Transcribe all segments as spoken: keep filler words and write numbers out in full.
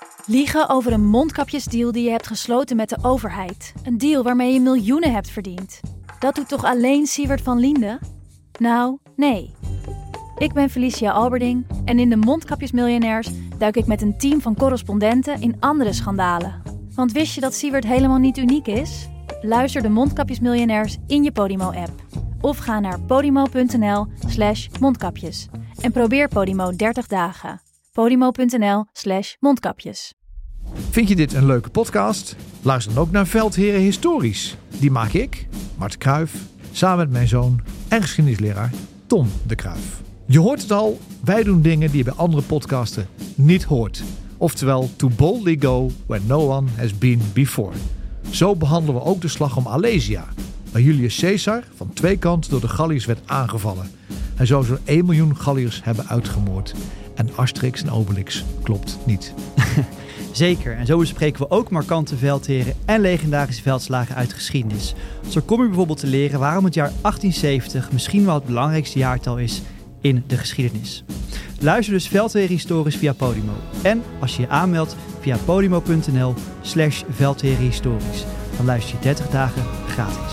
Liegen over een mondkapjesdeal die je hebt gesloten met de overheid. Een deal waarmee je miljoenen hebt verdiend. Dat doet toch alleen Siewert van Liende? Nou, nee. Ik ben Felicia Alberding en in de Mondkapjesmiljonairs duik ik met een team van correspondenten in andere schandalen. Want wist je dat Siewert helemaal niet uniek is? Luister de Mondkapjesmiljonairs in je Podimo-app. Of ga naar podimo.nl slash mondkapjes. En probeer Podimo dertig dagen. Podimo.nl slash mondkapjes. Vind je dit een leuke podcast? Luister dan ook naar Veldheren Historisch. Die maak ik, Mart Kruijf, samen met mijn zoon en geschiedenisleraar Tom de Kruijf. Je hoort het al, wij doen dingen die je bij andere podcasten niet hoort. Oftewel, to boldly go where no one has been before. Zo behandelen we ook de slag om Alesia, waar Julius Caesar van twee kanten door de Galliërs werd aangevallen. Hij zou zo'n één miljoen Galliërs hebben uitgemoord. En Asterix en Obelix klopt niet. Zeker, en zo bespreken we ook markante veldheren en legendarische veldslagen uit de geschiedenis. Zo kom je bijvoorbeeld te leren waarom het jaar achttienzeventig misschien wel het belangrijkste jaartal is in de geschiedenis. Luister dus Veldheren Historisch via Podimo. En als je je aanmeldt via podimo.nl slash Veldheren Historisch. Dan luister je dertig dagen gratis.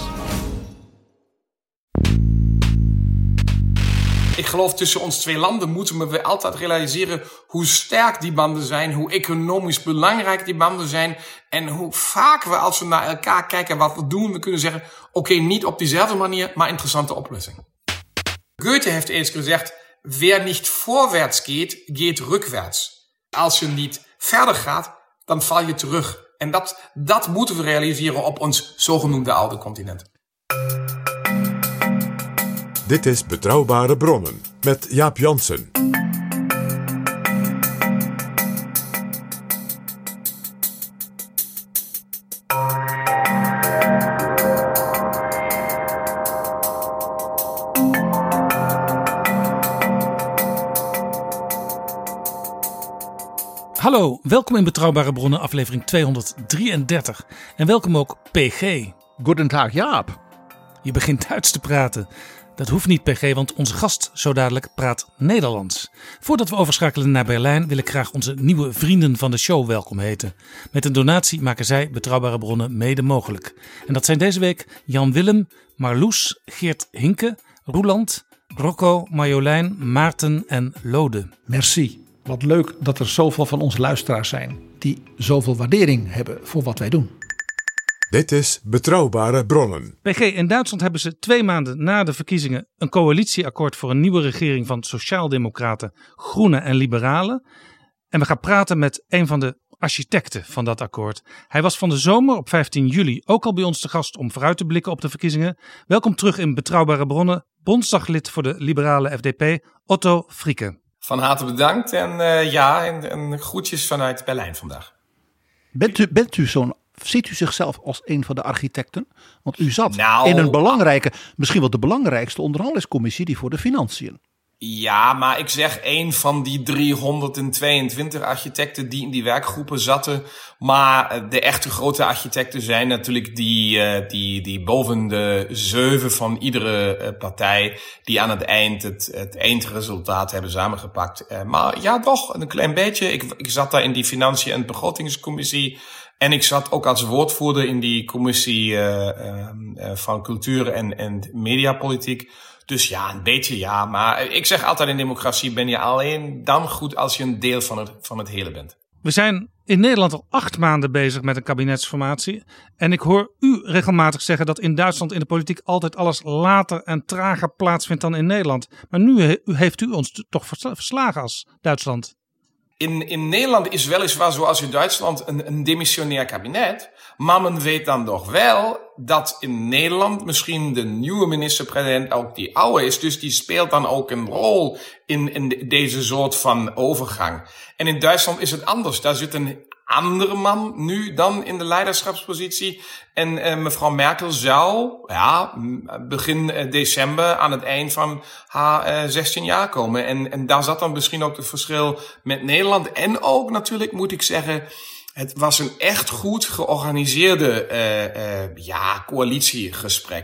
Ik geloof tussen ons twee landen moeten we altijd realiseren hoe sterk die banden zijn, hoe economisch belangrijk die banden zijn en hoe vaak we als we naar elkaar kijken wat we doen, we kunnen zeggen, oké, okay, niet op diezelfde manier, maar interessante oplossing. Goethe heeft eens gezegd, wer niet voorwaarts gaat, gaat rückwärts. Als je niet verder gaat, dan val je terug. En dat, dat moeten we realiseren op ons zogenoemde oude continent. Dit is Betrouwbare Bronnen met Jaap Jansen. Hallo, welkom in Betrouwbare Bronnen, aflevering tweehonderddrieëndertig. En welkom ook P G. Goedendag Jaap. Je begint Duits te praten. Dat hoeft niet, P G, want onze gast zo dadelijk praat Nederlands. Voordat we overschakelen naar Berlijn wil ik graag onze nieuwe vrienden van de show welkom heten. Met een donatie maken zij Betrouwbare Bronnen mede mogelijk. En dat zijn deze week Jan Willem, Marloes, Geert Hinke, Roeland, Rocco, Marjolein, Maarten en Lode. Merci. Wat leuk dat er zoveel van onze luisteraars zijn die zoveel waardering hebben voor wat wij doen. Dit is Betrouwbare Bronnen. P G, in Duitsland hebben ze twee maanden na de verkiezingen een coalitieakkoord voor een nieuwe regering van Sociaaldemocraten, Groenen en Liberalen. En we gaan praten met een van de architecten van dat akkoord. Hij was van de zomer op vijftien juli ook al bij ons te gast om vooruit te blikken op de verkiezingen. Welkom terug in Betrouwbare Bronnen, Bondsdaglid voor de liberale F D P, Otto Frieke. Van harte bedankt en uh, ja, en, en groetjes vanuit Berlijn vandaag. Bent u, bent u zo'n, ziet u zichzelf als een van de architecten? Want u zat nou, in een belangrijke, misschien wel de belangrijkste onderhandelingscommissie die voor de financiën. Ja, maar ik zeg één van die driehonderdtweeëntwintig architecten die in die werkgroepen zaten. Maar de echte grote architecten zijn natuurlijk die, uh, die, die boven de zeven van iedere uh, partij die aan het eind het, het eindresultaat hebben samengepakt. Uh, maar ja, toch een klein beetje. Ik, ik zat daar in die financiën- en begrotingscommissie. En ik zat ook als woordvoerder in die commissie uh, uh, van cultuur en, en mediapolitiek. Dus ja, een beetje ja. Maar ik zeg altijd in democratie ben je alleen dan goed als je een deel van het, van het hele bent. We zijn in Nederland al acht maanden bezig met een kabinetsformatie. En ik hoor u regelmatig zeggen dat in Duitsland in de politiek altijd alles later en trager plaatsvindt dan in Nederland. Maar nu heeft u ons toch verslagen als Duitsland. In, in Nederland is weliswaar zoals in Duitsland een, een demissionair kabinet. Maar men weet dan toch wel dat in Nederland misschien de nieuwe minister-president ook die oude is. Dus die speelt dan ook een rol in, in deze soort van overgang. En in Duitsland is het anders. Daar zit een andere man nu dan in de leiderschapspositie. En uh, mevrouw Merkel zou ja, begin uh, december aan het eind van haar uh, zestien jaar komen. En, en daar zat dan misschien ook het verschil met Nederland. En ook natuurlijk moet ik zeggen, het was een echt goed georganiseerde uh, uh, ja, coalitiegesprek.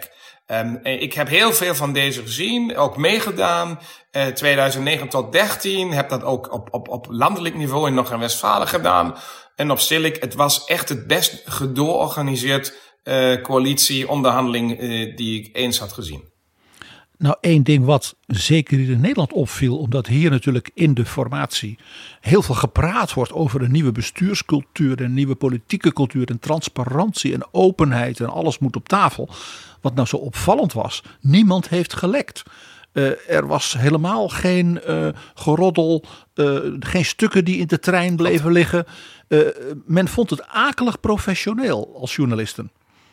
Um, ik heb heel veel van deze gezien, ook meegedaan, uh, tweeduizend negen tot dertien, heb dat ook op, op, op landelijk niveau in Noord-Rijn-Westfalen gedaan. En op Stillik, het was echt het best gedoorganiseerd uh, coalitieonderhandeling uh, die ik eens had gezien. Nou, één ding wat zeker hier in Nederland opviel, omdat hier natuurlijk in de formatie heel veel gepraat wordt over een nieuwe bestuurscultuur, een nieuwe politieke cultuur en transparantie en openheid en alles moet op tafel. Wat nou zo opvallend was, niemand heeft gelekt. Uh, er was helemaal geen uh, geroddel, uh, geen stukken die in de trein bleven liggen. Uh, men vond het akelig professioneel als journalisten.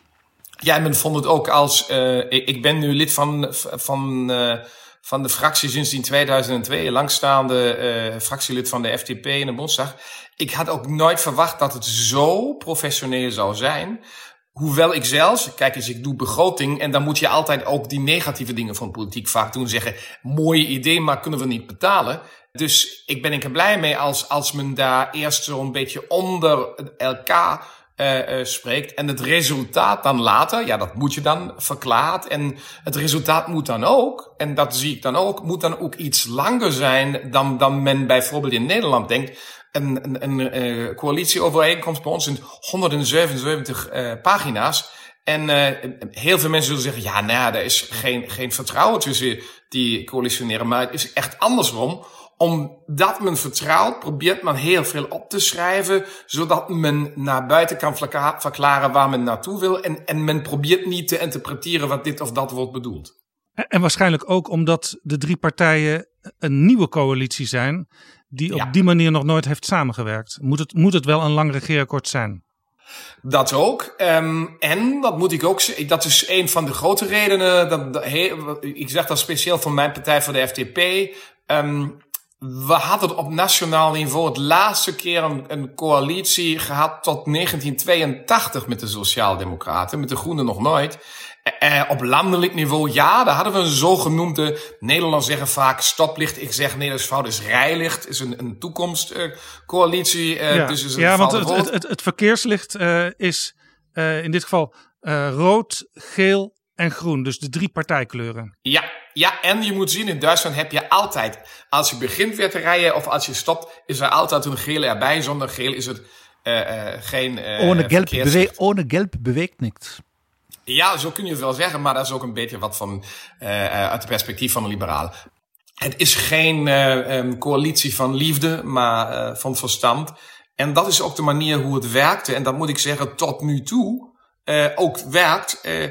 Ja, en men vond het ook als, uh, ik, ik ben nu lid van, van, uh, van de fractie sindsdien tweeduizend twee, langstaande uh, fractielid van de F D P in de Bondsdag. Ik had ook nooit verwacht dat het zo professioneel zou zijn. Hoewel ik zelfs, kijk eens, ik doe begroting en dan moet je altijd ook die negatieve dingen van politiek vaak doen. Zeggen, mooie idee, maar kunnen we niet betalen. Dus ik ben er blij mee als, als men daar eerst zo'n beetje onder elkaar uh, uh, spreekt. En het resultaat dan later, ja, dat moet je dan verklaard. En het resultaat moet dan ook, en dat zie ik dan ook, moet dan ook iets langer zijn dan, dan men bijvoorbeeld in Nederland denkt. Een, een, een uh, coalitieovereenkomst bij ons in honderdzevenenzeventig uh, pagina's. En uh, heel veel mensen zullen zeggen, ja, nou ja, er is geen, geen vertrouwen tussen die coalitionairen. Maar het is echt andersom. Omdat men vertrouwt, probeert men heel veel op te schrijven, zodat men naar buiten kan verklaren waar men naartoe wil. En, en men probeert niet te interpreteren wat dit of dat wordt bedoeld. En, en waarschijnlijk ook omdat de drie partijen een nieuwe coalitie zijn, die op ja. die manier nog nooit heeft samengewerkt. Moet het, moet het wel een lang regeerakkoord zijn? Dat ook. Um, en, dat moet ik ook zeggen, dat is een van de grote redenen. Dat, dat, he, ik zeg dat speciaal voor mijn partij, voor de F D P. Um, we hadden op nationaal niveau het laatste keer een, een coalitie gehad tot negentien tweeëntachtig met de Sociaaldemocraten. Met de Groenen nog nooit. Uh, op landelijk niveau, ja, daar hadden we een zogenoemde, Nederlanders zeggen vaak stoplicht. Ik zeg nee, dat is fout, is rijlicht, is een, een toekomstcoalitie. Uh, uh, ja, dus is ja want het, het, het, het verkeerslicht uh, is uh, in dit geval uh, rood, geel en groen. Dus de drie partijkleuren. Ja, ja, en je moet zien, in Duitsland heb je altijd, als je begint weer te rijden of als je stopt, is er altijd een geel erbij. Zonder geel is het uh, uh, geen uh, ohne gelb, bewe- ohne gelb beweegt niks. Ja, zo kun je het wel zeggen, maar dat is ook een beetje wat van uh, uit het perspectief van de liberalen. Het is geen uh, um, coalitie van liefde, maar uh, van verstand. En dat is ook de manier hoe het werkte. En dat moet ik zeggen, tot nu toe uh, ook werkt. Uh,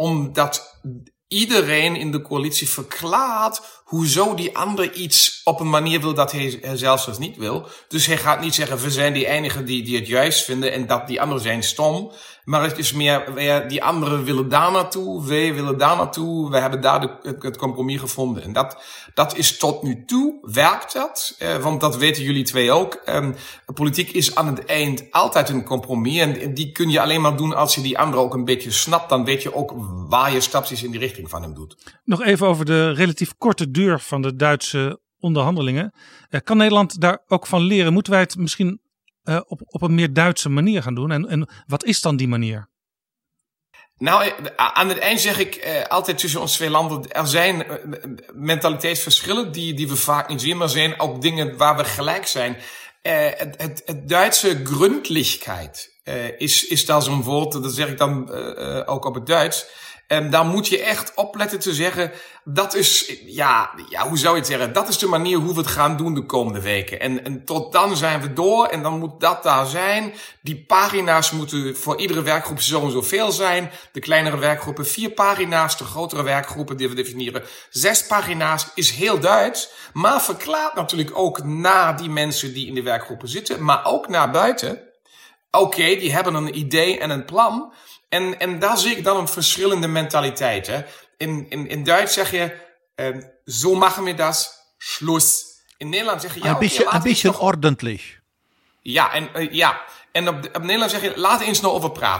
omdat iedereen in de coalitie verklaart hoezo die ander iets op een manier wil dat hij zelfs dus niet wil. Dus hij gaat niet zeggen, we zijn die enigen die, die het juist vinden en dat die anderen zijn stom. Maar het is meer, wij, die anderen willen daar naartoe, wij willen daar naartoe. We hebben daar de, het, het compromis gevonden. En dat, dat is tot nu toe, werkt dat. Eh, want dat weten jullie twee ook. Eh, politiek is aan het eind altijd een compromis. En die kun je alleen maar doen als je die andere ook een beetje snapt. Dan weet je ook waar je stapjes in die richting van hem doet. Nog even over de relatief korte duur van de Duitse onderhandelingen. Eh, kan Nederland daar ook van leren? Moeten wij het misschien Uh, op, op een meer Duitse manier gaan doen? En, en wat is dan die manier? Nou, aan het eind zeg ik uh, altijd tussen ons twee landen, er zijn uh, mentaliteitsverschillen die, die we vaak niet zien, maar zijn ook dingen waar we gelijk zijn. Uh, het, het, het Duitse Gründlichkeit uh, is, is daar zo'n woord, dat zeg ik dan uh, ook op het Duits. En daar moet je echt opletten te zeggen, dat is, ja, ja, hoe zou je het zeggen? Dat is de manier hoe we het gaan doen de komende weken. En, en tot dan zijn we door en dan moet dat daar zijn. Die pagina's moeten voor iedere werkgroep zo en zoveel zijn. De kleinere werkgroepen vier pagina's, de grotere werkgroepen die we definiëren zes pagina's. Is heel Duits, maar verklaart natuurlijk ook naar die mensen die in de werkgroepen zitten, maar ook naar buiten. Oké, okay, die hebben een idee en een plan. En, en daar zie ik dan een verschillende mentaliteit. Hè. In, in, in Duits zeg je, uh, zo machen we dat, Schluss. In Nederland zeg je, ja, een beetje, okay, een beetje toch... ordentlich. Ja, en, uh, ja. en op, op Nederland zeg je, laten we eens nou over praten.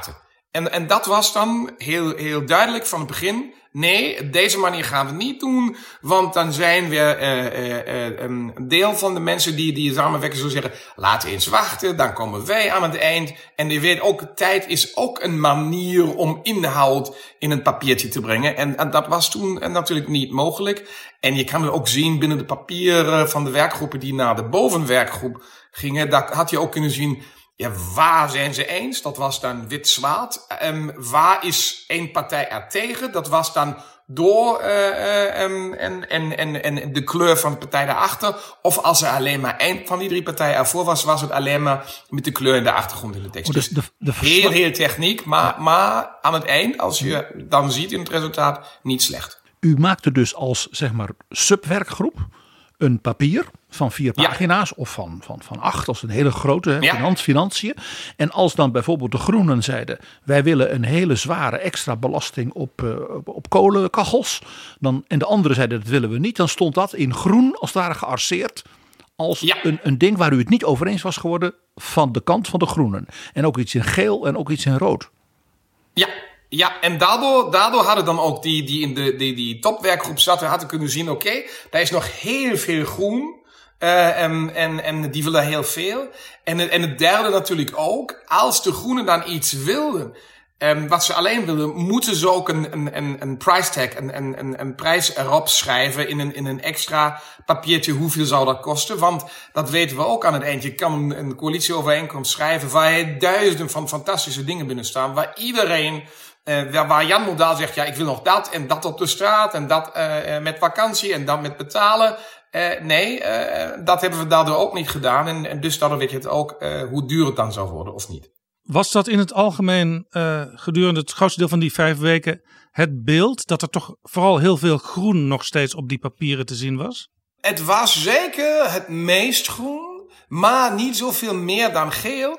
En, en dat was dan heel, heel duidelijk van het begin. Nee, op deze manier gaan we het niet doen. Want dan zijn we uh, uh, uh, een deel van de mensen die, die samenwerken zullen zeggen, laten we eens wachten, dan komen wij aan het eind. En je weet ook, tijd is ook een manier om inhoud in een papiertje te brengen. En, en dat was toen natuurlijk niet mogelijk. En je kan het ook zien binnen de papieren van de werkgroepen die naar de bovenwerkgroep gingen. Daar had je ook kunnen zien, ja, waar zijn ze eens? Dat was dan wit-zwart. Um, waar is één partij er tegen? Dat was dan door uh, uh, um, en, en, en, en de kleur van de partij daarachter. Of als er alleen maar één van die drie partijen ervoor was, was het alleen maar met de kleur in de achtergrond in de tekst. Oh, dus de, de versla- heel, heel techniek, maar, ja. maar aan het eind, als je dan ziet in het resultaat, niet slecht. U maakte dus als, zeg maar, subwerkgroep een papier van vier pagina's, ja, of van, van, van acht, als een hele grote, hè, ja, financiën. En als dan bijvoorbeeld de Groenen zeiden, wij willen een hele zware extra belasting op, uh, op, op kolenkachels. Dan, en de anderen zeiden, dat willen we niet. Dan stond dat in groen als het ware gearseerd als ja. een, een ding waar u het niet over eens was geworden van de kant van de Groenen. En ook iets in geel en ook iets in rood. Ja. Ja, en daardoor, daardoor hadden dan ook die, die in de, die, die topwerkgroep zaten, hadden kunnen zien, oké, okay, daar is nog heel veel groen. Uh, en, en, en die willen heel veel. En het, en het derde natuurlijk ook, als de Groenen dan iets wilden, um, wat ze alleen wilden, moeten ze ook een, een, een, een price tag, een, een, een prijs erop schrijven in een, in een extra papiertje. Hoeveel zou dat kosten? Want dat weten we ook aan het eind. Je kan een, een coalitieovereenkomst schrijven waar duizenden van fantastische dingen binnen staan, waar iedereen, Uh, waar Jan Modaal zegt, ja, ik wil nog dat en dat op de straat en dat uh, met vakantie en dat met betalen. Uh, nee, uh, dat hebben we daardoor ook niet gedaan. En, en dus daardoor weet je het ook uh, hoe duur het dan zou worden of niet. Was dat in het algemeen uh, gedurende het grootste deel van die vijf weken het beeld dat er toch vooral heel veel groen nog steeds op die papieren te zien was? Het was zeker het meest groen, maar niet zoveel meer dan geel.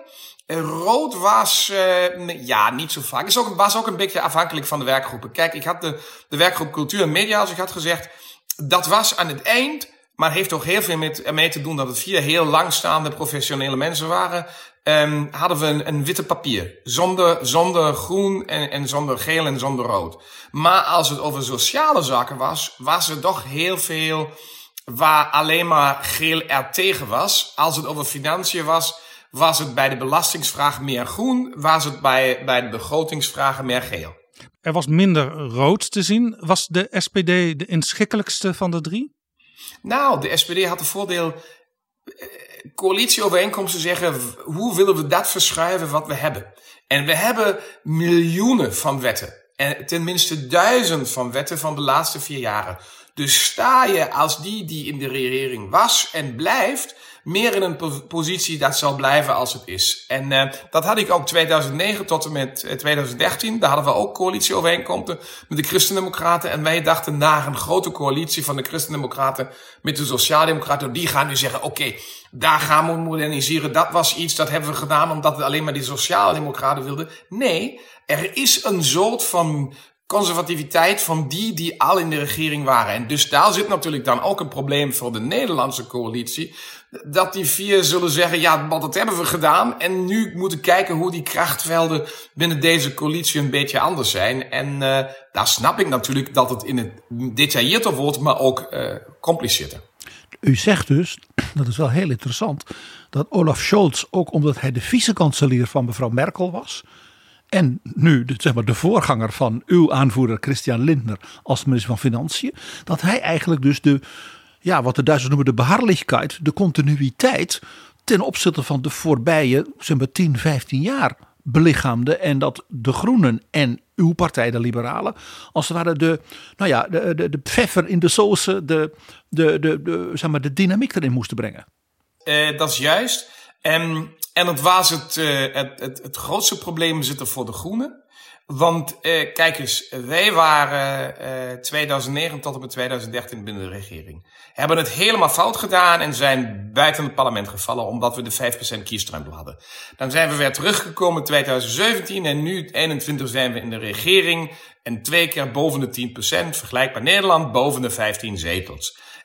Rood was, uh, ja, niet zo vaak. Het was ook, was ook een beetje afhankelijk van de werkgroepen. Kijk, ik had de, de werkgroep Cultuur en Media, als ik had gezegd, dat was aan het eind, maar heeft ook heel veel met, mee te doen dat het vier heel langstaande professionele mensen waren. Um, hadden we een, een witte papier, zonder, zonder groen en, en zonder geel en zonder rood. Maar als het over sociale zaken was, was er toch heel veel waar alleen maar geel er tegen was. Als het over financiën was, was het bij de belastingsvraag meer groen, was het bij, bij de begrotingsvragen meer geel. Er was minder rood te zien. Was de S P D de inschikkelijkste van de drie? Nou, de S P D had het voordeel, coalitieovereenkomsten zeggen, hoe willen we dat verschuiven wat we hebben? En we hebben miljoenen van wetten. En tenminste duizend van wetten van de laatste vier jaren. Dus sta je als die die in de regering was en blijft, meer in een positie dat zal blijven als het is. En uh, dat had ik ook tweeduizend negen tot en met tweeduizend dertien. Daar hadden we ook coalitieovereenkomsten met de Christendemocraten. En wij dachten naar een grote coalitie van de Christendemocraten met de Sociaaldemocraten. Die gaan nu zeggen, oké, okay, daar gaan we moderniseren. Dat was iets, dat hebben we gedaan omdat we alleen maar die Sociaaldemocraten wilden. Nee, er is een soort van conservativiteit van die die al in de regering waren. En dus daar zit natuurlijk dan ook een probleem voor de Nederlandse coalitie. Dat die vier zullen zeggen, ja, wat dat hebben we gedaan. En nu moeten kijken hoe die krachtvelden binnen deze coalitie een beetje anders zijn. En uh, daar snap ik natuurlijk dat het in het detailleerder wordt, maar ook uh, compliceerder. U zegt dus, dat is wel heel interessant, dat Olaf Scholz, ook omdat hij de vicekanselier van mevrouw Merkel was, en nu de, zeg maar, de voorganger van uw aanvoerder Christian Lindner als minister van Financiën, dat hij eigenlijk dus de, ja, wat de Duitsers noemen de beharrlijkheid, de continuïteit ten opzichte van de voorbije, zeg maar, tien, vijftien jaar belichaamde. En dat de Groenen en uw partij, de Liberalen, als het ware de, nou ja, de, de, de pfeffer in de sauce, de, de, de, de, zeg maar, de dynamiek erin moesten brengen. Uh, dat is juist. Um, en het was het, uh, het, het, het grootste probleem zit er voor de Groenen. Want uh, kijk eens, wij waren uh, tweeduizend negen tot en met tweeduizend dertien binnen de regering. Hebben het helemaal fout gedaan en zijn buiten het parlement gevallen omdat we de vijf procent kiesdrempel hadden. Dan zijn we weer teruggekomen in tweeduizend zeventien en nu eenentwintig zijn we in de regering en twee keer boven de tien procent, vergelijkbaar Nederland, boven de vijftien zetels.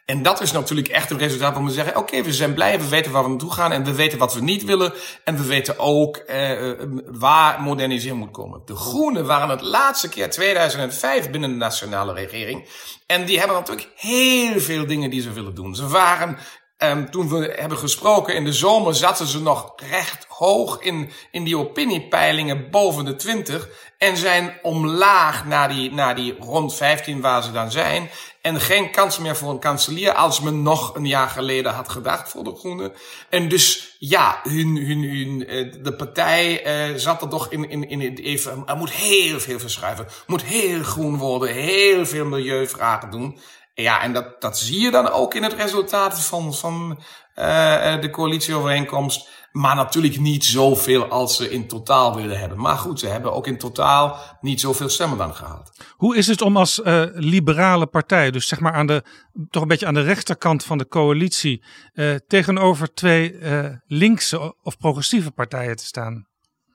En dat is natuurlijk echt een resultaat waar we zeggen, oké, okay, we zijn blij, we weten waar we naartoe gaan en we weten wat we niet willen. En we weten ook uh, waar modernisering moet komen. De Groenen waren het laatste keer tweeduizend vijf binnen de nationale regering. En die hebben natuurlijk heel veel dingen die ze willen doen. Ze waren... Um, toen we hebben gesproken in de zomer zaten ze nog recht hoog in, in die opiniepeilingen boven de twintig. En zijn omlaag naar die, naar die rond vijftien waar ze dan zijn. En geen kans meer voor een kanselier als men nog een jaar geleden had gedacht voor de Groenen. En dus ja, hun, hun, hun, de partij uh, zat er toch in, in, in het even. Er moet heel veel verschuiven. Moet heel groen worden. Heel veel milieuvragen doen. Ja, en dat, dat zie je dan ook in het resultaat van, van uh, de coalitieovereenkomst. Maar natuurlijk niet zoveel als ze in totaal willen hebben. Maar goed, ze hebben ook in totaal niet zoveel stemmen dan gehaald. Hoe is het om als uh, liberale partij, dus zeg maar aan de, toch een beetje aan de rechterkant van de coalitie, uh, tegenover twee uh, linkse of progressieve partijen te staan?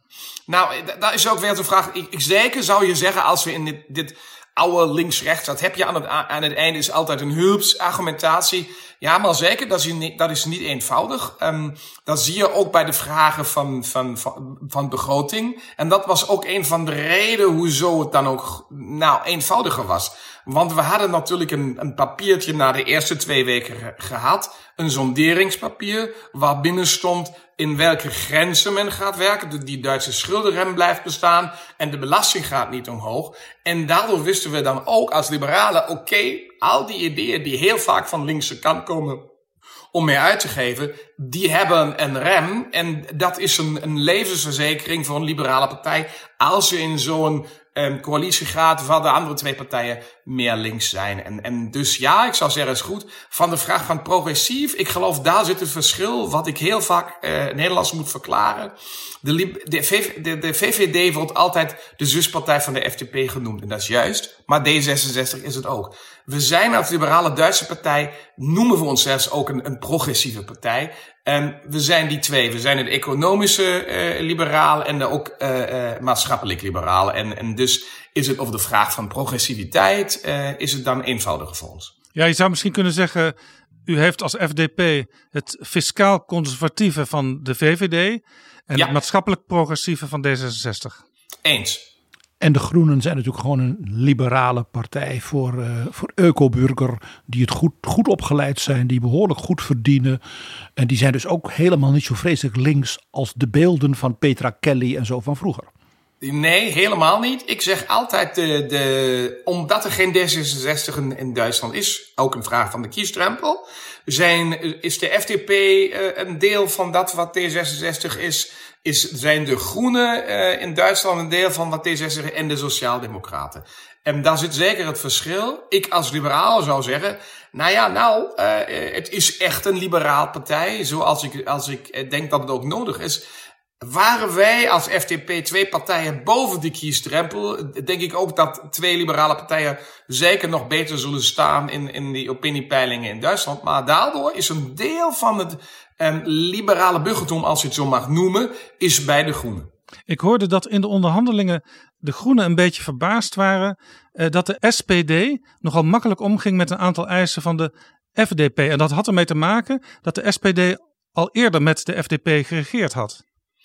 Nou, dat is ook weer de vraag. Ik, ik zeker zou je zeggen, als we in dit... dit oude links-rechts, dat heb je aan het, aan het einde is altijd een hulpsargumentatie. Ja, maar zeker, dat is niet, dat is niet eenvoudig. Um, dat zie je ook bij de vragen van, van, van, van begroting. En dat was ook een van de redenen hoezo het dan ook nou eenvoudiger was. Want we hadden natuurlijk een, een papiertje na de eerste twee weken ge- gehad. Een sonderingspapier waarbinnen stond in welke grenzen men gaat werken. Die Duitse schuldenrem blijft bestaan en de belasting gaat niet omhoog. En daardoor wisten we dan ook als liberalen, oké, okay, al die ideeën die heel vaak van linkse kant komen om meer uit te geven, die hebben een rem. En dat is een, een levensverzekering voor een liberale partij als je in zo'n um, coalitie gaat waar de andere twee partijen meer links zijn. En, en dus ja, ik zou zeggen, is goed. Van de vraag van progressief, ik geloof daar zit het verschil wat ik heel vaak uh, Nederlands moet verklaren. De, de, de, de V V D wordt altijd de zuspartij van de F D P genoemd. En dat is juist. Maar D zesenzestig is het ook. We zijn als liberale Duitse partij, noemen we ons zelfs ook een, een progressieve partij. En we zijn die twee. We zijn het economische uh, liberaal en de ook uh, uh, maatschappelijk liberaal. En, en dus is het over de vraag van progressiviteit, uh, is het dan eenvoudiger voor ons. Ja, je zou misschien kunnen zeggen, u heeft als F D P het fiscaal conservatieve van de V V D en ja. het maatschappelijk progressieve van D zesenzestig. Eens. En de Groenen zijn natuurlijk gewoon een liberale partij voor, uh, voor Ökoburger. Die het goed, goed opgeleid zijn, die behoorlijk goed verdienen. En die zijn dus ook helemaal niet zo vreselijk links als de beelden van Petra Kelly en zo van vroeger. Nee, helemaal niet. Ik zeg altijd, de, de, omdat er geen D zesenzestig in, in Duitsland is, ook een vraag van de kiesdrempel, zijn, is de F D P uh, een deel van dat wat D zesenzestig is, is zijn de Groenen uh, in Duitsland een deel van wat D zesenzestig en de Sociaaldemocraten. En daar zit zeker het verschil. Ik als liberaal zou zeggen, nou ja, nou, uh, het is echt een liberaal partij, zoals ik, als ik denk dat het ook nodig is. Waren wij als F D P twee partijen boven de kiesdrempel, denk ik ook dat twee liberale partijen zeker nog beter zullen staan in, in die opiniepeilingen in Duitsland. Maar daardoor is een deel van het um, liberale burgertum, als je het zo mag noemen, is bij de Groenen. Ik hoorde dat in de onderhandelingen de Groenen een beetje verbaasd waren uh, dat de S P D nogal makkelijk omging met een aantal eisen van de F D P. En dat had ermee te maken dat de S P D al eerder met de F D P geregeerd had.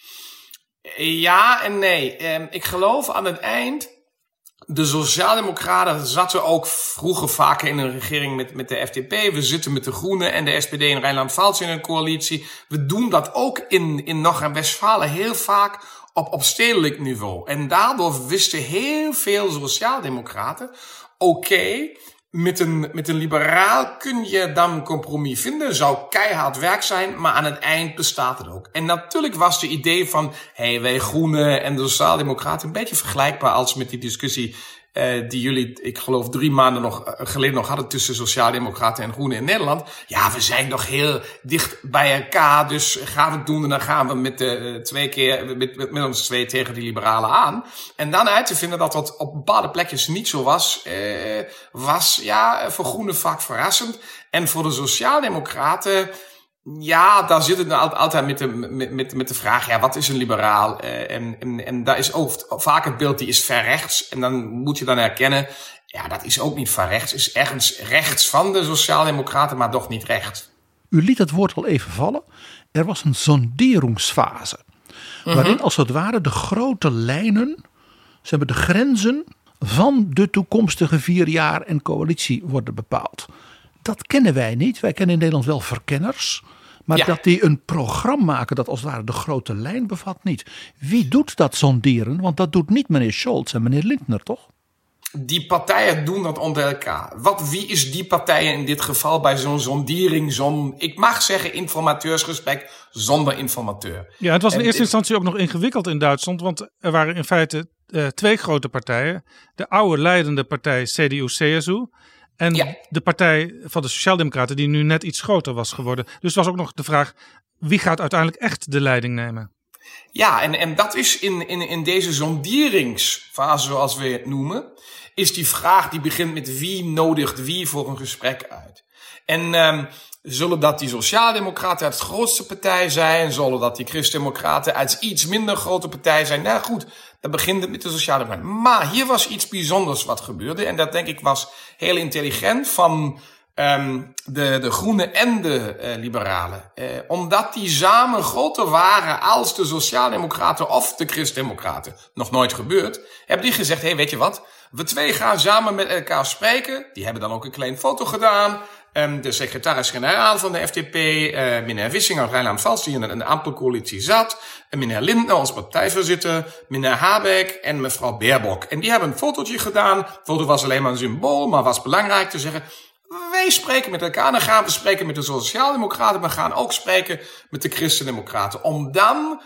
Ja en nee. Um, ik geloof aan het eind, de Sociaaldemocraten zaten ook vroeger vaker in een regering met, met de F D P. We zitten met de Groenen en de S P D in Rijnland-Pfalz in een coalitie. We doen dat ook in, in Noord-Rijn-Westfalen heel vaak op, op stedelijk niveau. En daardoor wisten heel veel Sociaaldemocraten, oké, okay, Met een, met een liberaal kun je dan een compromis vinden. Zou keihard werk zijn, maar aan het eind bestaat het ook. En natuurlijk was de idee van, hey, wij Groenen en de Sociaaldemocraten een beetje vergelijkbaar als met die discussie uh, die jullie, ik geloof, drie maanden nog uh, geleden nog hadden tussen Sociaaldemocraten en Groenen in Nederland. Ja, we zijn nog heel dicht bij elkaar, dus gaan we het doen en dan gaan we met de uh, twee keer, met, met, met ons twee tegen die liberalen aan. En dan uit te vinden dat dat op bepaalde plekjes niet zo was, uh, was ja voor Groenen vaak verrassend. En voor de Sociaaldemocraten, ja, daar zit het altijd met de, met, met, met de vraag, ja, wat is een liberaal? Uh, en, en, en daar is ook vaak het beeld, die is ver rechts. En dan moet je dan herkennen, Ja, dat is ook niet van rechts. Is ergens rechts van de Sociaaldemocraten, maar toch niet rechts. U liet het woord al even vallen. Er was een sonderingsfase. Mm-hmm. Waarin als het ware de grote lijnen, ze hebben de grenzen van de toekomstige vier jaar en coalitie worden bepaald. Dat kennen wij niet. Wij kennen in Nederland wel verkenners. Maar ja. dat die een programma maken dat als het ware de grote lijn bevat, niet. Wie doet dat sonderen? Want dat doet niet meneer Scholz en meneer Lindner, toch? Die partijen doen dat onder elkaar. Wat, wie is die partijen in dit geval bij zo'n sondering, zo'n, ik mag zeggen, informateursgesprek zonder informateur? Ja, het was in en, eerste instantie ook nog ingewikkeld in Duitsland, want er waren in feite uh, twee grote partijen. De oude leidende partij C D U C S U en ja. de partij van de Sociaaldemocraten die nu net iets groter was geworden. Dus het was ook nog de vraag, wie gaat uiteindelijk echt de leiding nemen? Ja, en, en dat is in, in, in deze sonderingsfase, zoals we het noemen, is die vraag die begint met wie nodigt wie voor een gesprek uit. En um, zullen dat die Sociaaldemocraten uit de grootste partij zijn? Zullen dat die Christendemocraten uit iets minder grote partij zijn? Nou goed, dan begint het met de Sociaaldemocraten. Maar hier was iets bijzonders wat gebeurde. En dat denk ik was heel intelligent van um, de, de Groenen en de uh, Liberalen. Uh, omdat die samen groter waren als de Sociaaldemocraten of de Christendemocraten. Nog nooit gebeurd. Hebben die gezegd, hé, hey, weet je wat? We twee gaan samen met elkaar spreken. Die hebben dan ook een klein foto gedaan. Um, de secretaris-generaal van de F D P, uh, meneer Wissing uit Rijnland-Pfalz, die in de Ampelcoalitie zat. En meneer Lindner, ons partijvoorzitter, meneer Habeck en mevrouw Baerbock. En die hebben een fotootje gedaan. Het foto was alleen maar een symbool, maar was belangrijk te zeggen, wij spreken met elkaar. Dan gaan we spreken met de Sociaaldemocraten, maar we gaan ook spreken met de Christendemocraten. Om dan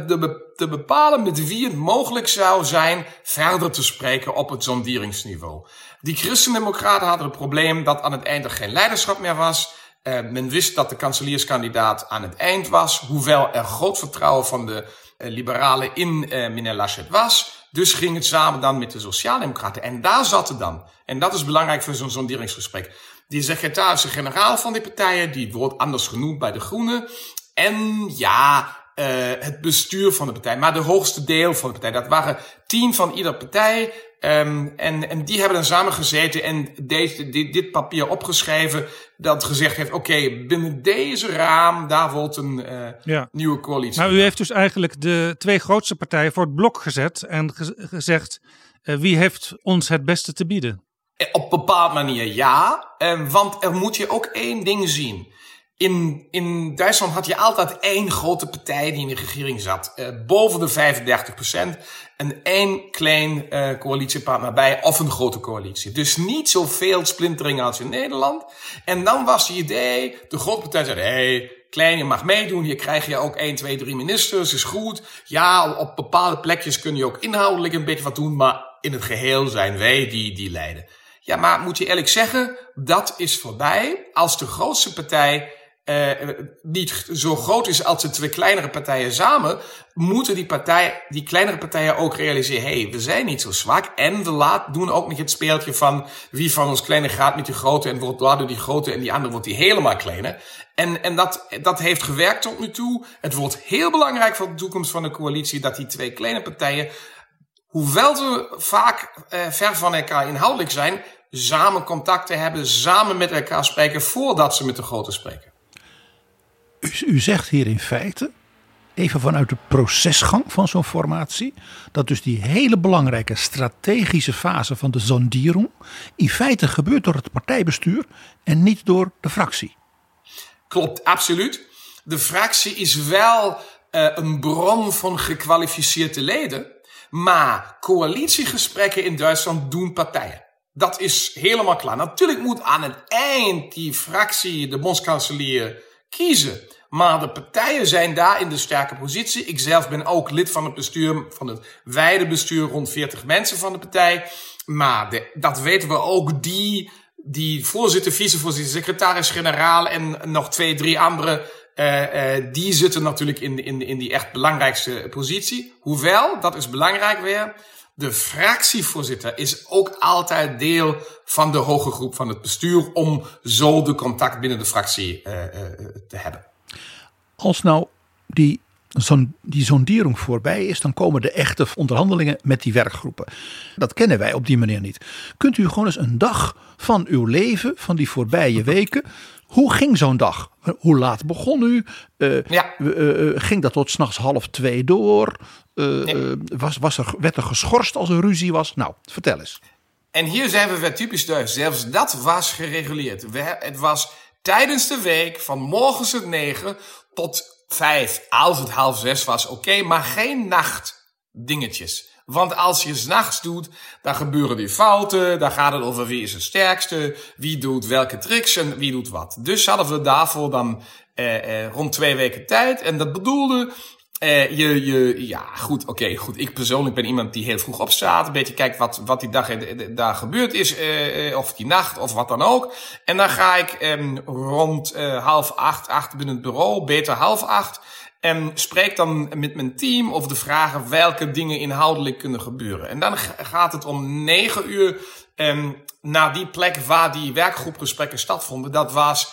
te bepalen met wie het mogelijk zou zijn verder te spreken op het sonderingsniveau. Die Christendemocraten hadden het probleem dat aan het eind er geen leiderschap meer was. Uh, men wist dat de kanselierskandidaat aan het eind was, hoewel er groot vertrouwen van de uh, liberalen in uh, meneer Laschet was. Dus ging het samen dan met de Sociaaldemocraten. En daar zat het dan. En dat is belangrijk voor zo'n sonderingsgesprek. Die secretaris-generaal van die partijen, die wordt anders genoemd bij de Groenen. En ja, Uh, het bestuur van de partij, maar de hoogste deel van de partij. Dat waren tien van ieder partij. Um, en, en die hebben dan samen gezeten en deze, dit, dit papier opgeschreven. Dat gezegd heeft, oké, okay, binnen deze raam, daar wordt een uh, ja. nieuwe coalitie. Maar u heeft dus eigenlijk de twee grootste partijen voor het blok gezet en ge- gezegd, uh, wie heeft ons het beste te bieden? Op een bepaalde manier ja, uh, want er moet je ook één ding zien. In, in Duitsland had je altijd één grote partij die in de regering zat. Uh, boven de vijfendertig procent. En één klein uh, coalitiepartner bij of een grote coalitie. Dus niet zoveel splintering als in Nederland. En dan was het idee, de grote partij zei, hé, hey, klein, je mag meedoen. Hier krijg je ook één, twee, drie ministers, is goed. Ja, op bepaalde plekjes kun je ook inhoudelijk een beetje wat doen. Maar in het geheel zijn wij die, die leiden. Ja, maar moet je eerlijk zeggen, dat is voorbij. Als de grootste partij Uh, niet zo groot is als de twee kleinere partijen samen, moeten die, partij, die kleinere partijen ook realiseren, hé, hey, we zijn niet zo zwak en we laat, doen ook niet het speeltje van wie van ons kleine gaat met die grote en wordt daardoor die grote en die andere wordt die helemaal kleiner. En, en dat, dat heeft gewerkt tot nu toe. Het wordt heel belangrijk voor de toekomst van de coalitie dat die twee kleine partijen, hoewel ze vaak uh, ver van elkaar inhoudelijk zijn, samen contacten hebben, samen met elkaar spreken voordat ze met de grote spreken. U, u zegt hier in feite, even vanuit de procesgang van zo'n formatie, dat dus die hele belangrijke strategische fase van de sondering in feite gebeurt door het partijbestuur en niet door de fractie. Klopt, absoluut. De fractie is wel uh, een bron van gekwalificeerde leden, maar coalitiegesprekken in Duitsland doen partijen. Dat is helemaal klaar. Natuurlijk moet aan het eind die fractie, de bondskanselier, kiezen. Maar de partijen zijn daar in de sterke positie. Ik zelf ben ook lid van het bestuur, van het wijde bestuur, rond veertig mensen van de partij. Maar de, dat weten we ook, die, die voorzitter, vicevoorzitter, secretaris-generaal en nog twee, drie andere, uh, uh, die zitten natuurlijk in, in, in die echt belangrijkste positie. Hoewel, dat is belangrijk weer, de fractievoorzitter is ook altijd deel van de hoge groep van het bestuur om zo de contact binnen de fractie uh, uh, te hebben. Als nou die zo'n, die sondering voorbij is, dan komen de echte onderhandelingen met die werkgroepen. Dat kennen wij op die manier niet. Kunt u gewoon eens een dag van uw leven, van die voorbije weken, hoe ging zo'n dag? Hoe laat begon u? Uh, ja. uh, uh, ging dat tot 's nachts half twee door? Uh, nee. uh, was, was er, werd er geschorst als er ruzie was? Nou, vertel eens. En hier zijn we weer typisch Duits. Zelfs dat was gereguleerd. We, het was tijdens de week van morgens het negen tot vijf. Als het half zes was, oké. Okay, maar geen nachtdingetjes. Want als je 's nachts doet, dan gebeuren die fouten. Dan gaat het over wie is het sterkste. Wie doet welke tricks en wie doet wat. Dus hadden we daarvoor dan eh, eh, rond twee weken tijd. En dat bedoelde... Uh, je, je, ja, goed, oké, okay, goed. Ik persoonlijk ben iemand die heel vroeg opstaat. Een beetje kijkt wat, wat die dag daar gebeurd is. Uh, of die nacht, of wat dan ook. En dan ga ik um, rond uh, half acht, acht binnen het bureau. Beter half acht. En spreek dan met mijn team over de vragen welke dingen inhoudelijk kunnen gebeuren. En dan gaat het om negen uur um, naar die plek waar die werkgroepgesprekken stattvonden. Dat was...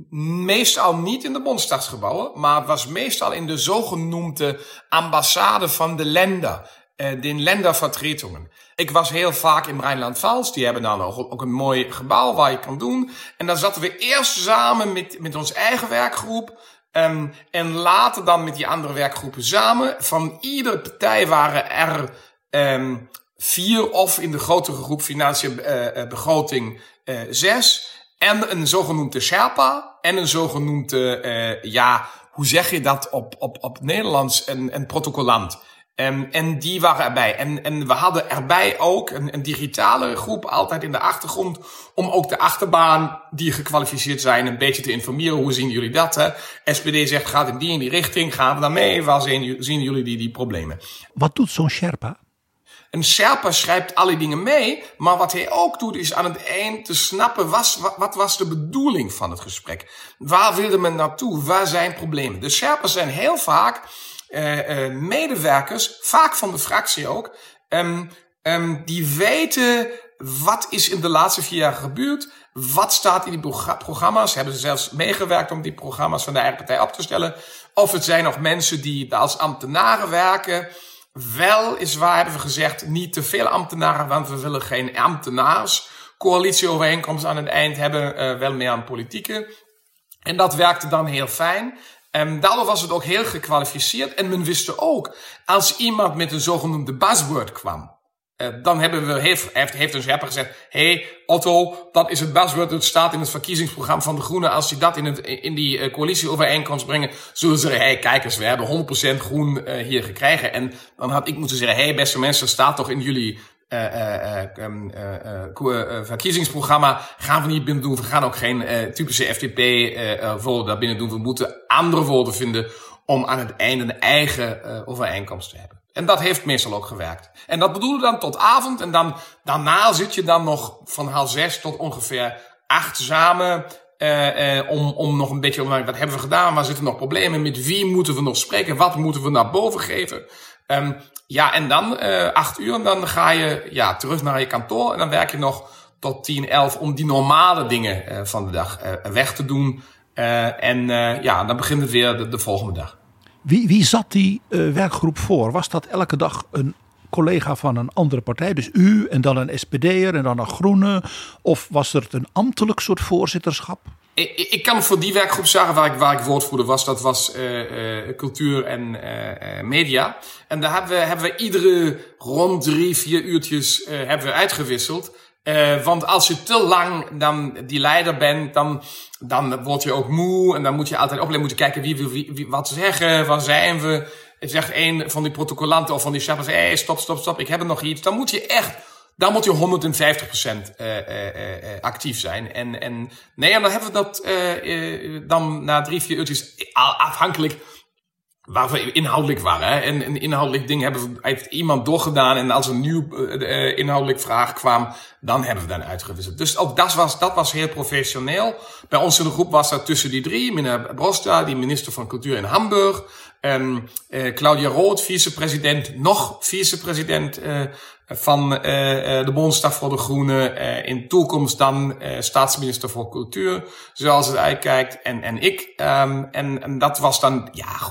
meestal niet in de Bondsdagsgebouwen, maar het was meestal in de zogenoemde ambassade van de Länder, eh, de Ländervertretungen. Ik was heel vaak in Rijnland-Pfalz, die hebben dan ook, ook een mooi gebouw waar je kan doen. En dan zaten we eerst samen met, met onze eigen werkgroep, um, en later dan met die andere werkgroepen samen. Van iedere partij waren er um, vier, of in de grotere groep financiële uh, begroting uh, zes. En een zogenoemde Sherpa. En een zogenoemde, uh, ja, hoe zeg je dat op, op, op Nederlands? Een, een protocollant. Um, en die waren erbij. En, en we hadden erbij ook een, een digitale groep altijd in de achtergrond. Om ook de achterbaan die gekwalificeerd zijn een beetje te informeren. Hoe zien jullie dat? Hè? S P D zegt gaat in die en die richting. Gaan we dan mee? Waar zien, zien jullie die, die problemen? Wat doet zo'n Sherpa? Een Sherpa schrijft alle dingen mee, maar wat hij ook doet is aan het eind te snappen was, wat, wat was de bedoeling van het gesprek. Waar wilde men naartoe? Waar zijn problemen? De Sherpas zijn heel vaak uh, uh, medewerkers, vaak van de fractie ook, um, um, die weten wat is in de laatste vier jaar gebeurd. Wat staat in die programma's? Hebben ze zelfs meegewerkt om die programma's van de eigen partij op te stellen? Of het zijn nog mensen die als ambtenaren werken. Wel is waar, hebben we gezegd, niet te veel ambtenaren, want we willen geen ambtenaarscoalitieovereenkomst aan het eind hebben, uh, wel meer aan politieke. En dat werkte dan heel fijn. En daardoor was het ook heel gekwalificeerd. En men wist ook, als iemand met een zogenoemde buzzword kwam, uh, dan hebben we, heeft, heeft een Sherpa gezegd, hé hey, Otto, dat is het buzzword, dat staat in het verkiezingsprogramma van de Groenen. Als die dat in, het, in die uh, coalitieovereenkomst brengen, zullen ze zeggen, hé hey, kijk eens, we hebben honderd procent groen uh, hier gekregen. En dan had ik moeten zeggen, hé hey, beste mensen, staat toch in jullie uh, uh, um, uh, uh, uh, verkiezingsprogramma. Gaan we niet binnen doen, we gaan ook geen uh, typische F D P uh, uh, woorden daar binnen doen. We moeten andere woorden vinden om aan het einde een eigen uh, overeenkomst te hebben. En dat heeft meestal ook gewerkt. En dat bedoelde dan tot avond. En dan daarna zit je dan nog van half zes tot ongeveer acht samen. Uh, uh, om, om nog een beetje, wat hebben we gedaan? Waar zitten nog problemen? Met wie moeten we nog spreken? Wat moeten we naar boven geven? Um, ja, en dan uh, acht uur. En dan ga je ja, terug naar je kantoor. En dan werk je nog tot tien, elf om die normale dingen uh, van de dag uh, weg te doen. Uh, en uh, ja, dan begint het weer de, de volgende dag. Wie, wie zat die uh, werkgroep voor? Was dat elke dag een collega van een andere partij? Dus u en dan een S P D'er en dan een Groene? Of was er een ambtelijk soort voorzitterschap? Ik, ik kan voor die werkgroep zeggen waar ik, waar ik woordvoerder was. Dat was uh, uh, cultuur en uh, uh, media. En daar hebben we, hebben we iedere rond drie, vier uurtjes uh, hebben we uitgewisseld. Uh, want als je te lang dan die leider bent, dan, dan word je ook moe. En dan moet je altijd opletten, moet je kijken wie wil wie, wie, wat zeggen, waar zijn we. Zegt een van die protocollanten of van die Sherpas, hé, hey, stop, stop, stop, ik heb er nog iets. Dan moet je echt, dan moet je honderdvijftig procent uh, uh, uh, actief zijn. En, en nee, en dan hebben we dat uh, uh, dan na drie, vier uurtjes afhankelijk waar we inhoudelijk waren. Hè? En een inhoudelijk ding hebben we uit iemand doorgedaan. En als een nieuw uh, inhoudelijk vraag kwam, dan hebben we dan uitgewisseld. Dus ook dat was, dat was heel professioneel. Bij ons in de groep was dat tussen die drie. Meneer Brosta, die minister van Cultuur in Hamburg. Um, uh, Claudia Roth, vicepresident, nog vicepresident uh, van uh, uh, de Bondsdag voor de Groenen. Uh, in toekomst dan uh, staatsminister voor Cultuur, zoals het uitkijkt. En, en ik. Um, en, en dat was dan, ja goed...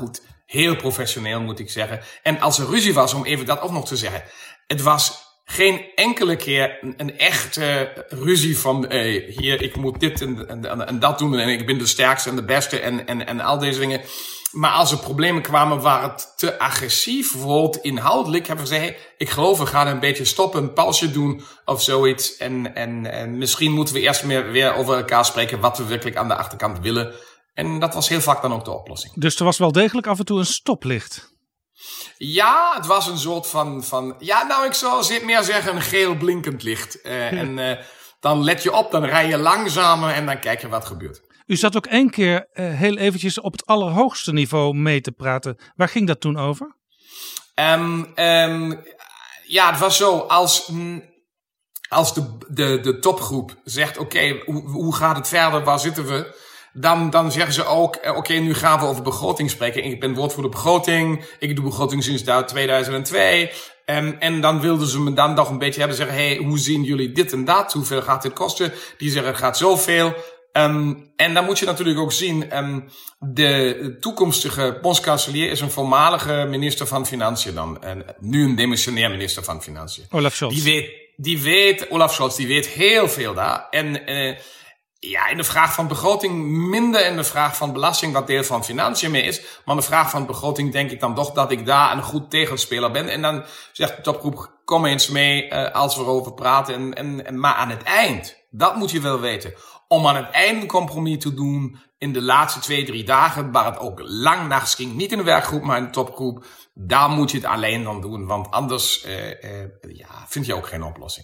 Heel professioneel, moet ik zeggen. En als er ruzie was, om even dat ook nog te zeggen. Het was geen enkele keer een, een echte ruzie van, hey, hier, ik moet dit en, en, en dat doen en ik ben de sterkste en de beste en, en, en al deze dingen. Maar als er problemen kwamen, waren het te agressief. Bijvoorbeeld inhoudelijk hebben we gezegd, hey, ik geloof we gaan een beetje stoppen, een pauzje doen of zoiets. En, en, en misschien moeten we eerst meer weer over elkaar spreken wat we werkelijk aan de achterkant willen. En dat was heel vaak dan ook de oplossing. Dus er was wel degelijk af en toe een stoplicht. Ja, het was een soort van, van ja, nou ik zou meer zeggen een geel blinkend licht. Uh, ja. En uh, dan let je op, dan rij je langzamer en dan kijk je wat gebeurt. U zat ook één keer uh, heel eventjes op het allerhoogste niveau mee te praten. Waar ging dat toen over? Um, um, ja, het was zo, als, als de, de, de topgroep zegt, oké, okay, hoe, hoe gaat het verder, waar zitten we? Dan, dan zeggen ze ook, oké, okay, nu gaan we over begroting spreken. Ik ben woordvoerder begroting. Ik doe begroting sinds tweeduizend twee. En, en dan wilden ze me dan nog een beetje hebben zeggen, hey, hoe zien jullie dit en dat? Hoeveel gaat dit kosten? Die zeggen, het gaat zoveel. Um, en dan moet je natuurlijk ook zien, um, de toekomstige bondskanselier is een voormalige minister van Financiën dan. En nu een demissionair minister van Financiën. Olaf Scholz. Die weet, die weet, Olaf Scholz, die weet heel veel daar. En, uh, ja, in de vraag van begroting minder in de vraag van belasting, wat deel van financiën meer is. Maar in de vraag van begroting denk ik dan toch dat ik daar een goed tegenspeler ben. En dan zegt de topgroep, kom eens mee uh, als we erover praten. En, en, en, maar aan het eind, dat moet je wel weten. Om aan het eind een compromis te doen in de laatste twee, drie dagen, waar het ook lang nachts ging. Niet in de werkgroep, maar in de topgroep. Daar moet je het alleen dan doen, want anders uh, uh, ja, vind je ook geen oplossing.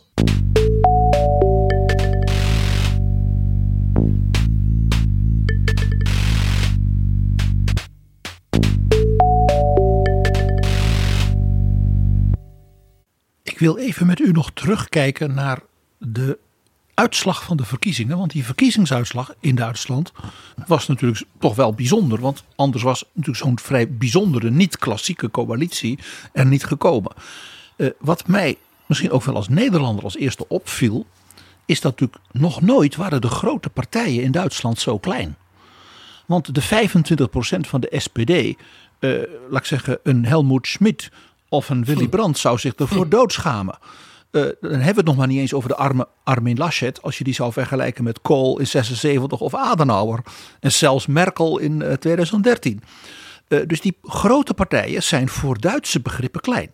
Ik wil even met u nog terugkijken naar de uitslag van de verkiezingen. Want die verkiezingsuitslag in Duitsland was natuurlijk toch wel bijzonder. Want anders was natuurlijk zo'n vrij bijzondere, niet klassieke coalitie er niet gekomen. Uh, wat mij misschien ook wel als Nederlander als eerste opviel, is dat natuurlijk nog nooit waren de grote partijen in Duitsland zo klein. Want de vijfentwintig procent van de S P D, uh, laat ik zeggen een Helmut Schmidt of een Willy Brandt zou zich ervoor doodschamen. Uh, dan hebben we het nog maar niet eens over de arme Armin Laschet. Als je die zou vergelijken met Kohl in zesenzeventig of Adenauer. En zelfs Merkel in uh, tweeduizend dertien. Uh, dus die grote partijen zijn voor Duitse begrippen klein.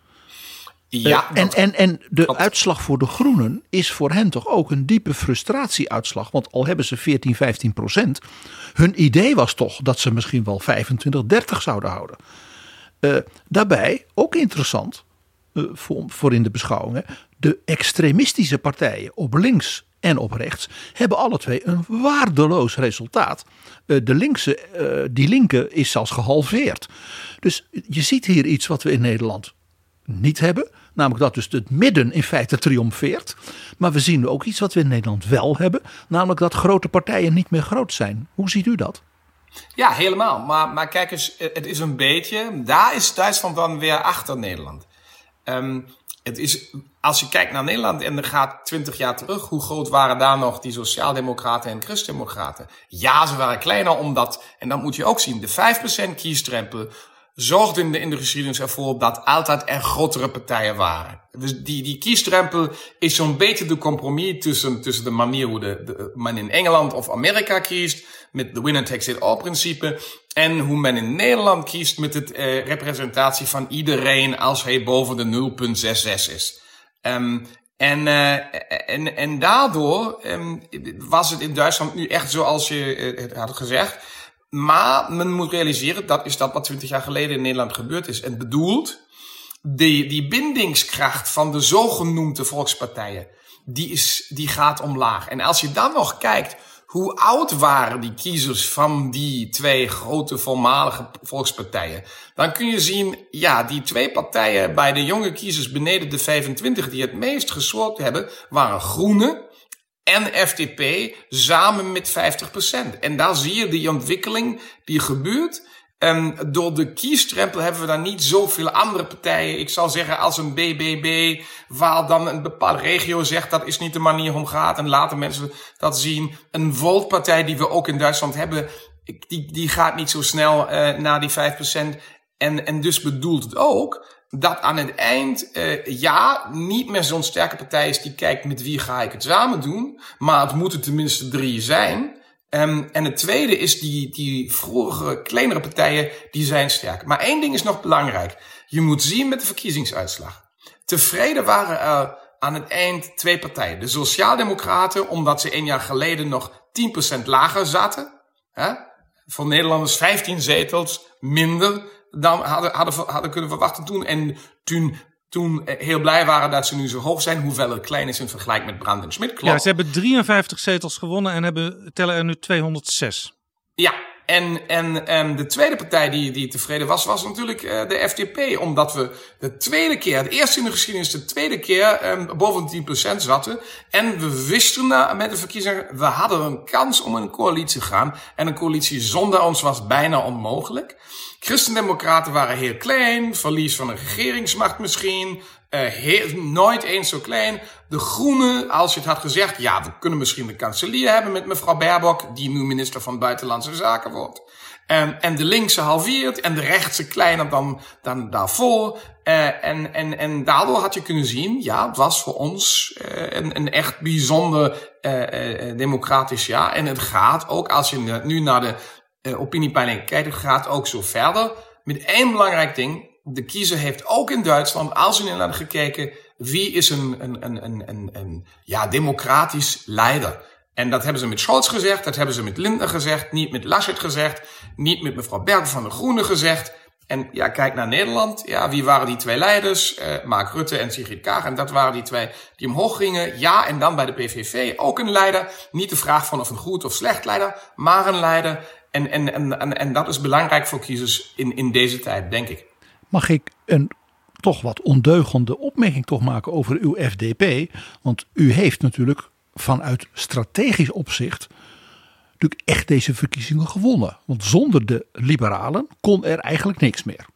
Ja, uh, en, en, en de klopt. Uitslag voor de Groenen is voor hen toch ook een diepe frustratieuitslag. Want al hebben ze veertien, vijftien procent. Hun idee was toch dat ze misschien wel vijfentwintig, dertig zouden houden. Uh, daarbij, ook interessant, uh, voor, voor in de beschouwingen, de extremistische partijen op links en op rechts hebben alle twee een waardeloos resultaat. Uh, de linkse, uh, die linker is zelfs gehalveerd. Dus je ziet hier iets wat we in Nederland niet hebben. Namelijk dat dus het midden in feite triomfeert. Maar we zien ook iets wat we in Nederland wel hebben. Namelijk dat grote partijen niet meer groot zijn. Hoe ziet u dat? Ja, helemaal. Maar, maar kijk eens, het is een beetje, daar is Duitsland dan weer achter Nederland. Um, het is, als je kijkt naar Nederland en er gaat twintig jaar terug, hoe groot waren daar nog die sociaaldemocraten en christendemocraten? Ja, ze waren kleiner omdat, en dat moet je ook zien, de vijf procent kiesdrempel zorgde in de, in de geschiedenis ervoor dat altijd er grotere partijen waren. Dus die, die kiesdrempel is zo'n beetje de compromis tussen, tussen de manier hoe de, de, men in Engeland of Amerika kiest, met de winner takes it all principe, en hoe men in Nederland kiest met het uh, representatie van iedereen als hij boven de nul komma zesenzestig is. Um, en, uh, en, en daardoor um, was het in Duitsland nu echt zoals je uh, het had gezegd. Maar men moet realiseren, dat is dat wat twintig jaar geleden in Nederland gebeurd is. En bedoeld, die, die bindingskracht van de zogenoemde volkspartijen, die, is, die gaat omlaag. En als je dan nog kijkt, hoe oud waren die kiezers van die twee grote voormalige volkspartijen, dan kun je zien, ja, die twee partijen bij de jonge kiezers beneden de vijfentwintig die het meest geswoord hebben, waren Groenen en F D P samen met vijftig procent. En daar zie je die ontwikkeling die gebeurt. Um, door de kiesdrempel hebben we dan niet zoveel andere partijen. Ik zal zeggen als een B B B, waar dan een bepaalde regio zegt dat is niet de manier om gaat. En laten mensen dat zien. Een Volt-partij die we ook in Duitsland hebben. die, die gaat niet zo snel uh, naar die vijf procent. En, en dus bedoelt het ook dat aan het eind, uh, ja, niet meer zo'n sterke partij is die kijkt met wie ga ik het samen doen. Maar het moeten tenminste drie zijn. Um, en het tweede is die, die vroegere, kleinere partijen, die zijn sterk. Maar één ding is nog belangrijk. Je moet zien met de verkiezingsuitslag. Tevreden waren er aan het eind twee partijen. De Sociaaldemocraten, omdat ze een jaar geleden nog tien procent lager zaten. Hè? Voor Nederlanders vijftien zetels minder dan hadden, hadden, hadden kunnen verwachten toen. En toen, toen heel blij waren dat ze nu zo hoog zijn. Hoewel het klein is in vergelijking met Brandt en Schmidt. Klopt. Ja, ze hebben drieënvijftig zetels gewonnen en hebben, tellen er nu tweehonderdzes. Ja, en, en, en de tweede partij die, die tevreden was, was natuurlijk uh, de F D P. Omdat we de tweede keer, de eerste in de geschiedenis, de tweede keer um, boven de tien procent zaten. En we wisten na, met de verkiezingen, we hadden een kans om in een coalitie te gaan. En een coalitie zonder ons was bijna onmogelijk. Christendemocraten waren heel klein, verlies van een regeringsmacht misschien, uh, heel, nooit eens zo klein. De Groenen, als je het had gezegd, ja, we kunnen misschien de kanselier hebben met mevrouw Baerbock, die nu minister van Buitenlandse Zaken wordt. Um, en de linkse halveert en de rechtse kleiner dan, dan daarvoor. Uh, en, en, en daardoor had je kunnen zien, ja, het was voor ons uh, een, een echt bijzonder uh, uh, democratisch jaar. En het gaat ook, als je nu naar de uh, opiniepeiling kijkt, het gaat ook zo verder. Met één belangrijk ding, de kiezer heeft ook in Duitsland, als in Nederland gekeken, wie is een, een, een, een, een, een ja, democratisch leider. En dat hebben ze met Scholz gezegd, dat hebben ze met Lindner gezegd, niet met Laschet gezegd, niet met mevrouw Berg van de Groenen gezegd. En ja, kijk naar Nederland. Ja, wie waren die twee leiders? Uh, Mark Rutte en Sigrid Kaag. En dat waren die twee die omhoog gingen. Ja, en dan bij de P V V ook een leider. Niet de vraag van of een goed of slecht leider, maar een leider. En, en, en, en, en dat is belangrijk voor kiezers in, in deze tijd, denk ik. Mag ik een toch wat ondeugende opmerking toch maken over uw F D P? Want u heeft natuurlijk vanuit strategisch opzicht natuurlijk echt deze verkiezingen gewonnen. Want zonder de liberalen kon er eigenlijk niks meer.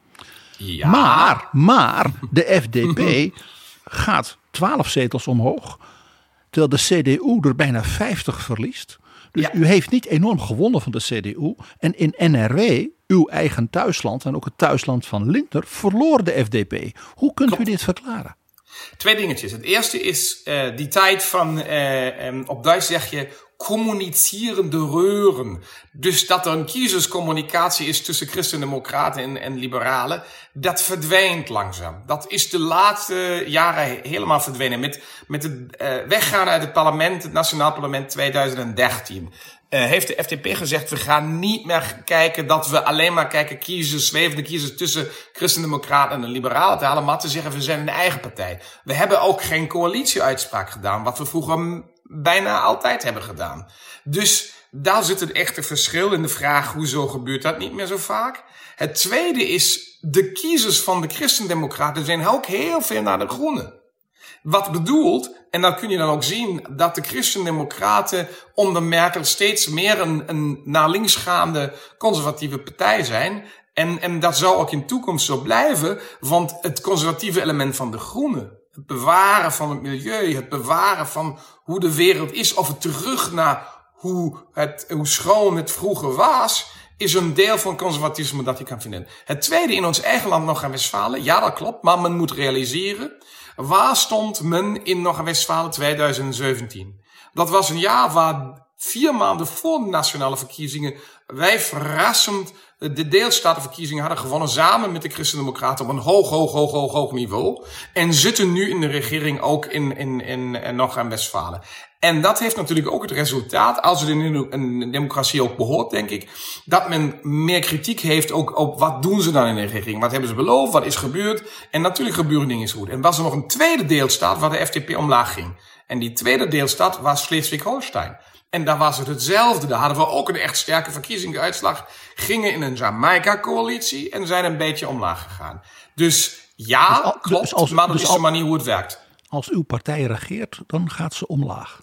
Ja. Maar, maar de F D P gaat twaalf zetels omhoog, terwijl de C D U er bijna vijftig verliest. Dus ja. U heeft niet enorm gewonnen van de C D U. En in N R W, uw eigen thuisland en ook het thuisland van Lindner, verloor de F D P. Hoe kunt Klopt. u dit verklaren? Twee dingetjes. Het eerste is uh, die tijd van, uh, um, op Duits zeg je, communicerende reuren. Dus dat er een kiezerscommunicatie is tussen christendemocraten en, en liberalen, dat verdwijnt langzaam. Dat is de laatste jaren helemaal verdwenen. Met, met het uh, weggaan uit het parlement, het Nationaal Parlement twintig dertien. Uh, heeft de F D P gezegd, we gaan niet meer kijken dat we alleen maar kijken kiezers, zwevende kiezers tussen christendemocraten en de liberalen te halen, maar te zeggen, we zijn een eigen partij. We hebben ook geen coalitieuitspraak gedaan, wat we vroeger bijna altijd hebben gedaan. Dus daar zit een echte verschil in de vraag, hoezo gebeurt dat niet meer zo vaak? Het tweede is, de kiezers van de christendemocraten zijn ook heel veel naar de Groenen. Wat bedoelt, en dan kun je dan ook zien, dat de christendemocraten onder Merkel steeds meer een, een naar links gaande conservatieve partij zijn. En, en dat zal ook in de toekomst zo blijven, want het conservatieve element van de Groenen, het bewaren van het milieu, het bewaren van hoe de wereld is, of het terug naar hoe, het, hoe schoon het vroeger was, is een deel van conservatisme dat je kan vinden. Het tweede in ons eigen land, Noord-Rijn-Westfalen, ja dat klopt, maar men moet realiseren, waar stond men in Noord-Rijn-Westfalen twintig zeventien? Dat was een jaar waar vier maanden voor de nationale verkiezingen wij verrassend de deelstatenverkiezingen hadden gewonnen samen met de Christendemocraten op een hoog, hoog, hoog, hoog, hoog niveau. En zitten nu in de regering ook in, in, in, in Noord-Rijn-Westfalen. En dat heeft natuurlijk ook het resultaat, als het in een democratie ook behoort, denk ik, dat men meer kritiek heeft ook op wat doen ze dan in de regering. Wat hebben ze beloofd, wat is gebeurd. En natuurlijk gebeuren dingen goed. En was er nog een tweede deelstaat waar de F D P omlaag ging. En die tweede deelstaat was Schleswig-Holstein. En daar was het hetzelfde. Daar hadden we ook een echt sterke verkiezingsuitslag. Gingen in een Jamaica-coalitie en zijn een beetje omlaag gegaan. Dus ja, dus al, klopt, dus als, maar dat dus is de manier hoe het werkt. Als uw partij regeert, dan gaat ze omlaag.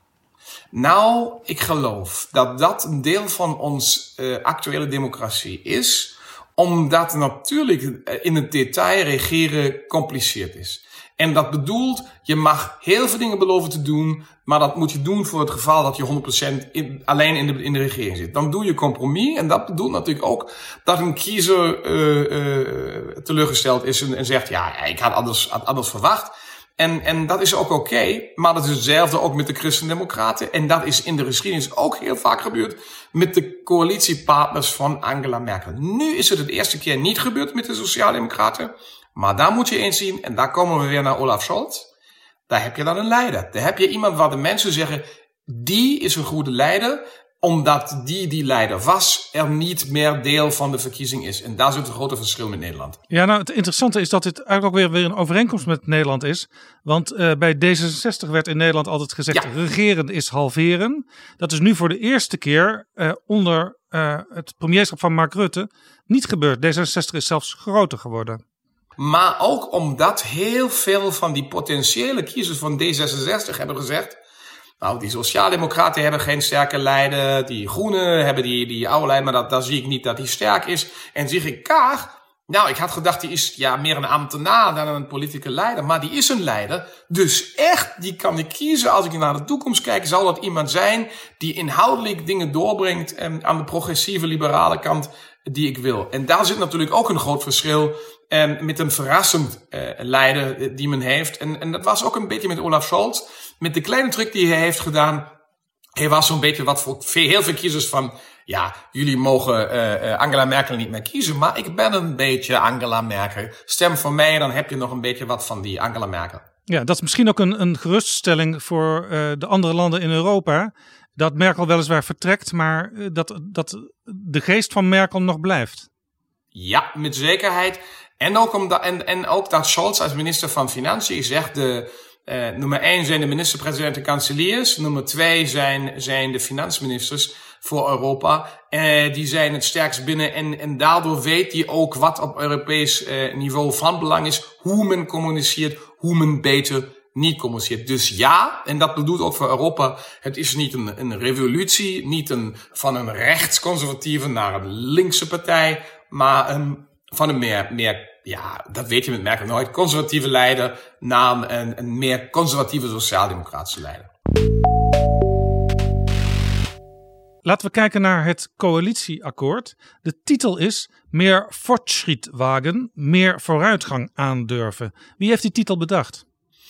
Nou, ik geloof dat dat een deel van ons uh, actuele democratie is. Omdat natuurlijk in het detail regeren compliceerd is. En dat bedoelt, je mag heel veel dingen beloven te doen, maar dat moet je doen voor het geval dat je honderd procent in, alleen in de, in de regering zit. Dan doe je compromis en dat bedoelt natuurlijk ook dat een kiezer uh, uh, teleurgesteld is en, en zegt, ja, ik had anders, had anders verwacht. En, en dat is ook oké, okay, maar dat is hetzelfde ook met de Christen-Democraten. En dat is in de geschiedenis ook heel vaak gebeurd met de coalitiepartners van Angela Merkel. Nu is het het eerste keer niet gebeurd met de Sociaaldemocraten. Maar daar moet je eens zien, en daar komen we weer naar Olaf Scholz. Daar heb je dan een leider. Daar heb je iemand waar de mensen zeggen, die is een goede leider, omdat die die leider was, er niet meer deel van de verkiezing is. En daar zit een grote verschil met Nederland. Ja, nou het interessante is dat dit eigenlijk ook weer, weer een overeenkomst met Nederland is. Want uh, bij D zesenzestig werd in Nederland altijd gezegd, ja, regeren is halveren. Dat is nu voor de eerste keer uh, onder uh, het premierschap van Mark Rutte niet gebeurd. D zesenzestig is zelfs groter geworden. Maar ook omdat heel veel van die potentiële kiezers van D zesenzestig hebben gezegd, nou, die Sociaaldemocraten hebben geen sterke leider, die Groenen hebben die, die oude leider, maar dat, daar zie ik niet dat die sterk is. En Sigrid Kaag, nou, ik had gedacht, die is ja meer een ambtenaar dan een politieke leider, maar die is een leider. Dus echt, die kan ik kiezen. Als ik naar de toekomst kijk, zal dat iemand zijn die inhoudelijk dingen doorbrengt en aan de progressieve liberale kant die ik wil. En daar zit natuurlijk ook een groot verschil en met een verrassend uh, leider die men heeft. En, en dat was ook een beetje met Olaf Scholz. Met de kleine truc die hij heeft gedaan. Hij was zo'n beetje wat voor heel veel kiezers van, ja, jullie mogen uh, Angela Merkel niet meer kiezen. Maar ik ben een beetje Angela Merkel. Stem voor mij, dan heb je nog een beetje wat van die Angela Merkel. Ja, dat is misschien ook een, een geruststelling voor uh, de andere landen in Europa. Dat Merkel weliswaar vertrekt, maar uh, dat, dat de geest van Merkel nog blijft. Ja, met zekerheid. En ook, omdat, en, en ook dat Scholz als minister van Financiën zegt, de uh, nummer één zijn de minister-president en kanseliers. Nummer twee zijn, zijn de finansministers voor Europa. Uh, die zijn het sterkst binnen en, en daardoor weet hij ook wat op Europees uh, niveau van belang is. Hoe men communiceert, hoe men beter niet communiceert. Dus ja, en dat bedoelt ook voor Europa, het is niet een, een revolutie, niet een, van een rechtsconservatieve naar een linkse partij, maar een, van een meer, meer, ja, dat weet je met Merkel nooit, conservatieve leider naar een, een meer conservatieve sociaaldemocratische leider. Laten we kijken naar het coalitieakkoord. De titel is Meer Fortschritt wagen, meer vooruitgang aandurven. Wie heeft die titel bedacht?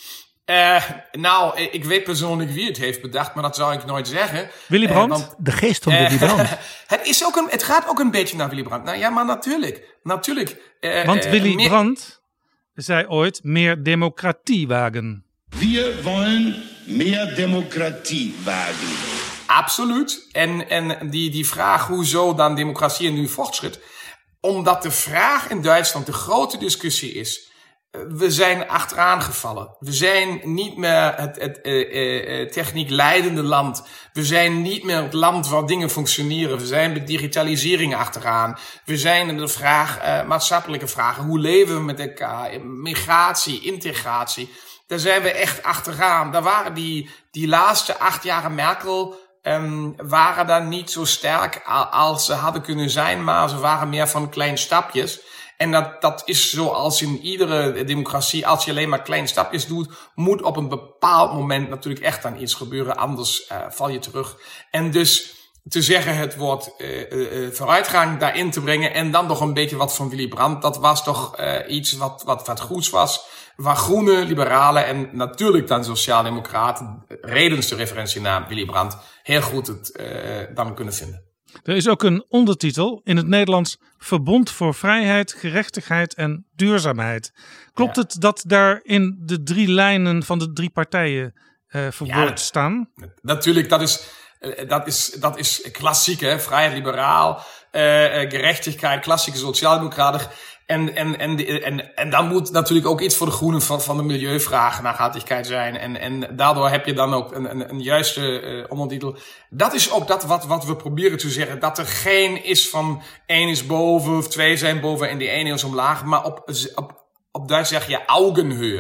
Uh, nou, ik weet persoonlijk wie het heeft bedacht, maar dat zou ik nooit zeggen. Willy Brandt? Uh, want de geest van uh, Willy Brandt. het, is ook een, het gaat ook een beetje naar Willy Brandt. Nou ja, maar natuurlijk. natuurlijk uh, want Willy uh, meer... Brandt zei ooit meer democratie wagen. Wir wollen meer democratie wagen. Absoluut. En, en die, die vraag, hoezo dan democratie en nu voortschritt? Omdat de vraag in Duitsland, de grote discussie is, we zijn achteraan gevallen. We zijn niet meer het, het uh, uh, techniek leidende land. We zijn niet meer het land waar dingen functioneren. We zijn met digitalisering achteraan. We zijn in de vraag, uh, maatschappelijke vragen. Hoe leven we met elkaar? Migratie, integratie. Daar zijn we echt achteraan. Daar waren die, die laatste acht jaren Merkel, um, waren dan niet zo sterk als ze hadden kunnen zijn. Maar ze waren meer van kleine stapjes. En dat, dat is zoals in iedere democratie, als je alleen maar kleine stapjes doet, moet op een bepaald moment natuurlijk echt dan iets gebeuren, anders uh, val je terug. En dus te zeggen het woord uh, uh, vooruitgang daarin te brengen en dan nog een beetje wat van Willy Brandt, dat was toch uh, iets wat, wat, wat goeds was, waar groene, liberalen en natuurlijk dan sociaaldemocraten, redens referentie naar Willy Brandt, heel goed het uh, dan kunnen vinden. Er is ook een ondertitel in het Nederlands: Verbond voor Vrijheid, Gerechtigheid en Duurzaamheid. Klopt ja. het dat daarin de drie lijnen van de drie partijen uh, verwoord ja, staan? Natuurlijk, dat is, dat is, dat is klassiek, hè? Vrijheid, liberaal, uh, gerechtigheid, klassieke sociaaldemocraten. En, en, en, en, en dan moet natuurlijk ook iets voor de groenen van, van de milieuvraag nachhaltigheid zijn. En, en daardoor heb je dan ook een, een, een juiste uh, ondertitel. Dat is ook dat wat, wat we proberen te zeggen. Dat er geen is van één is boven of twee zijn boven en die ene is omlaag. Maar op, op, op Duits zeg je augenhöhe.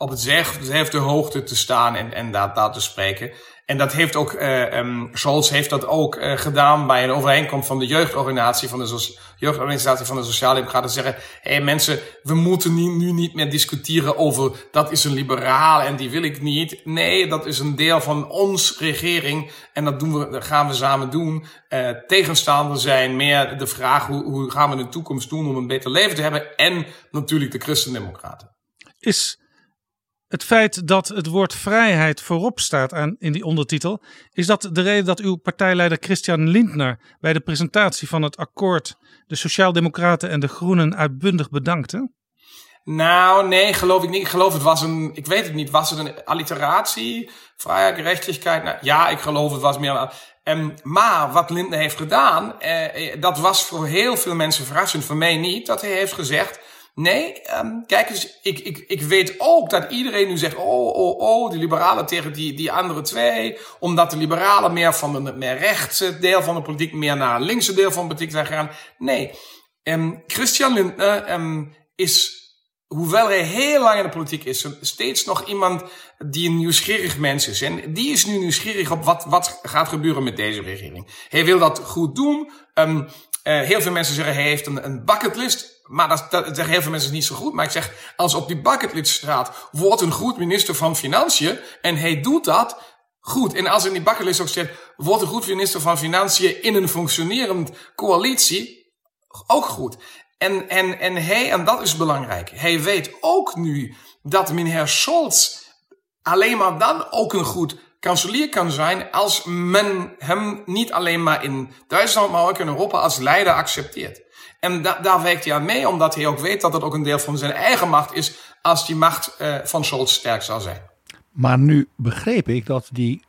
op hetzelfde hoogte te staan en, en daar, daar te spreken. En dat heeft ook, uh, um, Scholz heeft dat ook uh, gedaan bij een overeenkomst van de jeugdorganisatie van de so- jeugdorganisatie van de Sociaaldemocraten. Zeggen, hé hey, mensen, we moeten nu, nu niet meer discussiëren over dat is een liberaal en die wil ik niet. Nee, dat is een deel van ons regering en dat doen we, dat gaan we samen doen. Uh, tegenstander zijn meer de vraag hoe, hoe gaan we in de toekomst doen om een beter leven te hebben en natuurlijk de Christendemocraten. Is het feit dat het woord vrijheid voorop staat aan, in die ondertitel, is dat de reden dat uw partijleider Christian Lindner bij de presentatie van het akkoord de Sociaaldemocraten en de Groenen uitbundig bedankte? Nou, nee, geloof ik niet. Ik geloof het was een, ik weet het niet, was het een alliteratie? Vrijheid, gerechtigheid? Nou, ja, ik geloof het was meer. Um, maar wat Lindner heeft gedaan, uh, dat was voor heel veel mensen verrassend, voor mij niet, dat hij heeft gezegd, nee, um, kijk eens, ik, ik, ik weet ook dat iedereen nu zegt, oh, oh, oh, de liberalen tegen die, die andere twee, omdat de liberalen meer van de meer rechtse deel van de politiek, meer naar het linkse deel van de politiek zijn gegaan. Nee, um, Christian Lindner um, is, hoewel hij heel lang in de politiek is, steeds nog iemand die een nieuwsgierig mens is. En die is nu nieuwsgierig op wat, wat gaat gebeuren met deze regering. Hij wil dat goed doen. Um, uh, heel veel mensen zeggen hij heeft een, een bucketlist. Maar dat, dat zeggen heel veel mensen niet zo goed. Maar ik zeg, als op die bucketlist staat, wordt een goed minister van Financiën. En hij doet dat goed. En als in die bucketlist ook staat, wordt een goed minister van Financiën in een functionerend coalitie. Ook goed. En, en, en hij, en dat is belangrijk, hij weet ook nu dat meneer Scholz alleen maar dan ook een goed kanselier kan zijn als men hem niet alleen maar in Duitsland, maar ook in Europa als leider accepteert. En da, daar werkt hij aan mee, omdat hij ook weet dat het ook een deel van zijn eigen macht is als die macht uh, van Scholz sterk zal zijn. Maar nu begreep ik dat die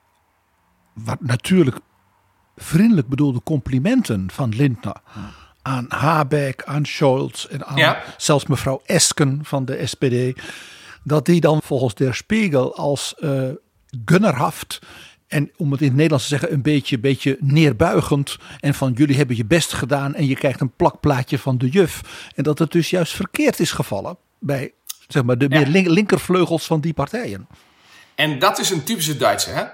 wat natuurlijk vriendelijk bedoelde complimenten van Lindner aan Habeck, aan Scholz en aan ja. zelfs mevrouw Esken van de S P D, dat die dan volgens Der Spiegel als uh, gunnerhaft en om het in het Nederlands te zeggen een beetje, beetje neerbuigend en van jullie hebben je best gedaan en je krijgt een plakplaatje van de juf. En dat het dus juist verkeerd is gevallen bij zeg maar, de ja. meer linkervleugels van die partijen. En dat is een typische Duitse. Hè?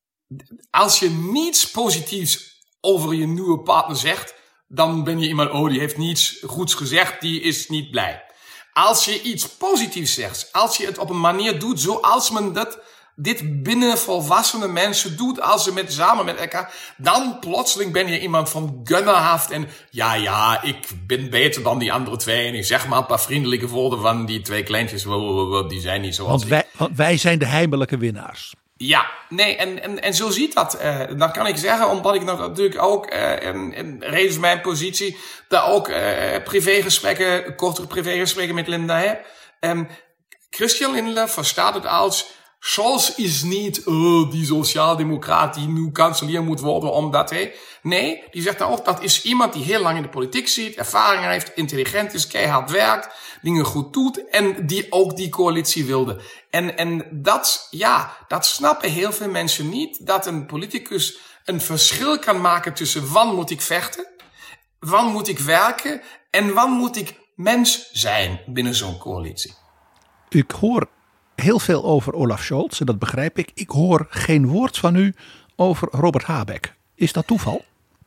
Als je niets positiefs over je nieuwe partner zegt, dan ben je iemand, oh, die heeft niets goeds gezegd, die is niet blij. Als je iets positiefs zegt, als je het op een manier doet zoals men dat, dit binnen volwassene mensen doet, als ze met, samen met elkaar, dan plotseling ben je iemand van gunnerhaft en ja, ja, ik ben beter dan die andere twee en ik zeg maar een paar vriendelijke woorden van die twee kleintjes, die zijn niet zoals want wij, want wij zijn de heimelijke winnaars. Ja, nee, en, en, en zo ziet dat. Uh, dan kan ik zeggen, omdat ik natuurlijk ook, uh, en, en reden mijn positie, daar ook uh, privégesprekken, kortere privégesprekken met Lindner heb. Um, Christian Lindner verstaat het als, Scholz is niet uh, die sociaaldemocraat die nu kanselier moet worden omdat hij. Nee, die zegt dan ook, dat is iemand die heel lang in de politiek zit, ervaring heeft, intelligent is, keihard werkt, dingen goed doet en die ook die coalitie wilde. En, en dat, ja, dat snappen heel veel mensen niet, dat een politicus een verschil kan maken tussen wanneer moet ik vechten, wanneer moet ik werken en wanneer moet ik mens zijn binnen zo'n coalitie. Ik hoor heel veel over Olaf Scholz en dat begrijp ik. Ik hoor geen woord van u over Robert Habeck. Is dat toeval?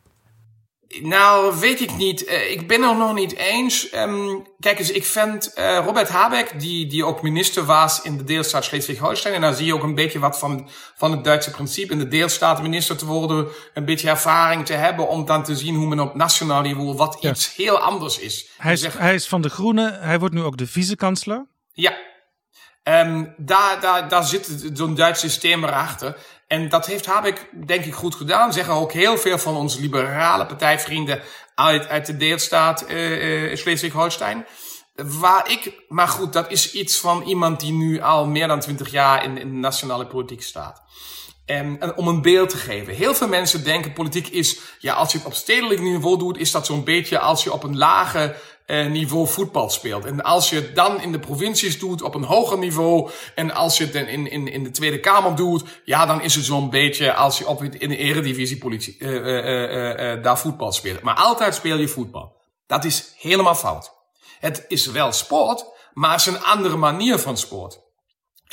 Nou, weet ik niet. Uh, ik ben er nog niet eens. Um, kijk eens, ik vind uh, Robert Habeck, die, die ook minister was in de deelstaat Schleswig-Holstein. En daar zie je ook een beetje wat van, van het Duitse principe. In de deelstaat minister te worden, een beetje ervaring te hebben om dan te zien hoe men op nationaal niveau wat ja. iets heel anders is. Hij is, zeg, hij is van de Groenen, hij wordt nu ook de vicekanselier. Ja. Um, daar, daar, daar zit zo'n Duits systeem erachter. En dat heeft Habeck denk ik goed gedaan. Zeggen ook heel veel van onze liberale partijvrienden uit, uit de deelstaat uh, uh, Schleswig-Holstein. Waar ik, maar goed, dat is iets van iemand die nu al meer dan twintig jaar in, in de nationale politiek staat. En, en om een beeld te geven. Heel veel mensen denken politiek is, ja, als je het op stedelijk niveau doet, is dat zo'n beetje als je op een lage uh, niveau voetbal speelt. En als je het dan in de provincies doet op een hoger niveau en als je het in, in, in de Tweede Kamer doet, ja, dan is het zo'n beetje als je op in de eredivisie politie, uh, uh, uh, uh, daar voetbal speelt. Maar altijd speel je voetbal. Dat is helemaal fout. Het is wel sport, maar het is een andere manier van sport.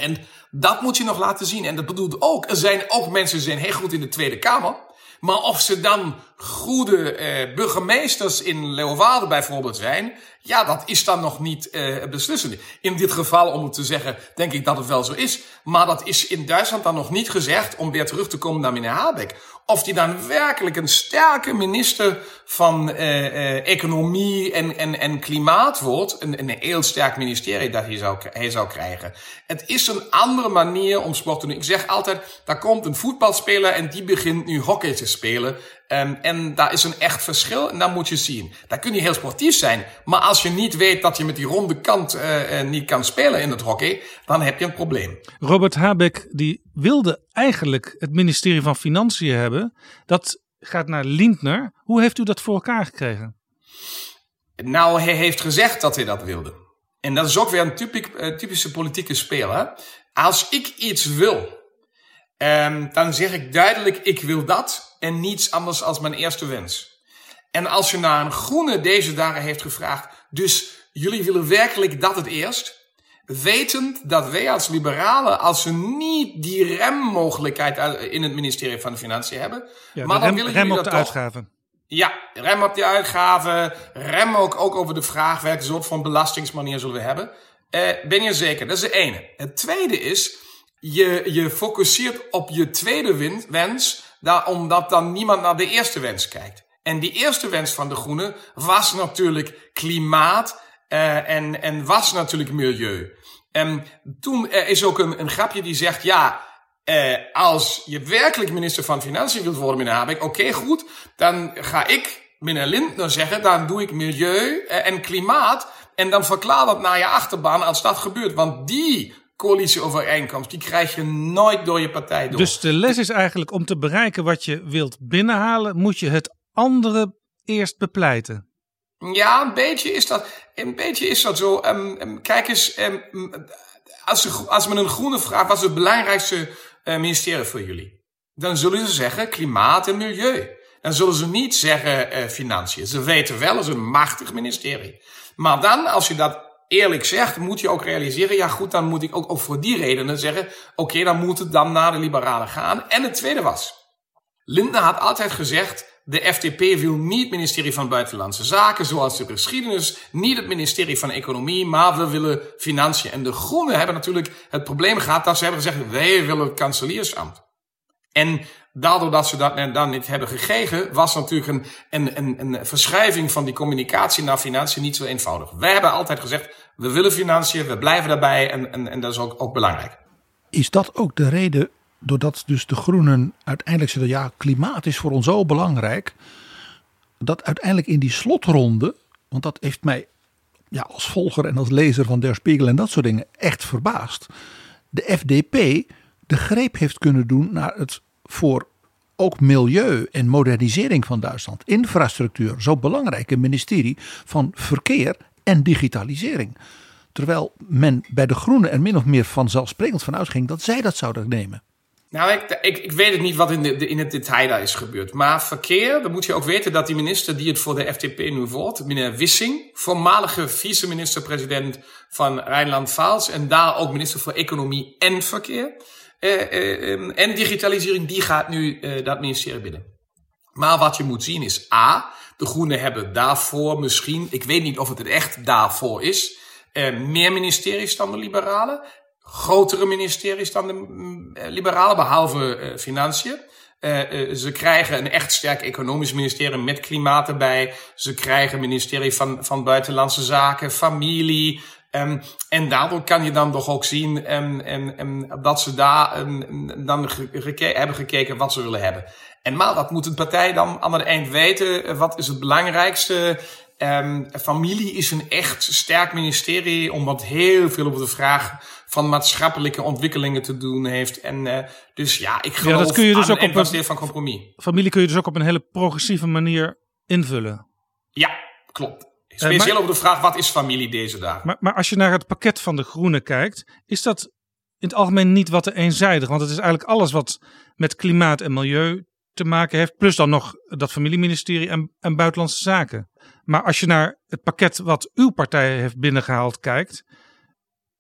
En dat moet je nog laten zien. En dat bedoelt ook, er zijn ook mensen die zijn heel goed in de Tweede Kamer. Maar of ze dan goede eh, burgemeesters in Leeuwarden bijvoorbeeld zijn, ja, dat is dan nog niet eh, beslissend. In dit geval, om het te zeggen, denk ik dat het wel zo is. Maar dat is in Duitsland dan nog niet gezegd, om weer terug te komen naar meneer Habeck. Of die dan werkelijk een sterke minister van eh, eh, economie en, en, en klimaat wordt. Een, een heel sterk ministerie dat hij zou, hij zou krijgen. Het is een andere manier om sport te doen. Ik zeg altijd, daar komt een voetbalspeler en die begint nu hockey te spelen. Um, en daar is een echt verschil en dat moet je zien. Daar kun je heel sportief zijn. Maar als je niet weet dat je met die ronde kant uh, uh, niet kan spelen in het hockey, dan heb je een probleem. Robert Habeck die wilde eigenlijk het ministerie van Financiën hebben. Dat gaat naar Lindner. Hoe heeft u dat voor elkaar gekregen? Nou, hij heeft gezegd dat hij dat wilde. En dat is ook weer een typisch, uh, typische politieke speler. Als ik iets wil, um, dan zeg ik duidelijk, ik wil dat. En niets anders als mijn eerste wens. En als je naar een groene deze dagen heeft gevraagd, dus jullie willen werkelijk dat het eerst, wetend dat wij als liberalen, als we niet die remmogelijkheid in het ministerie van Financiën hebben, ja, maar rem, dan willen rem jullie op dat de toch. Uitgaven. Ja, rem op de uitgaven, rem ook, ook over de vraag welke soort van belastingsmanier zullen we hebben. Uh, ben je zeker? Dat is de ene. Het tweede is, je, je focuseert op je tweede wens, daar, omdat dan niemand naar de eerste wens kijkt. En die eerste wens van de Groenen was natuurlijk klimaat uh, en, en was natuurlijk milieu. En toen er is ook een, een grapje die zegt, ja, uh, als je werkelijk minister van Financiën wilt worden, meneer Habeck, oké, okay, goed, dan ga ik, meneer Lindner, zeggen, dan doe ik milieu uh, en klimaat en dan verklaar dat naar je achterban als dat gebeurt. Want die coalitieovereenkomst, die krijg je nooit door je partij door. Dus de les is eigenlijk, om te bereiken wat je wilt binnenhalen, moet je het andere eerst bepleiten. Ja, een beetje is dat, een beetje is dat zo. Um, um, kijk eens, um, als, de, als men een groene vraagt, wat is het belangrijkste uh, ministerie voor jullie? Dan zullen ze zeggen klimaat en milieu. Dan zullen ze niet zeggen uh, financiën. Ze weten wel, het is een machtig ministerie. Maar dan, als je dat eerlijk zegt, moet je ook realiseren, ja goed, dan moet ik ook, ook voor die redenen zeggen, oké, okay, dan moet het dan naar de liberalen gaan. En het tweede was, Lindner had altijd gezegd, de F D P wil niet het ministerie van Buitenlandse Zaken, zoals de geschiedenis, niet het ministerie van Economie, maar we willen Financiën. En de Groenen hebben natuurlijk het probleem gehad dat ze hebben gezegd, wij willen het kanseliersambt. En daardoor dat ze dat dan niet hebben gekregen, was natuurlijk een, een, een, een verschuiving van die communicatie naar Financiën niet zo eenvoudig. Wij hebben altijd gezegd, we willen Financiën, we blijven daarbij en, en, en dat is ook, ook belangrijk. Is dat ook de reden, doordat dus de Groenen uiteindelijk zeggen, ja, klimaat is voor ons zo belangrijk, dat uiteindelijk in die slotronde, want dat heeft mij ja, als volger en als lezer van Der Spiegel en dat soort dingen echt verbaasd, de F D P de greep heeft kunnen doen naar het voor ook milieu en modernisering van Duitsland, infrastructuur, zo belangrijke ministerie van verkeer en digitalisering. Terwijl men bij de Groenen er min of meer vanzelfsprekend van uitging dat zij dat zouden nemen. Nou, ik, ik, ik weet het niet wat in, de, in het detail daar is gebeurd. Maar verkeer, dan moet je ook weten dat die minister die het voor de F D P nu wordt, meneer Wissing, voormalige vice-minister-president van Rijnland-Pfalz en daar ook minister voor Economie en Verkeer uh, uh, en digitalisering, die gaat nu uh, dat ministerie binnen. Maar wat je moet zien is, A, de Groenen hebben daarvoor misschien, ik weet niet of het het echt daarvoor is, uh, meer ministeries dan de Liberalen. Grotere ministeries dan de uh, Liberalen, behalve uh, Financiën. Uh, uh, ze krijgen een echt sterk economisch ministerie met klimaat erbij. Ze krijgen een ministerie van, van Buitenlandse Zaken, familie. Um, en daardoor kan je dan toch ook zien um, um, um, dat ze daar um, dan geke- hebben gekeken wat ze willen hebben. En maar dat moet een partij dan aan het eind weten. Wat is het belangrijkste? Um, familie is een echt sterk ministerie, omdat heel veel over de vraag van maatschappelijke ontwikkelingen te doen heeft. En uh, dus ja, ik geloof ja, dat kun je dus aan ook op een een van compromis. Familie kun je dus ook op een hele progressieve manier invullen. Ja, klopt. Speciaal uh, maar, over de vraag, wat is familie deze dagen? Maar, maar als je naar het pakket van de Groenen kijkt, is dat in het algemeen niet wat te eenzijdig. Want het is eigenlijk alles wat met klimaat en milieu te maken heeft. Plus dan nog dat familieministerie en, en buitenlandse zaken. Maar als je naar het pakket wat uw partij heeft binnengehaald kijkt, dan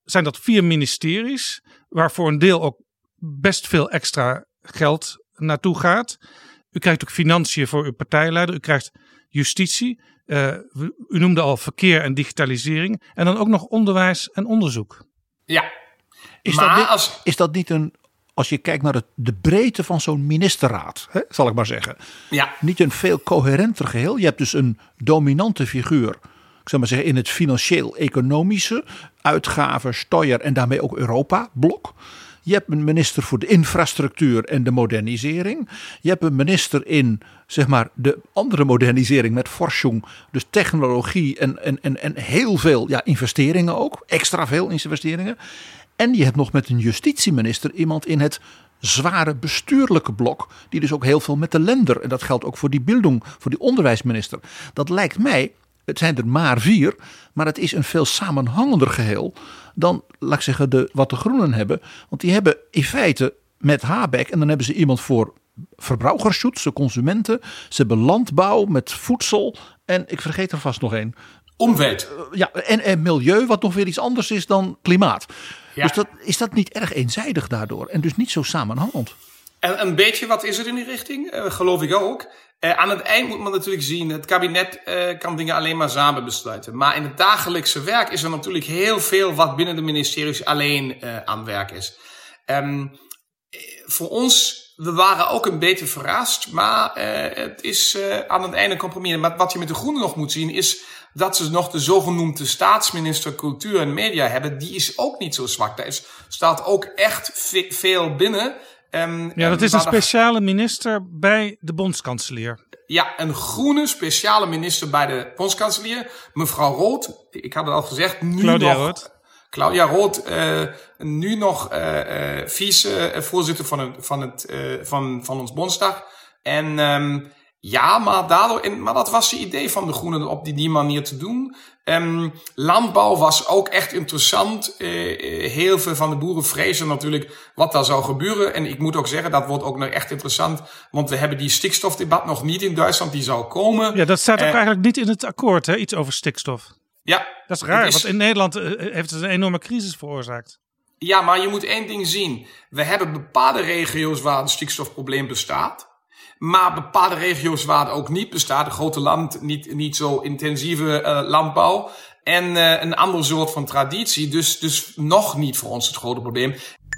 zijn dat vier ministeries, waar voor een deel ook best veel extra geld naartoe gaat. U krijgt ook financiën voor uw partijleider, u krijgt justitie, uh, u noemde al verkeer en digitalisering en dan ook nog onderwijs en onderzoek. Ja, is, maar dat niet, als... is dat niet een, als je kijkt naar het, de breedte van zo'n ministerraad, hè, zal ik maar zeggen, Ja. niet een veel coherenter geheel? Je hebt dus een dominante figuur, ik zou maar zeggen, in het financieel-economische, uitgaven, steuer en daarmee ook Europa-blok. Je hebt een minister voor de infrastructuur en de modernisering. Je hebt een minister in, zeg maar, de andere modernisering met forschung, dus technologie en, en, en, en heel veel ja, investeringen ook, extra veel investeringen. En je hebt nog met een justitieminister iemand in het zware bestuurlijke blok, die dus ook heel veel met de lender, en dat geldt ook voor die bildung, voor die onderwijsminister. Dat lijkt mij, het zijn er maar vier, maar het is een veel samenhangender geheel dan, laat ik zeggen, de, wat de Groenen hebben. Want die hebben in feite met Habeck, en dan hebben ze iemand voor verbruikersschutz, de consumenten. Ze hebben landbouw met voedsel en ik vergeet er vast nog één. Omwelt. Ja, en, en milieu, wat nog weer iets anders is dan klimaat. Ja. Dus dat, is dat niet erg eenzijdig daardoor en dus niet zo samenhangend? En een beetje wat is er in die richting, uh, geloof ik ook. Uh, aan het eind moet men natuurlijk zien, het kabinet uh, kan dingen alleen maar samen besluiten. Maar in het dagelijkse werk is er natuurlijk heel veel wat binnen de ministeries alleen uh, aan werk is. Um, voor ons, we waren ook een beetje verrast, maar uh, het is uh, aan het einde een compromis. Maar wat je met de Groenen nog moet zien is dat ze nog de zogenoemde staatsminister cultuur en media hebben. Die is ook niet zo zwak. Daar is, staat ook echt ve- veel binnen. Um, Ja, dat is een speciale minister bij de bondskanselier. Ja, een groene speciale minister bij de bondskanselier. Mevrouw Roth, ik had het al gezegd. Nu Claudia nog, Roth. Claudia Roth, uh, nu nog uh, uh, vice-voorzitter van, het, van, het, uh, van, van ons Bondsdag. En um, ja, maar, daardoor, en, maar dat was het idee van de Groenen op die, die manier te doen. Um, landbouw was ook echt interessant. Uh, uh, heel veel van de boeren vrezen natuurlijk wat daar zou gebeuren. En ik moet ook zeggen, dat wordt ook nog echt interessant. Want we hebben die stikstofdebat nog niet in Duitsland. Die zou komen. Ja, dat staat ook uh, eigenlijk niet in het akkoord, hè? Iets over stikstof. Ja. Dat is raar, is, want in Nederland uh, heeft het een enorme crisis veroorzaakt. Ja, maar je moet één ding zien. We hebben bepaalde regio's waar een stikstofprobleem bestaat. Maar bepaalde regio's waar het ook niet bestaat. Een grote land, niet, niet zo intensieve uh, landbouw. En uh, een ander soort van traditie. Dus, dus nog niet voor ons het grote probleem.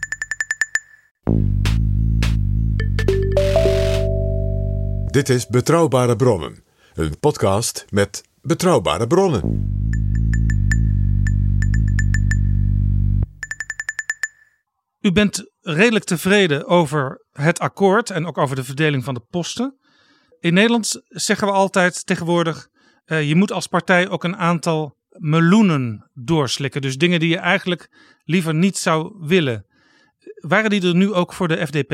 Dit is Betrouwbare Bronnen. Een podcast met betrouwbare bronnen. U bent redelijk tevreden over het akkoord en ook over de verdeling van de posten. In Nederland zeggen we altijd tegenwoordig, uh, je moet als partij ook een aantal meloenen doorslikken. Dus dingen die je eigenlijk liever niet zou willen. Waren die er nu ook voor de F D P?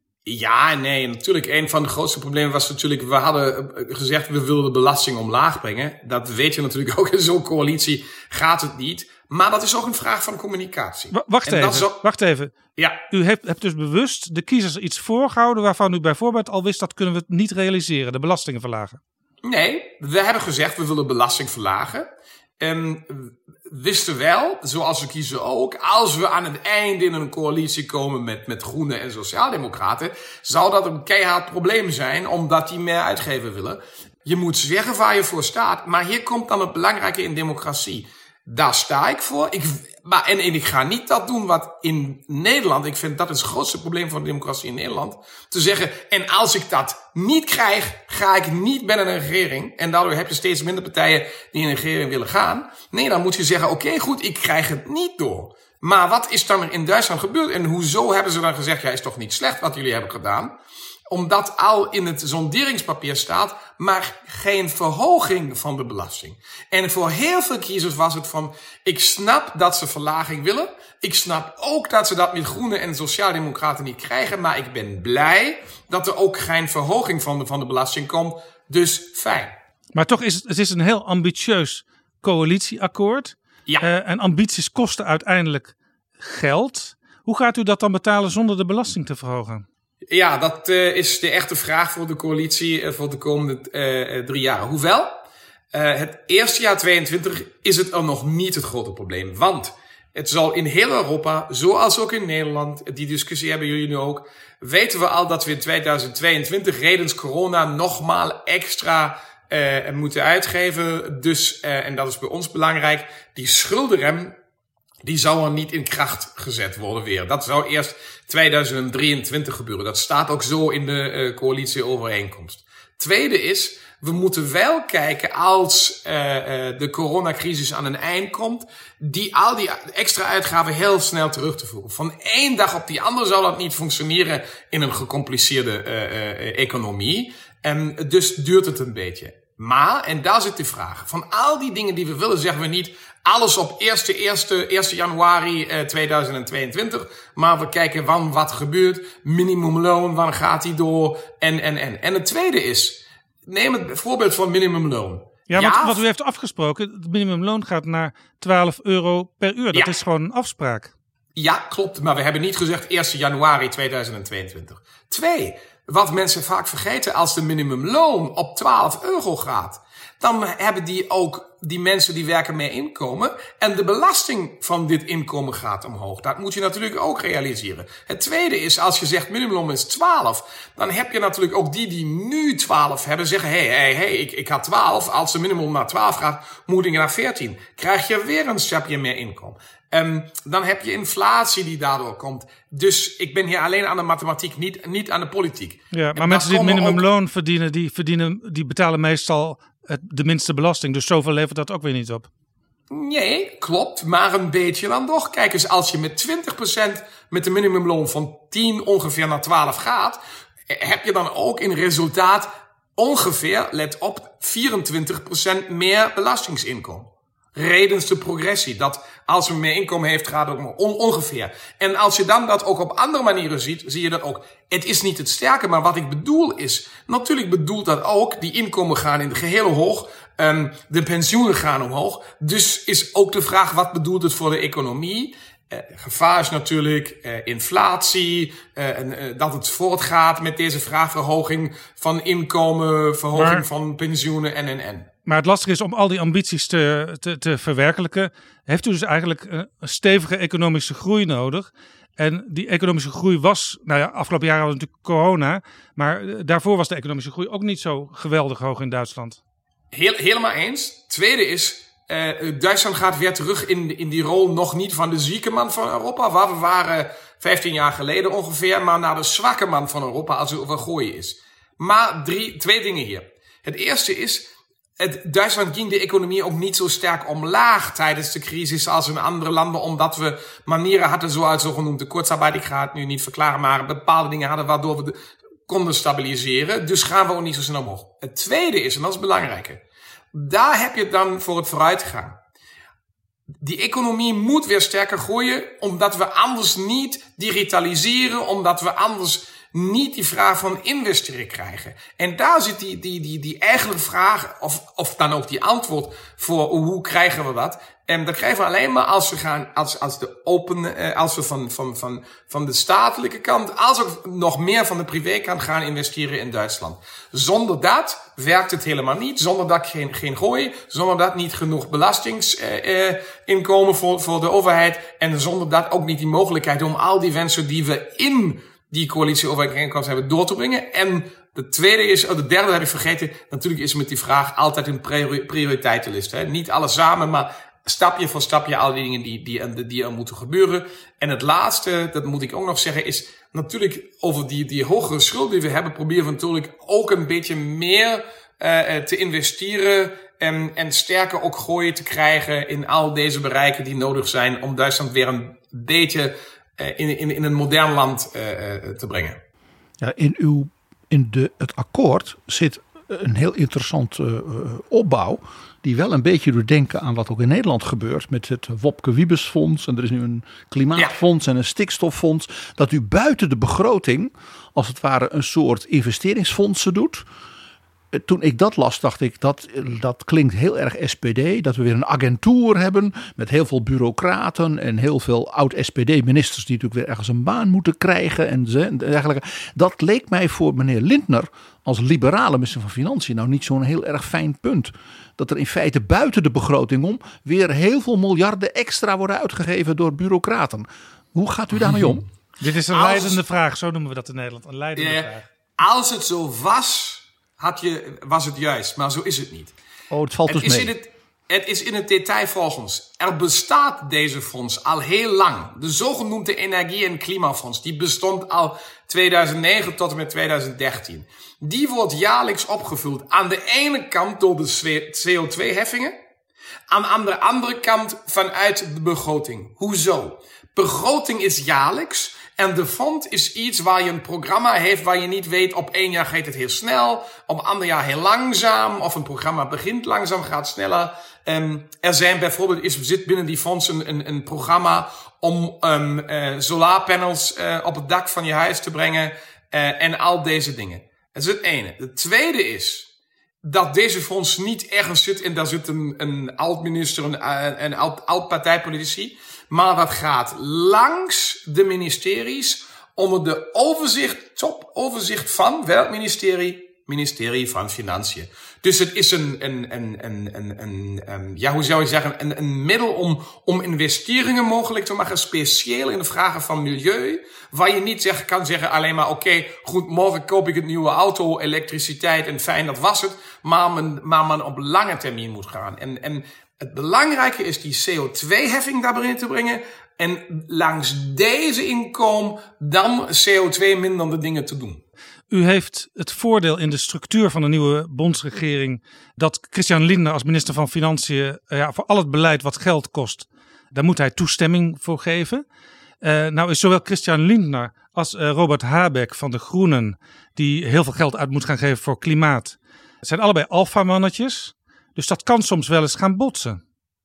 Ja, nee, natuurlijk. Een van de grootste problemen was natuurlijk, we hadden gezegd, we wilden de belasting omlaag brengen. Dat weet je natuurlijk ook, in zo'n coalitie gaat het niet. Maar dat is ook een vraag van communicatie. W- wacht en even, ook... wacht even. Ja. U hebt, hebt dus bewust de kiezers iets voorgehouden waarvan u bijvoorbeeld al wist, dat kunnen we niet realiseren, de belastingen verlagen. Nee, we hebben gezegd, we willen belasting verlagen. En wisten wel, zoals de kiezer ook, als we aan het einde in een coalitie komen met, met Groenen en Sociaaldemocraten, zou dat een keihard probleem zijn, omdat die meer uitgeven willen. Je moet zeggen waar je voor staat, maar hier komt dan het belangrijke in democratie. Daar sta ik voor. Ik, maar, en, en ik ga niet dat doen wat in Nederland, ik vind dat is het grootste probleem van de democratie in Nederland, te zeggen, en als ik dat niet krijg, ga ik niet binnen een regering. En daardoor heb je steeds minder partijen die in een regering willen gaan. Nee, dan moet je zeggen, oké, okay, goed, ik krijg het niet door. Maar wat is dan in Duitsland gebeurd? En hoezo hebben ze dan gezegd, ja, is toch niet slecht wat jullie hebben gedaan? Omdat al in het sonderingspapier staat, maar geen verhoging van de belasting. En voor heel veel kiezers was het van, ik snap dat ze verlaging willen. Ik snap ook dat ze dat met Groenen en Sociaaldemocraten niet krijgen. Maar ik ben blij dat er ook geen verhoging van de, van de belasting komt. Dus fijn. Maar toch is het, het is een heel ambitieus coalitieakkoord. Ja. Uh, en ambities kosten uiteindelijk geld. Hoe gaat u dat dan betalen zonder de belasting te verhogen? Ja, dat uh, is de echte vraag voor de coalitie uh, voor de komende uh, drie jaar. Hoewel, uh, het eerste jaar tweeëntwintig is het er nog niet het grote probleem. Want Het zal in heel Europa, zoals ook in Nederland, die discussie hebben jullie nu ook, weten we al dat we in tweeduizend tweeëntwintig redens corona nogmaal extra uh, moeten uitgeven. Dus, uh, en dat is bij ons belangrijk, die schuldenrem, die zou er niet in kracht gezet worden weer. Dat zou eerst tweeduizend drieëntwintig gebeuren. Dat staat ook zo in de uh, coalitieovereenkomst. Tweede is, we moeten wel kijken als uh, uh, de coronacrisis aan een eind komt, die al die extra uitgaven heel snel terug te voeren. Van één dag op die andere zal dat niet functioneren in een gecompliceerde uh, uh, economie. En dus duurt het een beetje. Maar, en daar zit de vraag, van al die dingen die we willen, zeggen we niet alles op eerste januari uh, tweeduizend tweeëntwintig, maar we kijken wanneer wat gebeurt, minimumloon, wanneer gaat die door, en, en, en. En het tweede is, neem het voorbeeld van minimumloon. Ja, want ja, wat u heeft afgesproken, het minimumloon gaat naar twaalf euro per uur. Dat ja. is gewoon een afspraak. Ja, klopt. Maar we hebben niet gezegd eerste januari tweeduizend tweeëntwintig. Twee, wat mensen vaak vergeten, als de minimumloon op twaalf euro gaat, dan hebben die ook die mensen die werken meer inkomen. En de belasting van dit inkomen gaat omhoog. Dat moet je natuurlijk ook realiseren. Het tweede is, als je zegt minimumloon is twaalf, dan heb je natuurlijk ook die die nu twaalf hebben, zeggen, hé, hé, hé, ik, ik had twaalf. Als de minimum naar twaalf gaat, moet ik naar veertien. Krijg je weer een stapje meer inkomen. Um, dan heb je inflatie die daardoor komt. Dus ik ben hier alleen aan de mathematiek, niet, niet aan de politiek. Ja, maar mensen die het minimumloon ook verdienen, die verdienen, die betalen meestal het, de minste belasting. Dus zoveel levert dat ook weer niet op. Nee, klopt. Maar een beetje dan toch. Kijk eens, als je met twintig procent met de minimumloon van tien ongeveer naar twaalf gaat, heb je dan ook in resultaat ongeveer, let op, vierentwintig procent meer belastingsinkomen. Redens de progressie. Dat als men meer inkomen heeft, gaat het ook maar on- ongeveer. En als je dan dat ook op andere manieren ziet, zie je dat ook. Het is niet het sterke, maar wat ik bedoel is, natuurlijk bedoelt dat ook, die inkomen gaan in het geheel hoog, um, de pensioenen gaan omhoog. Dus is ook de vraag, wat bedoelt het voor de economie? Uh, gevaar is natuurlijk uh, inflatie, uh, en, uh, dat het voortgaat met deze vraagverhoging van inkomen, verhoging maar, van pensioenen en en en. Maar het lastige is om al die ambities te, te, te verwerkelijken, heeft u dus eigenlijk een stevige economische groei nodig. En die economische groei was, nou ja, afgelopen jaar hadden we natuurlijk corona, maar daarvoor was de economische groei ook niet zo geweldig hoog in Duitsland. Heel, helemaal eens. Tweede is, Uh, Duitsland gaat weer terug in, in die rol nog niet van de zieke man van Europa, waar we waren vijftien jaar geleden ongeveer, maar naar de zwakke man van Europa als het over gooien is. Maar drie, twee dingen hier. Het eerste is, het, Duitsland ging de economie ook niet zo sterk omlaag tijdens de crisis als in andere landen, omdat we manieren hadden zoals zogenoemde kurzarbeit, ik ga het nu niet verklaren, maar bepaalde dingen hadden waardoor we de, konden stabiliseren. Dus gaan we ook niet zo snel omhoog. Het tweede is, en dat is belangrijker, daar heb je dan voor het vooruitgaan. Die economie moet weer sterker groeien, omdat we anders niet digitaliseren, omdat we anders niet die vraag van investeren krijgen. En daar zit die, die, die, die eigenlijke vraag, of, of dan ook die antwoord voor hoe krijgen we dat. En dat krijgen we alleen maar als we gaan, als, als de open, eh, als we van, van, van, van de statelijke kant, als ook nog meer van de privékant gaan investeren in Duitsland. Zonder dat werkt het helemaal niet. Zonder dat geen, geen groei. Zonder dat niet genoeg belastingsinkomen eh, voor, voor de overheid. En zonder dat ook niet die mogelijkheid om al die wensen die we in die coalitieovereenkomst hebben door te brengen. En de tweede is, oh, de derde heb ik vergeten, natuurlijk is met die vraag altijd een priori- prioriteitenlist. Hè. Niet alles samen, maar stapje voor stapje al die dingen die, die, die er moeten gebeuren. En het laatste, dat moet ik ook nog zeggen, is natuurlijk over die, die hogere schuld die we hebben, proberen we natuurlijk ook een beetje meer uh, te investeren en, en sterker ook groei te krijgen in al deze bereiken die nodig zijn om Duitsland weer een beetje uh, in, in, in een modern land uh, uh, te brengen. Ja, in uw, in de, het akkoord zit een heel interessant uh, opbouw, die wel een beetje doet denken aan wat ook in Nederland gebeurt met het Wopke Wiebesfonds. En er is nu een klimaatfonds ja. en een stikstoffonds. Dat u buiten de begroting als het ware een soort investeringsfondsen doet. toen ik dat las, dacht ik, dat, dat klinkt heel erg S P D. Dat we weer een agentuur hebben met heel veel bureaucraten en heel veel oud-S P D-ministers die natuurlijk weer ergens een baan moeten krijgen en dergelijke. Dat leek mij voor meneer Lindner als liberale minister van Financiën nou niet zo'n heel erg fijn punt. Dat er in feite buiten de begroting om weer heel veel miljarden extra worden uitgegeven door bureaucraten. Hoe gaat u daarmee om? Dit is een Als... leidende vraag, zo noemen we dat in Nederland. Een leidende ja, vraag. Als het zo was, had je, was het juist, maar zo is het niet. Oh, het valt het dus is mee. In het, het is in het detail volgens. Er bestaat deze fonds al heel lang. De zogenoemde Energie- en Klimafonds. Die bestond al tweeduizend negen tot en met tweeduizend dertien. Die wordt jaarlijks opgevuld. Aan de ene kant door de C O twee heffingen. Aan de andere kant vanuit de begroting. Hoezo? Begroting is jaarlijks. En de fonds is iets waar je een programma heeft waar je niet weet, op één jaar gaat het heel snel, op een ander jaar heel langzaam, of een programma begint langzaam, gaat sneller. Um, er zijn bijvoorbeeld, is, zit binnen die fonds een, een, een programma om um, uh, solarpanels uh, op het dak van je huis te brengen uh, en al deze dingen. Dat is het ene. Het tweede is dat deze fonds niet ergens zit en daar zit een, een oud-minister, een, een oud, oud-partijpolitici. Maar dat gaat langs de ministeries onder de overzicht, top overzicht van welk ministerie? Ministerie van Financiën. Dus het is een, een, een, een, een, een, een ja, hoe zou je zeggen, een, een middel om, om investeringen mogelijk te maken, speciaal in de vragen van milieu, waar je niet zeg, kan zeggen alleen maar, oké, okay, goed, morgen koop ik een nieuwe auto, elektriciteit en fijn, dat was het, maar men, maar men op lange termijn moet gaan. En, en het belangrijke is die C O twee heffing daarin te brengen en langs deze inkomen dan C O twee minderde dingen te doen. U heeft het voordeel in de structuur van de nieuwe bondsregering dat Christian Lindner als minister van Financiën ja, voor al het beleid wat geld kost, daar moet hij toestemming voor geven. Uh, nou is zowel Christian Lindner als uh, Robert Habeck van de Groenen, die heel veel geld uit moet gaan geven voor klimaat, zijn allebei alfamannetjes. Dus dat kan soms wel eens gaan botsen.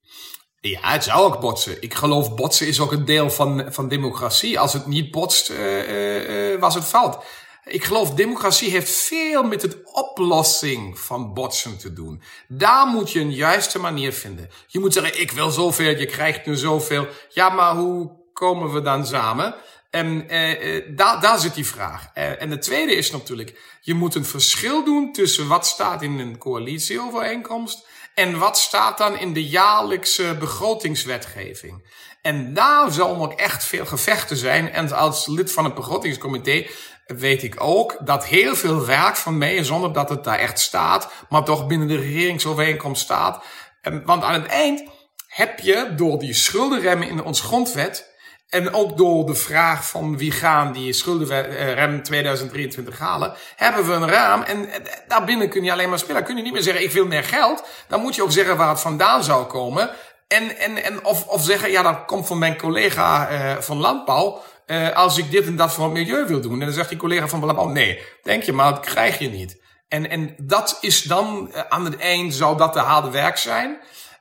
Ja, het zou ook botsen. Ik geloof botsen is ook een deel van, van democratie. Als het niet botst, uh, uh, was het fout. Ik geloof democratie heeft veel met het oplossing van botsen te doen. Daar moet je een juiste manier vinden. Je moet zeggen, ik wil zoveel, je krijgt nu zoveel. Ja, maar hoe komen we dan samen? En uh, uh, daar, daar zit die vraag. Uh, en de tweede is natuurlijk, je moet een verschil doen tussen wat staat in een coalitieovereenkomst en wat staat dan in de jaarlijkse begrotingswetgeving. En daar zal nog echt veel gevechten zijn. En als lid van het begrotingscomité weet ik ook dat heel veel werk van mij, zonder dat het daar echt staat, maar toch binnen de regeringsovereenkomst staat. Want aan het eind heb je door die schuldenremmen in onze grondwet en ook door de vraag van wie gaan die schuldenrem tweeduizend drieëntwintig halen, hebben we een raam en daarbinnen kun je alleen maar spelen. Dan kun je niet meer zeggen ik wil meer geld. Dan moet je ook zeggen waar het vandaan zou komen. En, en, en of, of zeggen ja dat komt van mijn collega uh, van Landbouw. Uh, als ik dit en dat voor het milieu wil doen. En dan zegt die collega van Landbouw nee, denk je maar dat krijg je niet. En, en dat is dan uh, aan het eind zou dat de harde werk zijn.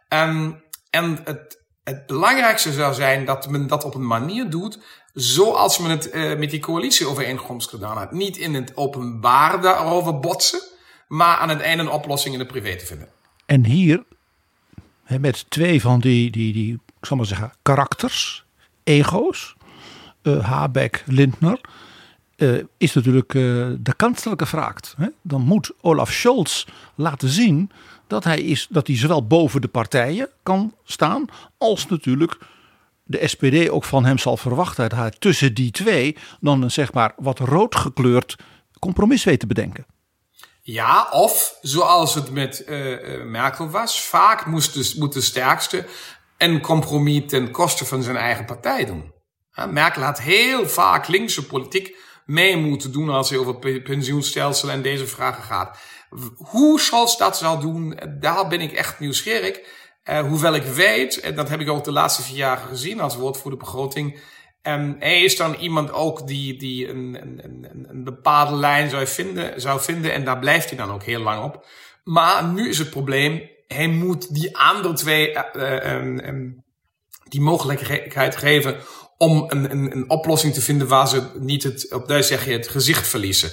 Um, en het Het belangrijkste zou zijn dat men dat op een manier doet zoals men het uh, met die coalitieovereenkomst gedaan heeft. Niet in het openbaar daarover botsen, maar aan het einde een oplossing in het privé te vinden. En hier, met twee van die, die, die ik zal maar zeggen, karakters, ego's, uh, Habeck, Lindner, uh, is natuurlijk uh, de kanselijke vraag. Hè? Dan moet Olaf Scholz laten zien dat hij, is, dat hij zowel boven de partijen kan staan, als natuurlijk de S P D ook van hem zal verwachten dat hij tussen die twee dan een zeg maar wat rood gekleurd compromis weet te bedenken. Ja, of zoals het met uh, Merkel was, vaak moest de, moet de sterkste een compromis ten koste van zijn eigen partij doen. Ja, Merkel had heel vaak linkse politiek mee moeten doen als hij over pensioenstelsel en deze vragen gaat. Hoe Scholz dat zal doen, daar ben ik echt nieuwsgierig. Uh, hoewel ik weet, en dat heb ik ook de laatste vier jaar gezien als woordvoerder begroting. Um, hij is dan iemand ook die, die een, een, een, een bepaalde lijn zou vinden, zou vinden. En daar blijft hij dan ook heel lang op. Maar nu is het probleem, hij moet die andere twee uh, um, um, die mogelijkheid geven om een, een, een oplossing te vinden waar ze niet het, op Duits zeg je, het gezicht verliezen.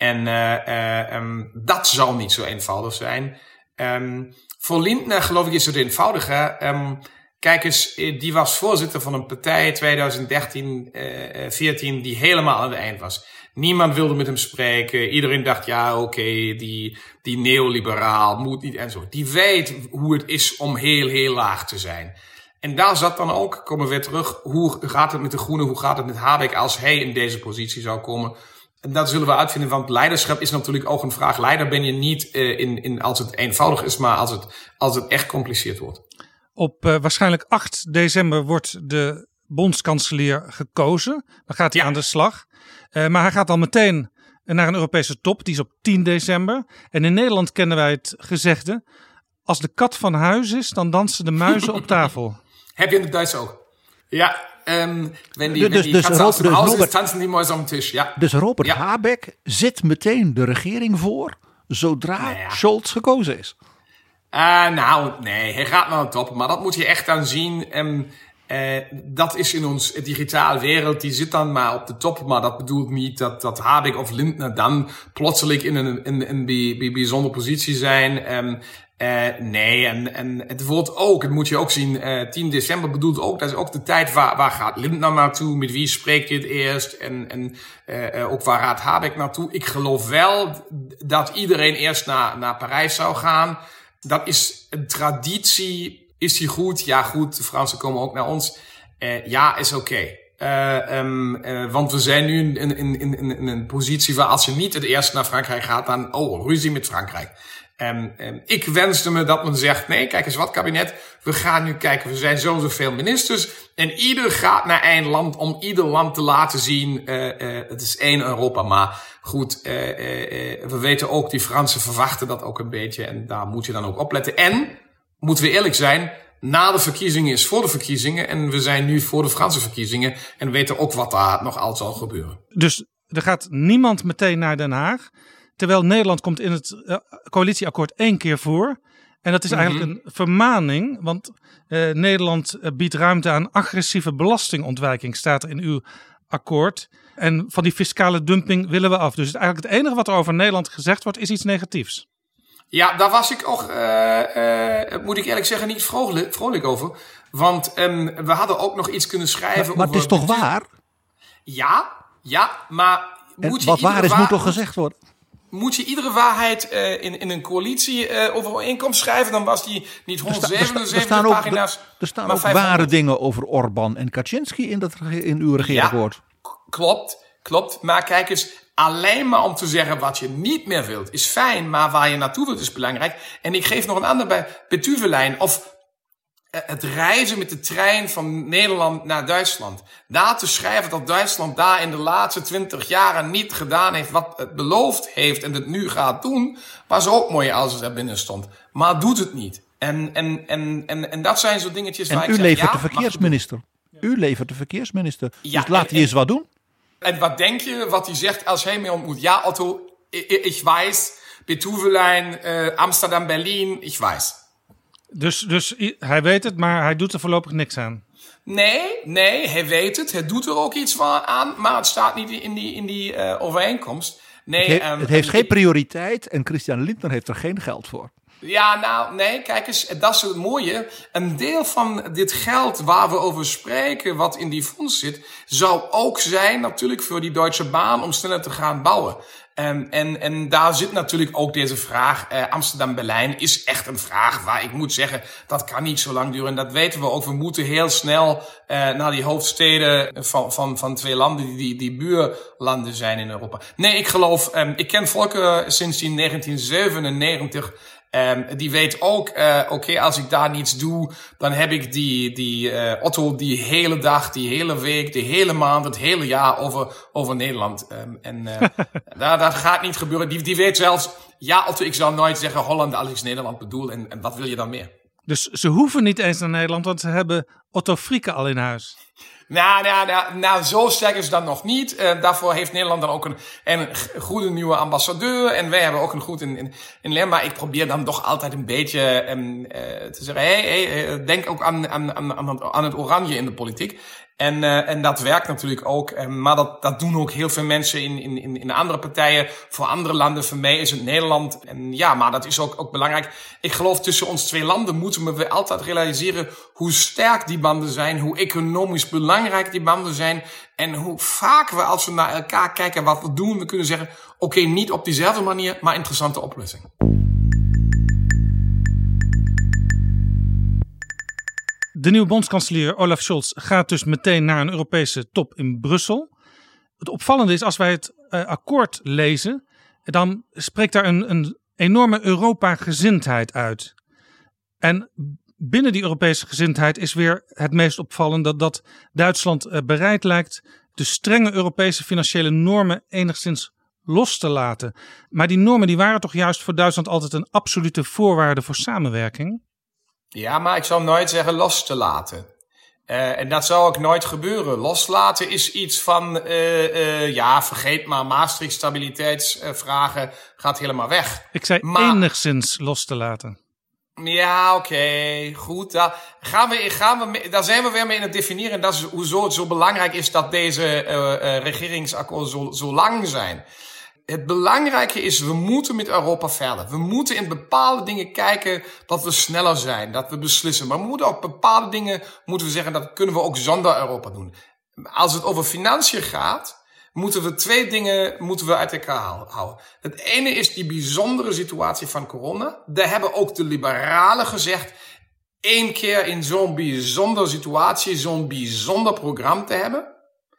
En uh, uh, um, dat zal niet zo eenvoudig zijn. Um, voor Lindner geloof ik is het eenvoudiger. Um, kijk eens, die was voorzitter van een partij twintig dertien, uh, veertien die helemaal aan het eind was. Niemand wilde met hem spreken. Iedereen dacht, ja oké, okay, die, die neoliberaal moet niet en zo. Die weet hoe het is om heel, heel laag te zijn. En daar zat dan ook, komen we weer terug, hoe gaat het met de Groenen, hoe gaat het met Habeck als hij in deze positie zou komen. En dat zullen we uitvinden, want leiderschap is natuurlijk ook een vraag. Leider ben je niet uh, in, in, als het eenvoudig is, maar als het, als het echt gecompliceerd wordt. Op uh, waarschijnlijk acht december wordt de bondskanselier gekozen. Dan gaat hij ja. aan de slag. Uh, maar hij gaat al meteen naar een Europese top. Die is op tien december. En in Nederland kennen wij het gezegde: als de kat van huis is, dan dansen de muizen op tafel. Heb je in het Duits ook? Ja. Um, wenn die, dus, wenn die dus, Katze dus, aus dem dus Haus Robert, ist, tanzen die Mäuse am Tisch. Ja. Dus Robert ja. Habeck zit meteen de regering voor zodra nou ja. Scholz gekozen is. Uh, nou, nee, hij gaat naar de top. Maar dat moet je echt dan zien. Um, uh, dat is in ons digitale wereld. Die zit dan maar op de top. Maar dat bedoelt niet dat, dat Habeck of Lindner dan plotseling in een, in, in een bijzondere positie zijn. Um, Uh, nee, en, en het wordt ook, het moet je ook zien, uh, tien december bedoelt ook, dat is ook de tijd waar, waar gaat Lindner naartoe, met wie spreekt je het eerst en, en uh, uh, ook waar gaat Habeck naartoe. Ik geloof wel dat iedereen eerst naar, naar Parijs zou gaan. Dat is een traditie, is die goed? Ja goed, de Fransen komen ook naar ons. Uh, ja, is oké. Okay. Uh, um, uh, want we zijn nu in, in, in, in, in een positie waar als je niet het eerst naar Frankrijk gaat, dan, oh, ruzie met Frankrijk. Um, um, ik wenste me dat men zegt, nee, kijk eens wat kabinet, we gaan nu kijken, we zijn zo zoveel ministers en ieder gaat naar één land om ieder land te laten zien, uh, uh, het is één Europa, maar goed, uh, uh, uh, we weten ook, die Fransen verwachten dat ook een beetje en daar moet je dan ook op letten. En, moeten we eerlijk zijn, na de verkiezingen is voor de verkiezingen en we zijn nu voor de Franse verkiezingen en weten ook wat daar nog al zal gebeuren. Dus er gaat niemand meteen naar Den Haag. Terwijl Nederland komt in het uh, coalitieakkoord één keer voor. En dat is mm-hmm. eigenlijk een vermaning. Want uh, Nederland uh, biedt ruimte aan agressieve belastingontwijking. Staat er in uw akkoord. En van die fiscale dumping willen we af. Dus het, eigenlijk het enige wat er over Nederland gezegd wordt is iets negatiefs. Ja, daar was ik ook, uh, uh, moet ik eerlijk zeggen, niet vrolijk, vrolijk over. Want um, we hadden ook nog iets kunnen schrijven maar, maar over... Maar het is toch waar? Ja, ja, maar... Moet en je wat waar is, waar... moet toch gezegd worden? Moet je iedere waarheid uh, in, in een coalitie uh, overeenkomst schrijven, dan was die niet honderdzevenenzeventig pagina's. Er, er staan ook ware dingen over Orbán en Kaczynski in, dat, in uw regeerakkoord. Ja, klopt, klopt. Maar kijk eens, alleen maar om te zeggen wat je niet meer wilt is fijn, maar waar je naartoe wilt is belangrijk. En ik geef nog een ander bij Betuvelijn of het reizen met de trein van Nederland naar Duitsland. Daar te schrijven dat Duitsland daar in de laatste twintig jaren niet gedaan heeft wat het beloofd heeft en het nu gaat doen, was ook mooi als het er binnen stond. Maar doet het niet. En, en, en, en, en dat zijn zo dingetjes en waar u ik zeg, levert ja, de verkeersminister. U levert de verkeersminister. Ja, dus laat en, hij eens wat doen. En wat denk je wat hij zegt als hij mij ontmoet? Ja, Otto, ik, ik weet, Betuvelijn, uh, Amsterdam, Berlin, ik weet. Dus, dus hij weet het, maar hij doet er voorlopig niks aan. Nee, nee, hij weet het. Hij doet er ook iets van aan, maar het staat niet in die, in die uh, overeenkomst. Nee, het, he- um, het heeft um, geen prioriteit en Christian Lindner heeft er geen geld voor. Ja, nou, nee, kijk eens, dat is het mooie. Een deel van dit geld waar we over spreken, wat in die fonds zit, zou ook zijn natuurlijk voor die Deutsche Bahn om sneller te gaan bouwen. Um, en, en daar zit natuurlijk ook deze vraag. Uh, Amsterdam-Berlijn is echt een vraag waar ik moet zeggen, dat kan niet zo lang duren. En dat weten we ook. We moeten heel snel uh, naar die hoofdsteden van, van, van twee landen die, die, die buurlanden zijn in Europa. Nee, ik geloof, um, ik ken Volker sinds negentien zevenennegentig. Um, die weet ook, uh, oké, okay, als ik daar niets doe, dan heb ik die, die uh, Otto die hele dag, die hele week, die hele maand, het hele jaar over, over Nederland. Um, en uh, dat, dat gaat niet gebeuren. Die, die weet zelfs, ja Otto, ik zal nooit zeggen Holland als ik Nederland bedoel. En, en wat wil je dan meer? Dus ze hoeven niet eens naar Nederland, want ze hebben Otto Frieke al in huis. Nou, nou, nou, nou, zo sterk is dat nog niet. Uh, daarvoor heeft Nederland dan ook een, een goede nieuwe ambassadeur. En wij hebben ook een goed in, in, in Lerma. Maar ik probeer dan toch altijd een beetje um, uh, te zeggen, hey, hey, denk ook aan, aan, aan, aan het oranje in de politiek. En, uh, en dat werkt natuurlijk ook. En, maar dat, dat doen ook heel veel mensen in, in, in, in andere partijen. Voor andere landen, voor mij is het Nederland. En ja, maar dat is ook, ook belangrijk. Ik geloof tussen ons twee landen moeten we altijd realiseren hoe sterk die banden zijn. Hoe economisch belangrijk die banden zijn. En hoe vaak we als we naar elkaar kijken wat we doen. We kunnen zeggen, oké, okay, niet op diezelfde manier, maar interessante oplossing. De nieuwe bondskanselier Olaf Scholz gaat dus meteen naar een Europese top in Brussel. Het opvallende is, als wij het uh, akkoord lezen, dan spreekt daar een, een enorme Europa-gezindheid uit. En binnen die Europese gezindheid is weer het meest opvallend dat, dat Duitsland uh, bereid lijkt de strenge Europese financiële normen enigszins los te laten. Maar die normen die waren toch juist voor Duitsland altijd een absolute voorwaarde voor samenwerking? Ja, maar ik zou nooit zeggen los te laten. Uh, en dat zou ook nooit gebeuren. Loslaten is iets van, uh, uh, ja, vergeet maar, Maastricht stabiliteitsvragen uh, gaat helemaal weg. Ik zei maar, enigszins los te laten. Ja, oké, okay, goed. Daar, gaan we, gaan we, daar zijn we weer mee in het definiëren. En dat is hoezo het zo belangrijk is dat deze uh, uh, regeringsakkoorden zo, zo lang zijn. Het belangrijke is, we moeten met Europa verder. We moeten in bepaalde dingen kijken dat we sneller zijn, dat we beslissen. Maar we moeten ook bepaalde dingen, moeten we zeggen, dat kunnen we ook zonder Europa doen. Als het over financiën gaat, moeten we twee dingen moeten we uit elkaar houden. Het ene is die bijzondere situatie van corona. Daar hebben ook de liberalen gezegd, één keer in zo'n bijzondere situatie, zo'n bijzonder programma te hebben.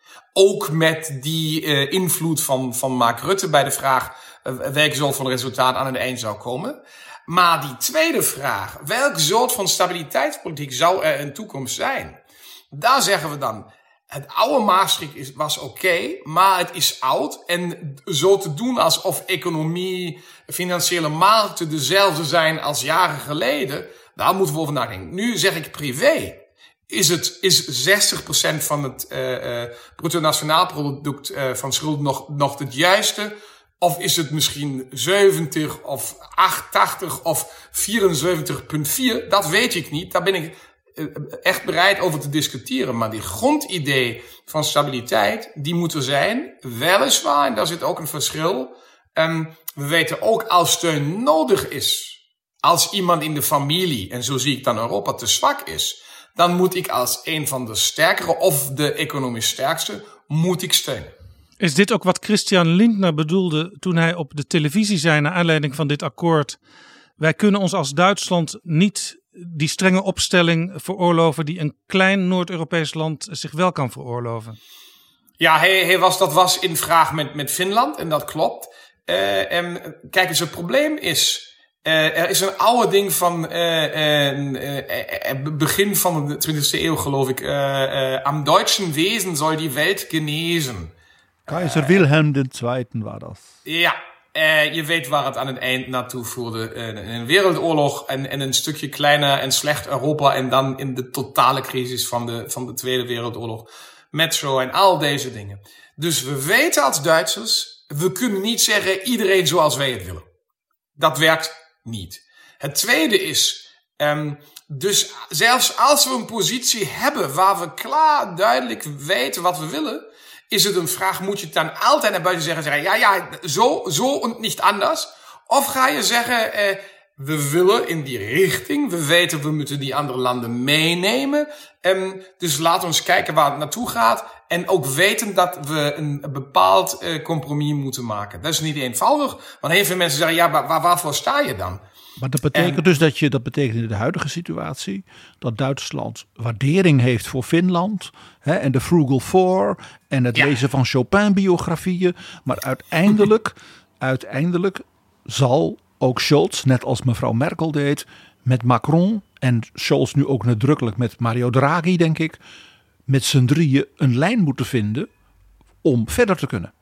Ook met die uh, invloed van, van Mark Rutte bij de vraag uh, welk soort van resultaat aan het eind zou komen. Maar die tweede vraag, welk soort van stabiliteitspolitiek zou er in toekomst zijn? Daar zeggen we dan, het oude Maastricht is, was oké, okay, maar het is oud. En zo te doen alsof economie, financiële markten dezelfde zijn als jaren geleden, daar moeten we over nadenken. Nu zeg ik privé. Is het, is zestig procent van het uh, uh, bruto nationaal product uh, van schuld nog, nog het juiste? Of is het misschien zeventig of achtentachtig of vierenzeventig komma vier? Dat weet ik niet. Daar ben ik uh, echt bereid over te discussiëren. Maar die grondidee van stabiliteit, die moet er zijn. Weliswaar, en daar zit ook een verschil. Um, we weten ook als steun nodig is. Als iemand in de familie, en zo zie ik dan Europa, te zwak is, dan moet ik als een van de sterkere of de economisch sterkste, moet ik steunen. Is dit ook wat Christian Lindner bedoelde toen hij op de televisie zei naar aanleiding van dit akkoord? Wij kunnen ons als Duitsland niet die strenge opstelling veroorloven die een klein Noord-Europees land zich wel kan veroorloven. Ja, hij, hij was, dat was in vraag met, met Finland en dat klopt. Uh, en kijk eens, het probleem is, Uh, er is een oude ding van uh, uh, uh, uh, begin van de twintigste eeuw, geloof ik. Uh, uh, am deutschen Wesen soll die Welt genezen. Keizer uh, Wilhelm de Tweede war dat. Ja, uh, je weet waar het aan het eind naartoe voerde. Uh, een wereldoorlog en, en een stukje kleiner en slecht Europa. En dan in de totale crisis van de, van de Tweede Wereldoorlog. Metro en al deze dingen. Dus we weten als Duitsers, we kunnen niet zeggen iedereen zoals wij het willen. Dat werkt niet. Het tweede is, um, dus zelfs als we een positie hebben waar we klaar duidelijk weten wat we willen, is het een vraag, moet je het dan altijd naar buiten zeggen, zeggen ja, ja, zo, zo en niet anders? Of ga je zeggen, eh, we willen in die richting, we weten we moeten die andere landen meenemen, um, dus laten we eens kijken waar het naartoe gaat en ook weten dat we een bepaald uh, compromis moeten maken. Dat is niet eenvoudig, want heel veel mensen zeggen, ja, waar, waarvoor sta je dan? Maar dat betekent en, dus dat je, dat betekent in de huidige situatie, dat Duitsland waardering heeft voor Finland, hè, en de Frugal Four en het ja. lezen van Chopin-biografieën, maar uiteindelijk, uiteindelijk zal ook Scholz, net als mevrouw Merkel deed, met Macron en Scholz nu ook nadrukkelijk met Mario Draghi, denk ik, met z'n drieën een lijn moeten vinden om verder te kunnen.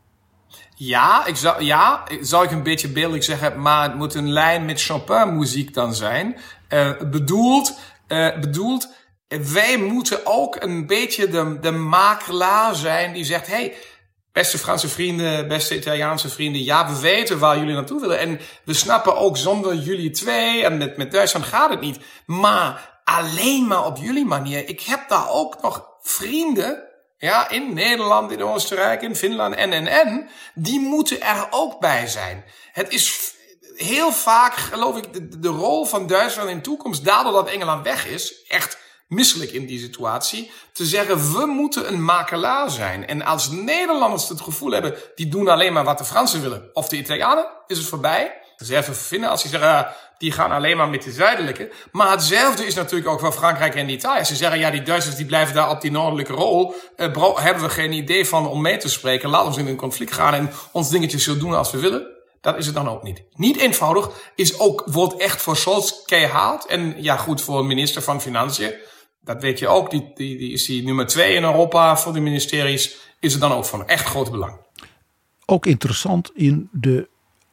Ja, ik zou, ja, zou ik een beetje beeldelijk zeggen, maar het moet een lijn met Chopin-muziek dan zijn. Uh, bedoeld, uh, bedoeld, wij moeten ook een beetje de, de makelaar zijn die zegt, hey, beste Franse vrienden, beste Italiaanse vrienden, ja, we weten waar jullie naartoe willen. En we snappen ook zonder jullie twee, en met, met Duitsland gaat het niet. Maar alleen maar op jullie manier. Ik heb daar ook nog vrienden ja, in Nederland, in Oostenrijk, in Finland en, en, en, die moeten er ook bij zijn. Het is heel vaak, geloof ik, de, de rol van Duitsland in de toekomst, daardoor dat Engeland weg is, echt misselijk in die situatie, te zeggen, we moeten een makelaar zijn. En als Nederlanders het gevoel hebben, die doen alleen maar wat de Fransen willen, of de Italianen, is het voorbij. Zelfs vervinden als ze zeggen, uh, die gaan alleen maar met de zuidelijke. Maar hetzelfde is natuurlijk ook voor Frankrijk en Italië. Ze zeggen, ja, die Duitsers die blijven daar op die noordelijke rol. Uh, bro, hebben we geen idee van om mee te spreken. Laat ons in een conflict gaan en ons dingetjes zo doen als we willen. Dat is het dan ook niet. Niet eenvoudig is ook, wordt echt voor Scholz keihard. En ja, goed, voor een minister van Financiën. Dat weet je ook. Die, die, die is die nummer twee in Europa voor de ministeries. Is het dan ook van echt groot belang. Ook interessant in de,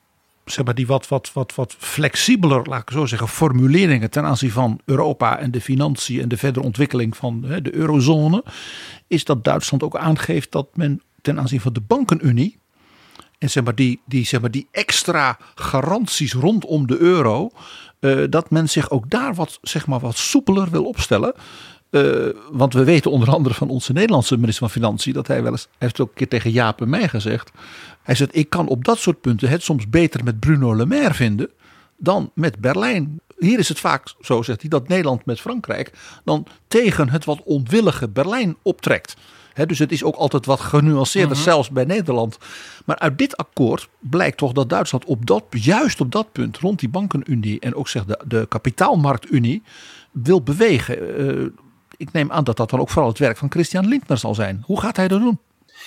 zeg maar, die wat, wat, wat, wat flexibeler, laat ik zo zeggen, formuleringen ten aanzien van Europa en de financiën en de verdere ontwikkeling van hè, de eurozone. Is dat Duitsland ook aangeeft dat men ten aanzien van de bankenunie en zeg maar die, die, zeg maar, die extra garanties rondom de euro, uh, dat men zich ook daar wat, zeg maar, wat soepeler wil opstellen. Uh, want we weten onder andere van onze Nederlandse minister van Financiën dat hij wel eens, hij heeft ook een keer tegen Jaap en mij gezegd. Hij zegt, ik kan op dat soort punten het soms beter met Bruno Le Maire vinden dan met Berlijn. Hier is het vaak, zo zegt hij, dat Nederland met Frankrijk dan tegen het wat onwillige Berlijn optrekt. He, dus het is ook altijd wat genuanceerder, mm-hmm. zelfs bij Nederland. Maar uit dit akkoord blijkt toch dat Duitsland op dat, juist op dat punt rond die bankenunie en ook zeg de, de kapitaalmarktunie wil bewegen. Uh, ik neem aan dat dat dan ook vooral het werk van Christian Lindner zal zijn. Hoe gaat hij dat doen?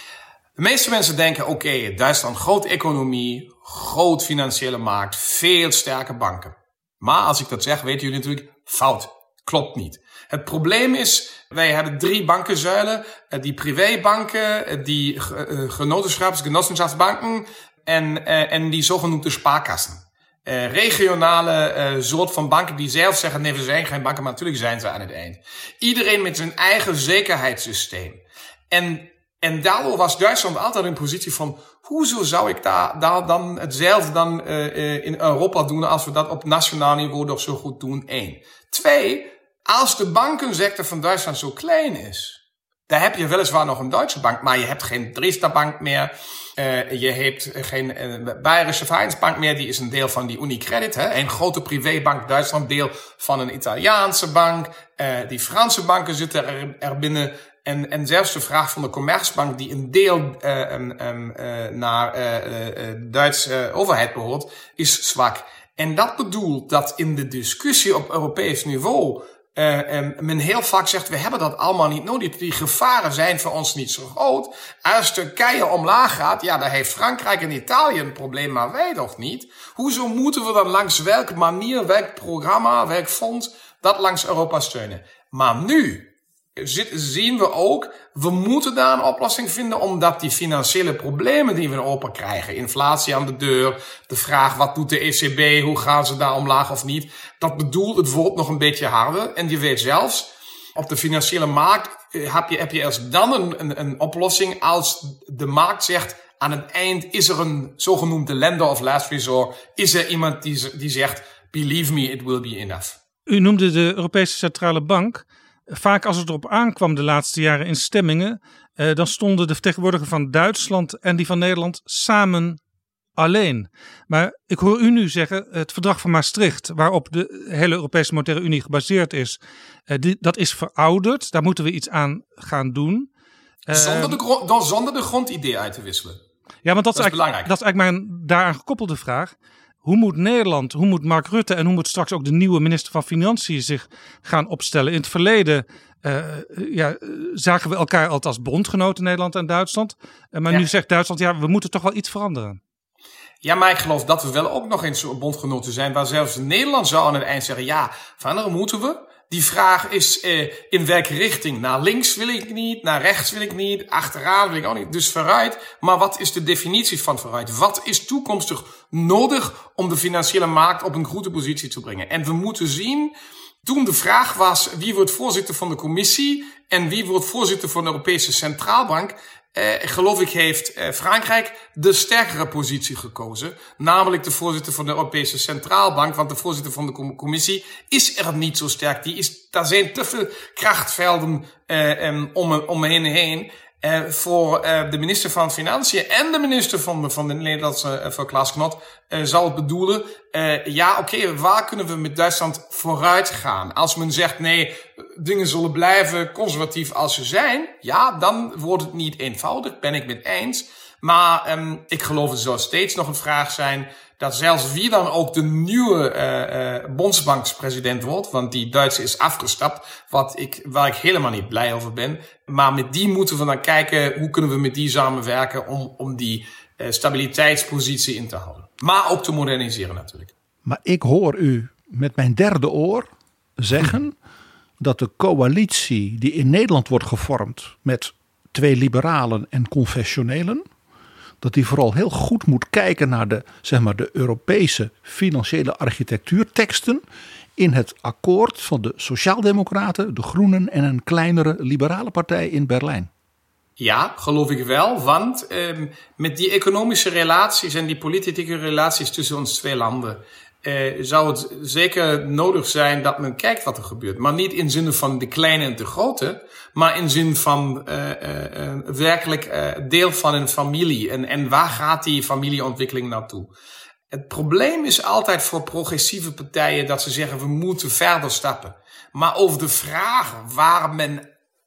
De meeste mensen denken, oké, okay, Duitsland, grote economie, groot financiële markt, veel sterke banken. Maar als ik dat zeg, weten jullie natuurlijk, fout. Klopt niet. Het probleem is, wij hebben drie bankenzuilen. Die privébanken, die genotenschaps, genossenschapsbanken en, en die zogenoemde spaarkassen. Uh, regionale uh, soort van banken die zelf zeggen, nee, we zijn geen banken, maar natuurlijk zijn ze aan het eind. Iedereen met zijn eigen zekerheidssysteem. En, en daardoor was Duitsland altijd in positie van, hoezo zou ik daar, daar dan hetzelfde dan uh, uh, in Europa doen als we dat op nationaal niveau toch zo goed doen? Eén. Twee, als de bankensector van Duitsland zo klein is, daar heb je weliswaar nog een Duitse bank, maar je hebt geen Dresdner Bank meer. Uh, je hebt geen uh, Bayerische Vereinsbank meer, die is een deel van die Unicredit. Hè? Een grote privébank Duitsland, deel van een Italiaanse bank. Uh, die Franse banken zitten er, er binnen. En, en zelfs de vraag van de Commerzbank, die een deel uh, um, um, uh, naar uh, uh, Duitse uh, overheid behoort, is zwak. En dat bedoelt dat in de discussie op Europees niveau Uh, um, men heel vaak zegt, we hebben dat allemaal niet nodig. Die gevaren zijn voor ons niet zo groot. Als Turkije omlaag gaat, ja, dan heeft Frankrijk en Italië een probleem, maar wij toch niet. Hoezo moeten we dan langs welke manier, welk programma, welk fonds, dat langs Europa steunen? Maar nu zit, zien we ook, we moeten daar een oplossing vinden, omdat die financiële problemen die we in Europa krijgen, inflatie aan de deur, de vraag wat doet de E C B, hoe gaan ze daar omlaag of niet, dat bedoelt het wordt nog een beetje harder. En je weet zelfs, op de financiële markt heb je, heb je eerst dan een, een, een oplossing als de markt zegt, aan het eind is er een zogenoemde lender of last resort, is er iemand die, die zegt, believe me, it will be enough. U noemde de Europese Centrale Bank. Vaak als het erop aankwam de laatste jaren in stemmingen, eh, dan stonden de vertegenwoordiger van Duitsland en die van Nederland samen alleen. Maar ik hoor u nu zeggen, het verdrag van Maastricht, waarop de hele Europese Monetaire Unie gebaseerd is, eh, die, dat is verouderd. Daar moeten we iets aan gaan doen. Uh, zonder, de grond, zonder de grondidee uit te wisselen. Ja, want dat, dat is, is belangrijk. Dat is eigenlijk mijn daaraan gekoppelde vraag. Hoe moet Nederland, hoe moet Mark Rutte en hoe moet straks ook de nieuwe minister van Financiën zich gaan opstellen? In het verleden uh, ja, zagen we elkaar altijd als bondgenoten, Nederland en Duitsland. Uh, maar ja. Nu zegt Duitsland, ja, we moeten toch wel iets veranderen. Ja, maar ik geloof dat we wel ook nog eens bondgenoten zijn, waar zelfs Nederland zou aan het eind zeggen, ja, veranderen moeten we. Die vraag is uh, in welke richting? Naar links wil ik niet, naar rechts wil ik niet, achteraan wil ik ook niet. Dus vooruit. Maar wat is de definitie van vooruit? Wat is toekomstig nodig om de financiële markt op een goede positie te brengen? En we moeten zien, toen de vraag was wie wordt voorzitter van de commissie en wie wordt voorzitter van de Europese Centraalbank, Uh, geloof ik heeft uh, Frankrijk de sterkere positie gekozen. Namelijk de voorzitter van de Europese Centraalbank. Want de voorzitter van de com- commissie is er niet zo sterk. Die is, daar zijn te veel krachtvelden uh, um, om, om hen heen. Uh, voor uh, de minister van Financiën en de minister van de, van de Nederlandse, uh, voor Klaas Knot, uh, zal het bedoelen, uh, ja oké, okay, waar kunnen we met Duitsland vooruit gaan? Als men zegt nee, dingen zullen blijven conservatief als ze zijn, ja, dan wordt het niet eenvoudig, ben ik met eens. Maar um, ik geloof het zal steeds nog een vraag zijn dat zelfs wie dan ook de nieuwe uh, uh, bondsbankspresident wordt, want die Duitse is afgestapt, wat ik, waar ik helemaal niet blij over ben. Maar met die moeten we dan kijken, hoe kunnen we met die samenwerken om, om die uh, stabiliteitspositie in te houden. Maar ook te moderniseren natuurlijk. Maar ik hoor u met mijn derde oor zeggen dat de coalitie die in Nederland wordt gevormd met twee liberalen en confessionelen, dat die vooral heel goed moet kijken naar de, zeg maar, de Europese financiële architectuurteksten in het akkoord van de Sociaaldemocraten, de Groenen en een kleinere liberale partij in Berlijn. Ja, geloof ik wel, want um, met die economische relaties en die politieke relaties tussen ons twee landen Uh, zou het zeker nodig zijn dat men kijkt wat er gebeurt. Maar niet in zin van de kleine en de grote, maar in zin van uh, uh, uh, werkelijk uh, deel van een familie. En, en waar gaat die familieontwikkeling naartoe? Het probleem is altijd voor progressieve partijen dat ze zeggen we moeten verder stappen. Maar over de vraag waar men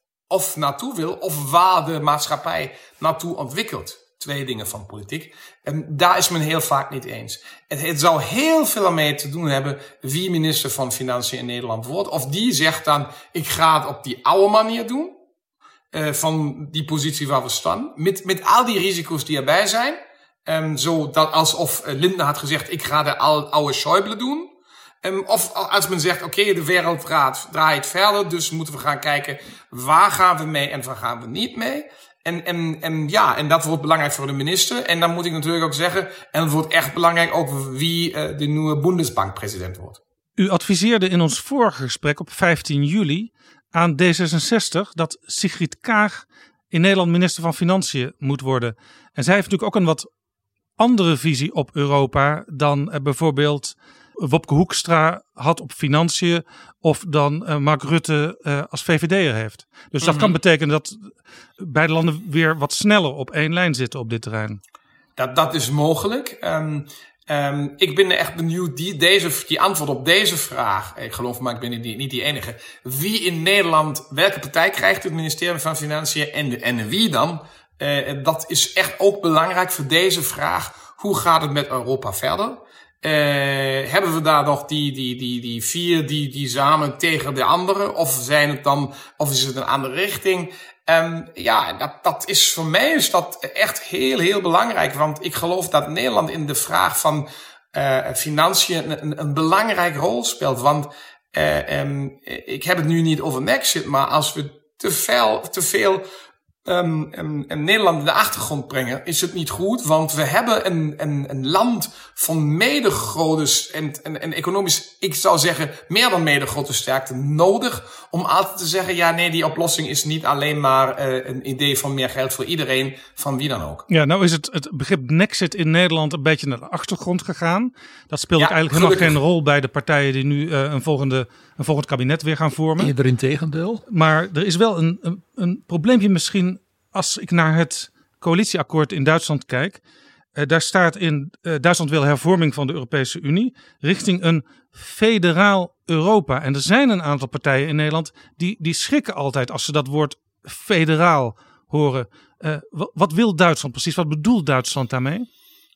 of naartoe wil of waar de maatschappij naartoe ontwikkelt. Twee dingen van politiek. En daar is men heel vaak niet eens. Het, het zou heel veel mee te doen hebben wie minister van Financiën in Nederland wordt. Of die zegt dan, ik ga het op die oude manier doen. Uh, van die positie waar we staan. Met, met al die risico's die erbij zijn. Um, zo dat alsof uh, Lindner had gezegd, ik ga de oude Schäuble doen. Um, of als men zegt, oké, okay, de wereld draait, draait verder. Dus moeten we gaan kijken, waar gaan we mee en waar gaan we niet mee. En, en, en ja, en dat wordt belangrijk voor de minister. En dan moet ik natuurlijk ook zeggen, en het wordt echt belangrijk ook wie uh, de nieuwe Bundesbankpresident wordt. U adviseerde in ons vorige gesprek op vijftien juli aan D zesenzestig dat Sigrid Kaag in Nederland minister van Financiën moet worden. En zij heeft natuurlijk ook een wat andere visie op Europa dan uh, bijvoorbeeld Wopke Hoekstra had op financiën of dan uh, Mark Rutte uh, als V V D'er heeft. Dus mm-hmm. dat kan betekenen dat beide landen weer wat sneller op één lijn zitten op dit terrein. Dat, dat is mogelijk. Um, um, ik ben echt benieuwd, die, deze, die antwoord op deze vraag, ik geloof maar ik ben niet, niet die enige, wie in Nederland, welke partij krijgt het ministerie van Financiën en, en wie dan? Uh, dat is echt ook belangrijk voor deze vraag. Hoe gaat het met Europa verder? Uh, hebben we daar nog die, die, die, die vier die, die samen tegen de anderen? Of zijn het dan, of is het een andere richting? Um, ja, dat, dat is voor mij is dat echt heel, heel belangrijk. Want ik geloof dat Nederland in de vraag van uh, financiën een, een belangrijke rol speelt. Want uh, um, ik heb het nu niet over Brexit, maar als we te veel, te veel Um, um, um, Nederland in de achtergrond brengen, is het niet goed, want we hebben een, een, een land van medegrote en, en, en economisch, ik zou zeggen, meer dan medegrote sterkte nodig om altijd te zeggen, ja nee, die oplossing is niet alleen maar uh, een idee van meer geld voor iedereen, van wie dan ook. Ja, nou is het, het begrip Nexit in Nederland een beetje naar de achtergrond gegaan. Dat speelt ja, eigenlijk gelukkig helemaal geen rol bij de partijen die nu uh, een, volgende, een volgend kabinet weer gaan vormen. Eerder in tegendeel. Maar er is wel een, een, een probleempje misschien als ik naar het coalitieakkoord in Duitsland kijk. Uh, daar staat in, uh, Duitsland wil hervorming van de Europese Unie richting een federaal Europa. En er zijn een aantal partijen in Nederland die, die schrikken altijd als ze dat woord federaal horen. Uh, wat, wat wil Duitsland precies? Wat bedoelt Duitsland daarmee?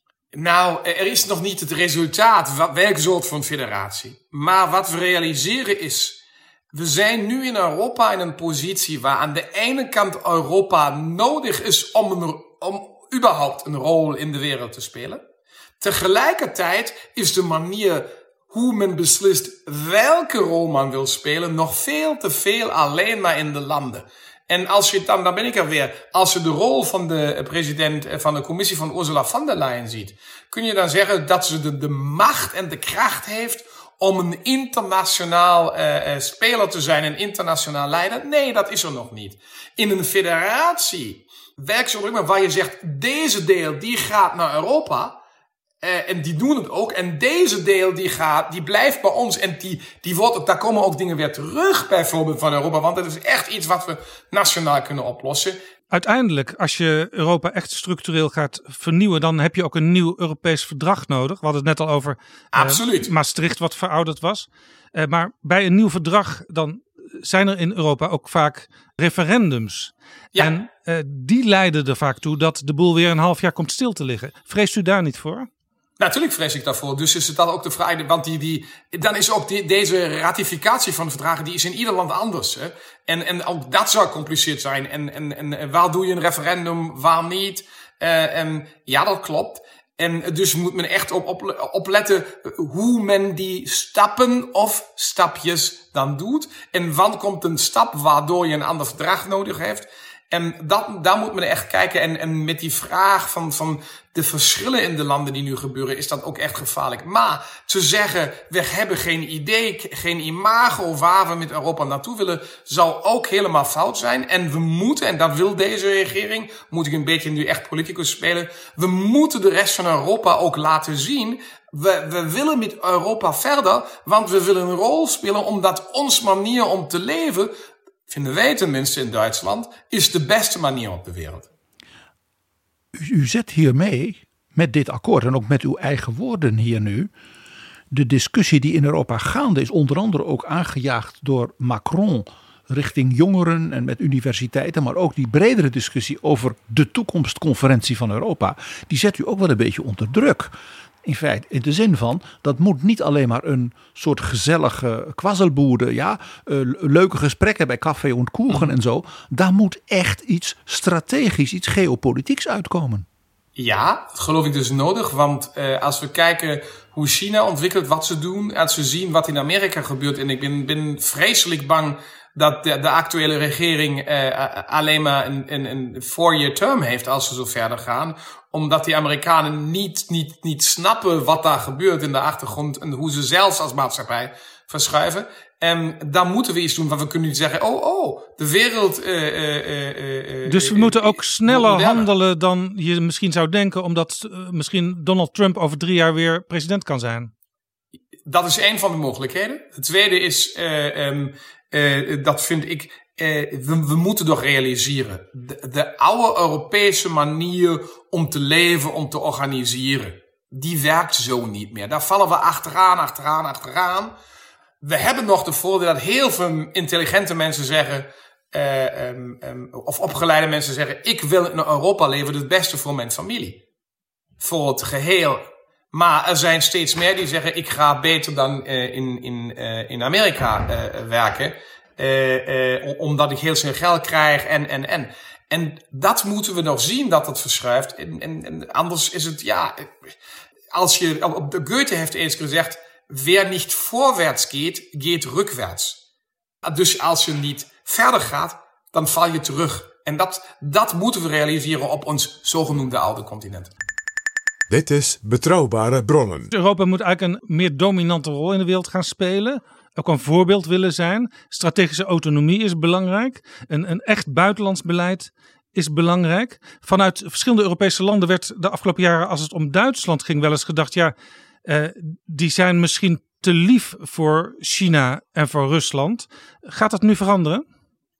Nou, er is nog niet het resultaat, welk soort van federatie. Maar wat we realiseren is, we zijn nu in Europa in een positie waar aan de ene kant Europa nodig is om, een, om überhaupt een rol in de wereld te spelen. Tegelijkertijd is de manier hoe men beslist welke rol men wil spelen nog veel te veel alleen maar in de landen. En als je dan, dan ben ik er weer, als je de rol van de president van de commissie van Ursula von der Leyen ziet, kun je dan zeggen dat ze de, de macht en de kracht heeft om een internationaal uh, uh, speler te zijn, een internationaal leider? Nee, dat is er nog niet. In een federatie, werkzaam waar je zegt, deze deel die gaat naar Europa, uh, en die doen het ook, en deze deel die gaat, die blijft bij ons, en die, die wordt, daar komen ook dingen weer terug bijvoorbeeld van Europa, want dat is echt iets wat we nationaal kunnen oplossen. uiteindelijk, als je Europa echt structureel gaat vernieuwen, dan heb je ook een nieuw Europees verdrag nodig. We hadden het net al over Absoluut. Uh, Maastricht, wat verouderd was. Uh, maar bij een nieuw verdrag, dan zijn er in Europa ook vaak referendums. Ja. En uh, die leiden er vaak toe dat de boel weer een half jaar komt stil te liggen. Vreest u daar niet voor? Natuurlijk vrees ik daarvoor. Dus is het dan ook de vraag, want die, die, dan is ook die, deze ratificatie van de verdragen, die is in ieder land anders. Hè? En, en ook dat zou gecompliceerd zijn. En, en, en waar doe je een referendum, waar niet? Uh, en ja, dat klopt. En dus moet men echt op, op, opletten hoe men die stappen of stapjes dan doet. En wanneer komt een stap waardoor je een ander verdrag nodig hebt. En dat, daar moet men echt kijken. En, en met die vraag van, van de verschillen in de landen die nu gebeuren, is dat ook echt gevaarlijk. Maar te zeggen, we hebben geen idee, geen imago waar we met Europa naartoe willen, zou ook helemaal fout zijn. En we moeten, en dat wil deze regering, moet ik een beetje nu echt politicus spelen, we moeten de rest van Europa ook laten zien, we, we willen met Europa verder, want we willen een rol spelen omdat ons manier om te leven, vinden wij tenminste in Duitsland, is de beste manier op de wereld. U, u zet hiermee, met dit akkoord en ook met uw eigen woorden hier nu, de discussie die in Europa gaande is, onder andere ook aangejaagd door Macron richting jongeren en met universiteiten, maar ook die bredere discussie over de toekomstconferentie van Europa, die zet u ook wel een beetje onder druk. In feite, in de zin van, dat moet niet alleen maar een soort gezellige kwazzelboede, ja, uh, leuke gesprekken bij café en koegen en zo. Daar moet echt iets strategisch, iets geopolitieks uitkomen. Ja, dat geloof ik dus nodig, want uh, als we kijken hoe China ontwikkelt, wat ze doen, als we zien wat in Amerika gebeurt, en ik ben, ben vreselijk bang dat de, de actuele regering uh, alleen maar een, een, een four-year term heeft als ze zo verder gaan. Omdat die Amerikanen niet, niet, niet snappen wat daar gebeurt in de achtergrond en hoe ze zelfs als maatschappij verschuiven. En daar moeten we iets doen, want we kunnen niet zeggen, oh, oh, de wereld... Uh, uh, uh, dus we uh, moeten ook sneller moderner. handelen dan je misschien zou denken, omdat uh, misschien Donald Trump over drie jaar weer president kan zijn. Dat is één van de mogelijkheden. Het tweede is, uh, um, uh, dat vind ik... Uh, we, we moeten toch realiseren. De, de oude Europese manier om te leven, om te organiseren, die werkt zo niet meer. Daar vallen we achteraan, achteraan, achteraan. We hebben nog de voordeel dat heel veel intelligente mensen zeggen, uh, um, um, of opgeleide mensen zeggen, ik wil in Europa leven, het beste voor mijn familie. Voor het geheel. Maar er zijn steeds meer die zeggen, ik ga beter dan uh, in, in, uh, in Amerika uh, werken. Uh, uh, omdat ik heel snel geld krijg en, en, en. En dat moeten we nog zien dat het verschuift. En, en, en anders is het, ja, als je, op de Goethe heeft eens gezegd, wer niet voorwaarts gaat, gaat rückwärts. Dus als je niet verder gaat, dan val je terug. En dat, dat moeten we realiseren op ons zogenoemde oude continent. Dit is Betrouwbare Bronnen. Europa moet eigenlijk een meer dominante rol in de wereld gaan spelen. Ook een voorbeeld willen zijn. Strategische autonomie is belangrijk. Een, een echt buitenlands beleid is belangrijk. Vanuit verschillende Europese landen werd de afgelopen jaren, als het om Duitsland ging, wel eens gedacht, ja, uh, die zijn misschien te lief voor China en voor Rusland. Gaat dat nu veranderen?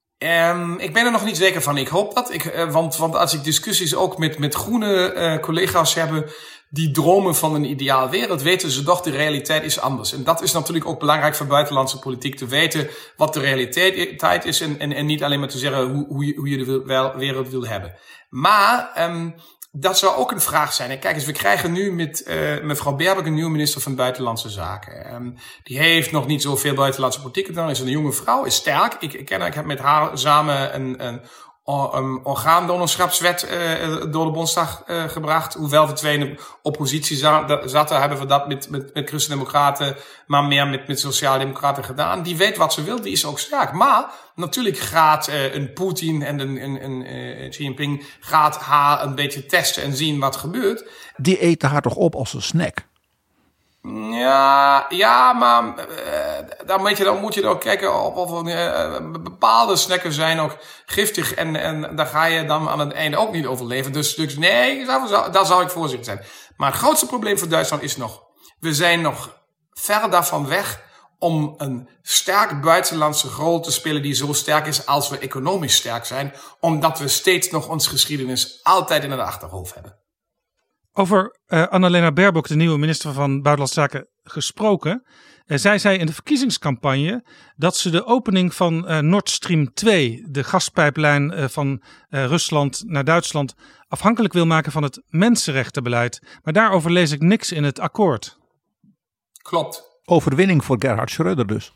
Um, ik ben er nog niet zeker van. Ik hoop dat. Ik, uh, want, want als ik discussies ook met, met groene uh, collega's heb die dromen van een ideaal wereld, weten ze toch, de realiteit is anders. En dat is natuurlijk ook belangrijk voor buitenlandse politiek, te weten wat de realiteit is en, en, en niet alleen maar te zeggen hoe, hoe, je, hoe je de wereld wil hebben. Maar um, dat zou ook een vraag zijn. En kijk eens, we krijgen nu met uh, mevrouw Baerbock een nieuwe minister van Buitenlandse Zaken. Um, die heeft nog niet zoveel buitenlandse politiek gedaan. Is een jonge vrouw, is sterk. Ik, ik ken, ik heb met haar samen een, een, een orgaandonorschapswet uh, door de Bondsdag uh, gebracht. Hoewel we twee in de oppositie zaten, hebben we dat met, met, met Christen-Democraten, maar meer met, met Sociaaldemocraten gedaan. Die weet wat ze wil, die is ook sterk. Maar natuurlijk gaat uh, een Poetin en een, een, een uh, Xi Jinping gaat haar een beetje testen en zien wat gebeurt. Die eten haar toch op als een snack? Ja, ja, maar uh, dan, moet je, dan moet je ook kijken op, of uh, bepaalde snacken zijn ook giftig en, en daar ga je dan aan het einde ook niet overleven. Dus, dus nee, daar, daar zou ik voorzichtig zijn. Maar het grootste probleem voor Duitsland is nog, we zijn nog ver daarvan weg om een sterk buitenlandse rol te spelen die zo sterk is als we economisch sterk zijn, omdat we steeds nog onze geschiedenis altijd in het achterhoofd hebben. Over uh, Annalena Baerbock, de nieuwe minister van Buitenlandse Zaken, gesproken. Uh, zij zei in de verkiezingscampagne dat ze de opening van uh, Nord Stream twee, de gaspijplijn uh, van uh, Rusland naar Duitsland, afhankelijk wil maken van het mensenrechtenbeleid. Maar daarover lees ik niks in het akkoord. Klopt. Overwinning voor Gerhard Schröder dus.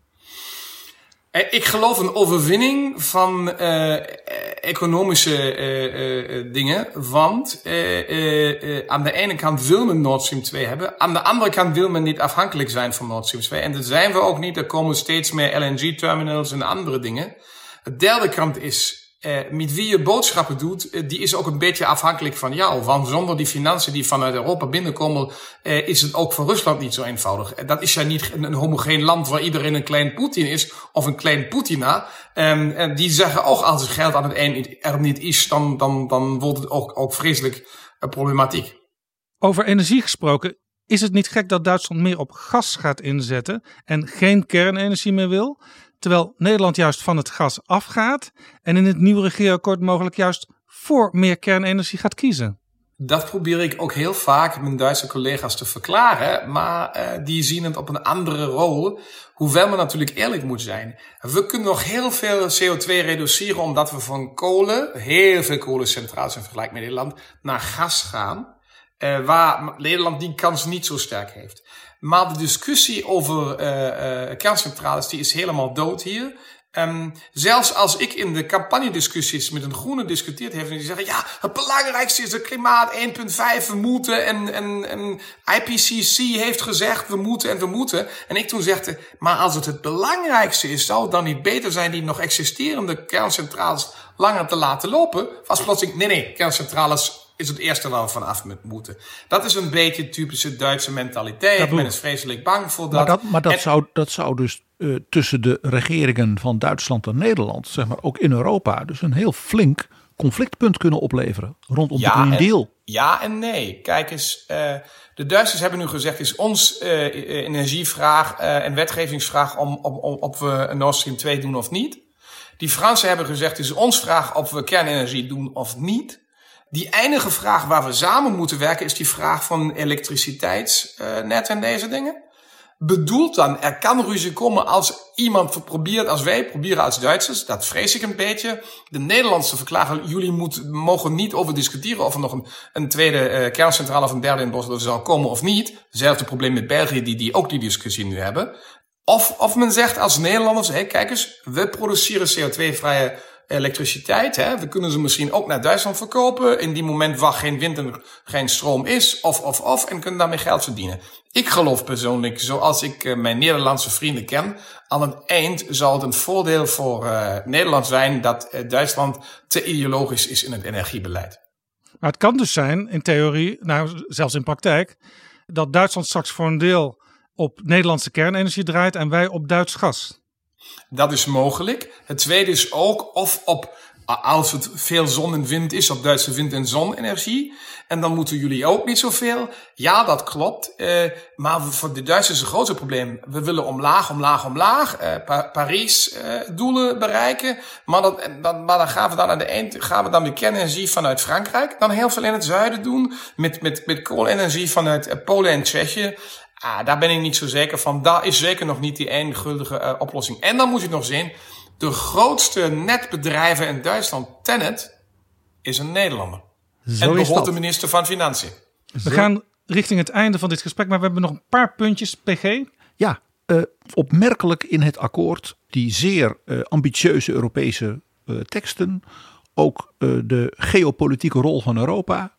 Ik geloof een overwinning van uh, economische uh, uh, dingen. Want uh, uh, uh, aan de ene kant wil men Nord Stream twee hebben. Aan de andere kant wil men niet afhankelijk zijn van Nord Stream twee. En dat zijn we ook niet. Er komen steeds meer L N G-terminals en andere dingen. De derde kant is, uh, met wie je boodschappen doet, uh, die is ook een beetje afhankelijk van jou. Want zonder die financiën die vanuit Europa binnenkomen, uh, is het ook voor Rusland niet zo eenvoudig. Dat is ja niet een, een homogeen land waar iedereen een klein Poetin is of een klein Poetina. Um, en die zeggen ook als het geld aan het eind er niet is, dan, dan, dan wordt het ook, ook vreselijk uh, problematiek. Over energie gesproken, is het niet gek dat Duitsland meer op gas gaat inzetten en geen kernenergie meer wil? Terwijl Nederland juist van het gas afgaat en in het nieuwe regeerakkoord mogelijk juist voor meer kernenergie gaat kiezen. Dat probeer ik ook heel vaak mijn Duitse collega's te verklaren, maar uh, die zien het op een andere rol. Hoewel men natuurlijk eerlijk moet zijn. We kunnen nog heel veel C O twee reduceren omdat we van kolen, heel veel kolencentrales in vergelijking met Nederland, naar gas gaan. Uh, waar Nederland die kans niet zo sterk heeft. Maar de discussie over uh, uh, kerncentrales die is helemaal dood hier. Um, zelfs als ik in de campagnediscussies met een groene discuteerd heb en die zeggen, ja, het belangrijkste is het klimaat één komma vijf, we moeten en, en, en I P C C heeft gezegd, we moeten en we moeten. En ik toen zegde, maar als het het belangrijkste is, zou het dan niet beter zijn die nog existerende kerncentrales langer te laten lopen? Was plotseling, nee, nee, kerncentrales is het eerste waar we vanaf moeten. Dat is een beetje typische Duitse mentaliteit. Men is vreselijk bang voor dat. Maar dat, maar dat, en, zou, dat zou dus uh, tussen de regeringen van Duitsland en Nederland, zeg maar ook in Europa, dus een heel flink conflictpunt kunnen opleveren rondom ja, de Green Deal. En, ja en nee. Kijk eens, uh, de Duitsers hebben nu gezegd, is ons uh, energievraag uh, en wetgevingsvraag om, om, om of we Nord Stream twee doen of niet. Die Fransen hebben gezegd, is ons vraag of we kernenergie doen of niet. Die enige vraag waar we samen moeten werken is die vraag van elektriciteitsnet uh, en deze dingen. Bedoelt dan, er kan ruzie komen als iemand probeert, als wij proberen als Duitsers, dat vrees ik een beetje. De Nederlandse verklaren, jullie moet, mogen niet over discussiëren of er nog een, een tweede uh, kerncentrale of een derde in Borselen zou komen of niet. Hetzelfde probleem met België, die, die ook die discussie nu hebben. Of, of men zegt als Nederlanders, hé, kijk eens, we produceren C O twee-vrije elektriciteit. Hè. We kunnen ze misschien ook naar Duitsland verkopen. In die moment waar geen wind en geen stroom is. Of, of, of. En kunnen daarmee geld verdienen. Ik geloof persoonlijk, zoals ik uh, mijn Nederlandse vrienden ken, aan het eind zal het een voordeel voor uh, Nederland zijn dat uh, Duitsland te ideologisch is in het energiebeleid. Maar het kan dus zijn, in theorie, nou zelfs in praktijk, dat Duitsland straks voor een deel op Nederlandse kernenergie draait en wij op Duits gas. Dat is mogelijk. Het tweede is ook of op, als het veel zon en wind is, op Duitse wind- en zonenergie. En dan moeten jullie ook niet zoveel. Ja, dat klopt. Uh, maar voor de Duitsers is het grootste probleem. We willen omlaag, omlaag, omlaag. Uh, pa- Parijs uh, doelen bereiken. Maar, dat, dan, maar dan gaan we dan aan de eind, gaan we dan met kernenergie vanuit Frankrijk. Dan heel veel in het zuiden doen. Met, met, met koolenergie vanuit uh, Polen en Tsjechië. Ah, daar ben ik niet zo zeker van. Daar is zeker nog niet die eenguldige uh, oplossing. En dan moet je nog zien, de grootste netbedrijven in Duitsland, Tennet, is een Nederlander. Zo en is behoort dat. de minister van Financiën. We gaan richting het einde van dit gesprek, maar we hebben nog een paar puntjes, P G. Ja, uh, opmerkelijk in het akkoord die zeer uh, ambitieuze Europese uh, teksten. Ook uh, de geopolitieke rol van Europa.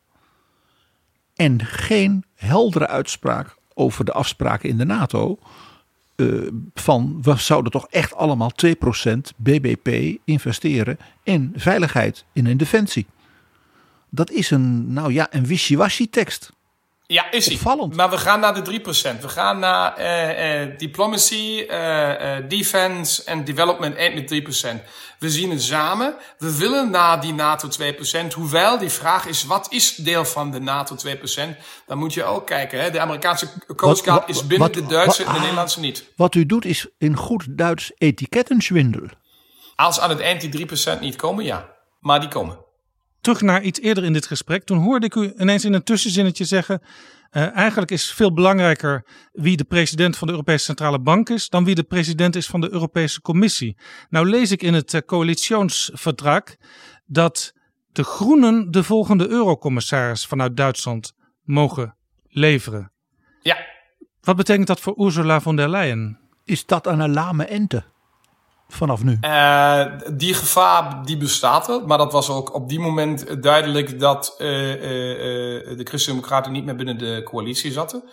En geen heldere uitspraak over de afspraken in de NATO. Uh, van we zouden toch echt allemaal twee procent B B P investeren in veiligheid, in een defensie. Dat is een, nou ja, een wishy-washy tekst. Ja, is hij. Opvallend. Maar we gaan naar de drie procent. We gaan naar uh, uh, diplomacy, uh, uh, defense en development eind met drie procent. We zien het samen. We willen naar die NATO twee procent. Hoewel die vraag is, wat is deel van de NATO twee procent? Dan moet je ook kijken. Hè? De Amerikaanse Coast Guard is binnen wat, de Duitse wat, en de ah, Nederlandse niet. Wat u doet is in goed Duits etikettenzwindel. Als aan het eind die drie procent niet komen, ja. Maar die komen. Terug naar iets eerder in dit gesprek. Toen hoorde ik u ineens in een tussenzinnetje zeggen... Uh, eigenlijk is veel belangrijker wie de president van de Europese Centrale Bank is... dan wie de president is van de Europese Commissie. Nou lees ik in het uh, coalitionsverdrag dat de Groenen de volgende eurocommissaris vanuit Duitsland mogen leveren. Ja. Wat betekent dat voor Ursula von der Leyen? Is dat een lame ente? Vanaf nu? Uh, die gevaar die bestaat er. Maar dat was ook op die moment duidelijk dat uh, uh, uh, de Christen-Democraten niet meer binnen de coalitie zaten. Uh,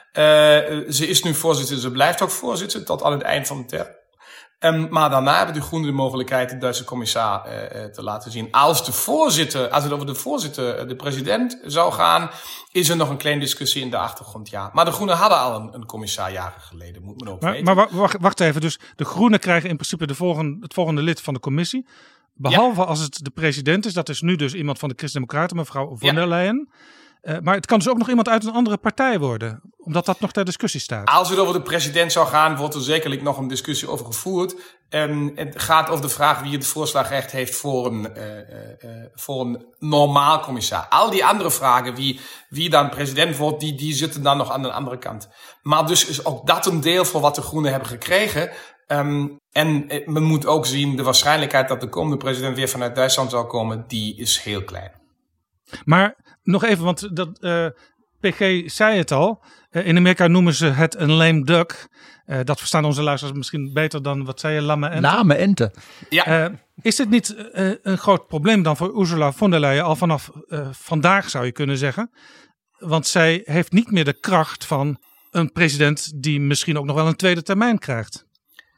ze is nu voorzitter, ze blijft ook voorzitter tot aan het eind van de term. Um, maar daarna hebben de Groenen de mogelijkheid de Duitse commissaris uh, uh, te laten zien. Als de voorzitter, als het over de voorzitter, de president zou gaan, is er nog een kleine discussie in de achtergrond, ja. Maar de Groenen hadden al een, een commissar jaren geleden, moet men ook maar, weten. Maar wacht, wacht even, dus de Groenen krijgen in principe de volgende, het volgende lid van de commissie. Behalve ja. als het de president is, dat is nu dus iemand van de Christen-Democraten, mevrouw von ja. der Leyen. Uh, maar het kan dus ook nog iemand uit een andere partij worden, omdat dat nog ter discussie staat. Als het over de president zou gaan, wordt er zekerlijk nog een discussie over gevoerd. Um, het gaat over de vraag wie het voorslagrecht heeft voor een, uh, uh, uh, voor een normaal commissar. Al die andere vragen, wie, wie dan president wordt, die, die zitten dan nog aan de andere kant. Maar dus is ook dat een deel van wat de Groenen hebben gekregen. Um, en uh, men moet ook zien, de waarschijnlijkheid dat de komende president weer vanuit Duitsland zal komen, die is heel klein. Maar nog even, want dat, uh, P G zei het al. Uh, in Amerika noemen ze het een lame duck. Uh, dat verstaan onze luisteraars misschien beter dan, wat zei je, lamme ente? Lame ente. Ja. Uh, is dit niet uh, een groot probleem dan voor Ursula von der Leyen? Al vanaf uh, vandaag zou je kunnen zeggen. Want zij heeft niet meer de kracht van een president die misschien ook nog wel een tweede termijn krijgt.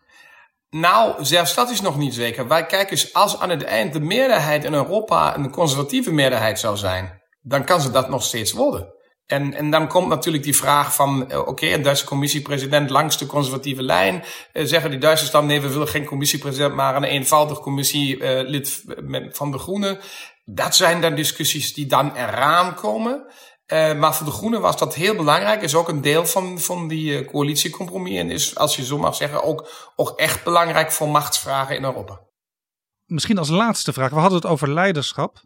Nou, zelfs dat is nog niet zeker. Wij kijken eens, als aan het eind de meerderheid in Europa een conservatieve meerderheid zou zijn, dan kan ze dat nog steeds worden. En, en dan komt natuurlijk die vraag van, oké, okay, een Duitse commissiepresident langs de conservatieve lijn. Uh, zeggen die Duitsers dan, nee, we willen geen commissiepresident, maar een eenvoudig commissielid uh, van de Groenen. Dat zijn dan discussies die dan eraan komen. Uh, maar voor de Groenen was dat heel belangrijk. Is ook een deel van, van die uh, coalitiecompromis. En is, als je zo mag zeggen, ook, ook echt belangrijk voor machtsvragen in Europa. Misschien als laatste vraag. We hadden het over leiderschap.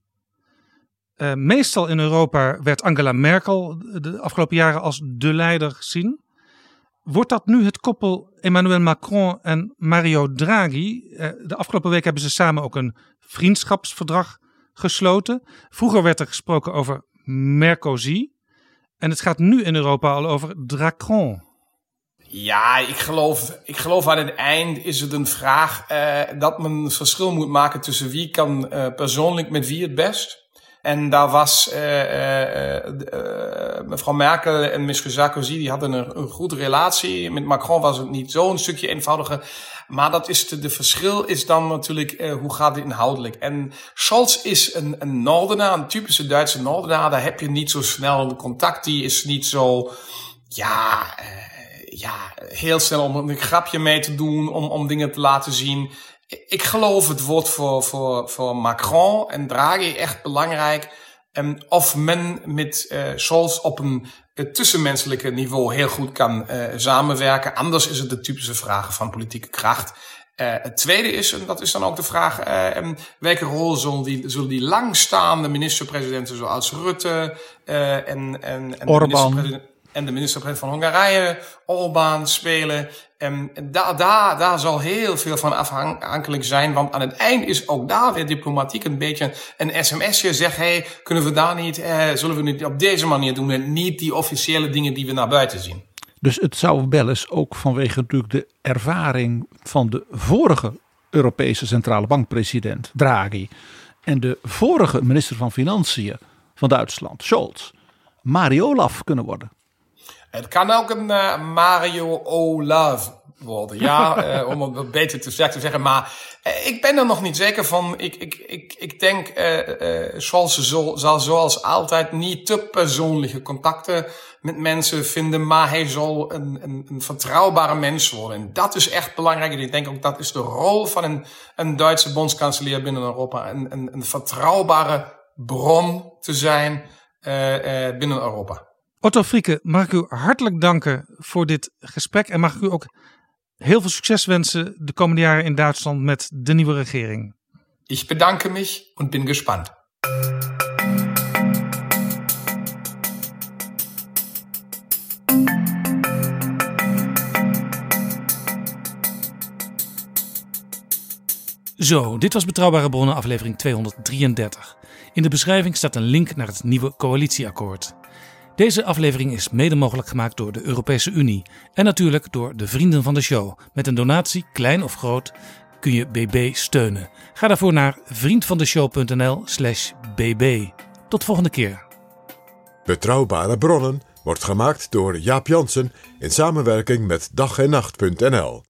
Uh, meestal in Europa werd Angela Merkel de afgelopen jaren als de leider gezien. Wordt dat nu het koppel Emmanuel Macron en Mario Draghi? Uh, de afgelopen week hebben ze samen ook een vriendschapsverdrag gesloten. Vroeger werd er gesproken over Merkozy. En het gaat nu in Europa al over Dracron. Ja, ik geloof, ik geloof aan het eind is het een vraag uh, dat men een verschil moet maken tussen wie kan uh, persoonlijk met wie het best. En daar was uh, uh, uh, mevrouw Merkel en monsieur Sarkozy, die hadden een, een goede relatie. Met Macron was het niet zo een stukje eenvoudiger. Maar dat is de, de verschil is dan natuurlijk, uh, hoe gaat het inhoudelijk? En Scholz is een, een Noordenaar, een typische Duitse Noordenaar. Daar heb je niet zo snel een contact. Die is niet zo, ja, uh, ja, heel snel om een grapje mee te doen, om, om dingen te laten zien. Ik geloof het wordt voor, voor, voor Macron en Draghi echt belangrijk. Um, of men met uh, Scholz op een uh, tussenmenselijke niveau heel goed kan uh, samenwerken. Anders is het de typische vraag van politieke kracht. Uh, het tweede is, en dat is dan ook de vraag, uh, um, welke rol zullen die, zullen die langstaande minister-presidenten zoals Rutte uh, en, en, en de minister-president en de minister-president van Hongarije, Orbán, spelen. En daar, daar, daar zal heel veel van afhankelijk zijn. Want aan het eind is ook daar weer diplomatiek een beetje een sms'je. Zeg, hey, kunnen we daar niet, eh, zullen we het op deze manier doen? En niet die officiële dingen die we naar buiten zien. Dus het zou wel eens ook vanwege natuurlijk de ervaring van de vorige Europese Centrale Bankpresident Draghi en de vorige minister van Financiën van Duitsland, Scholz, Mario Olaf kunnen worden. Het kan ook een uh, Mario Olaf worden. Ja, uh, om het beter te zeggen. Maar uh, ik ben er nog niet zeker van. Ik, ik, ik, ik denk, uh, uh, Scholz zal, zal zoals altijd niet te persoonlijke contacten met mensen vinden. Maar hij zal een, een, een vertrouwbare mens worden. En dat is echt belangrijk. En ik denk ook dat is de rol van een, een Duitse bondskanselier binnen Europa. Een, een, een vertrouwbare bron te zijn uh, uh, binnen Europa. Otto Frieke, mag ik u hartelijk danken voor dit gesprek. En mag ik u ook heel veel succes wensen de komende jaren in Duitsland met de nieuwe regering. Ik bedanke mich en ben gespannt. Zo, dit was Betrouwbare Bronnen aflevering tweehonderddrieëndertig. In de beschrijving staat een link naar het nieuwe coalitieakkoord. Deze aflevering is mede mogelijk gemaakt door de Europese Unie en natuurlijk door de vrienden van de show. Met een donatie, klein of groot, kun je B B steunen. Ga daarvoor naar vriendvandeshow.nl slash bb. Tot volgende keer. Betrouwbare Bronnen wordt gemaakt door Jaap Jansen in samenwerking met dag en nacht punt n l.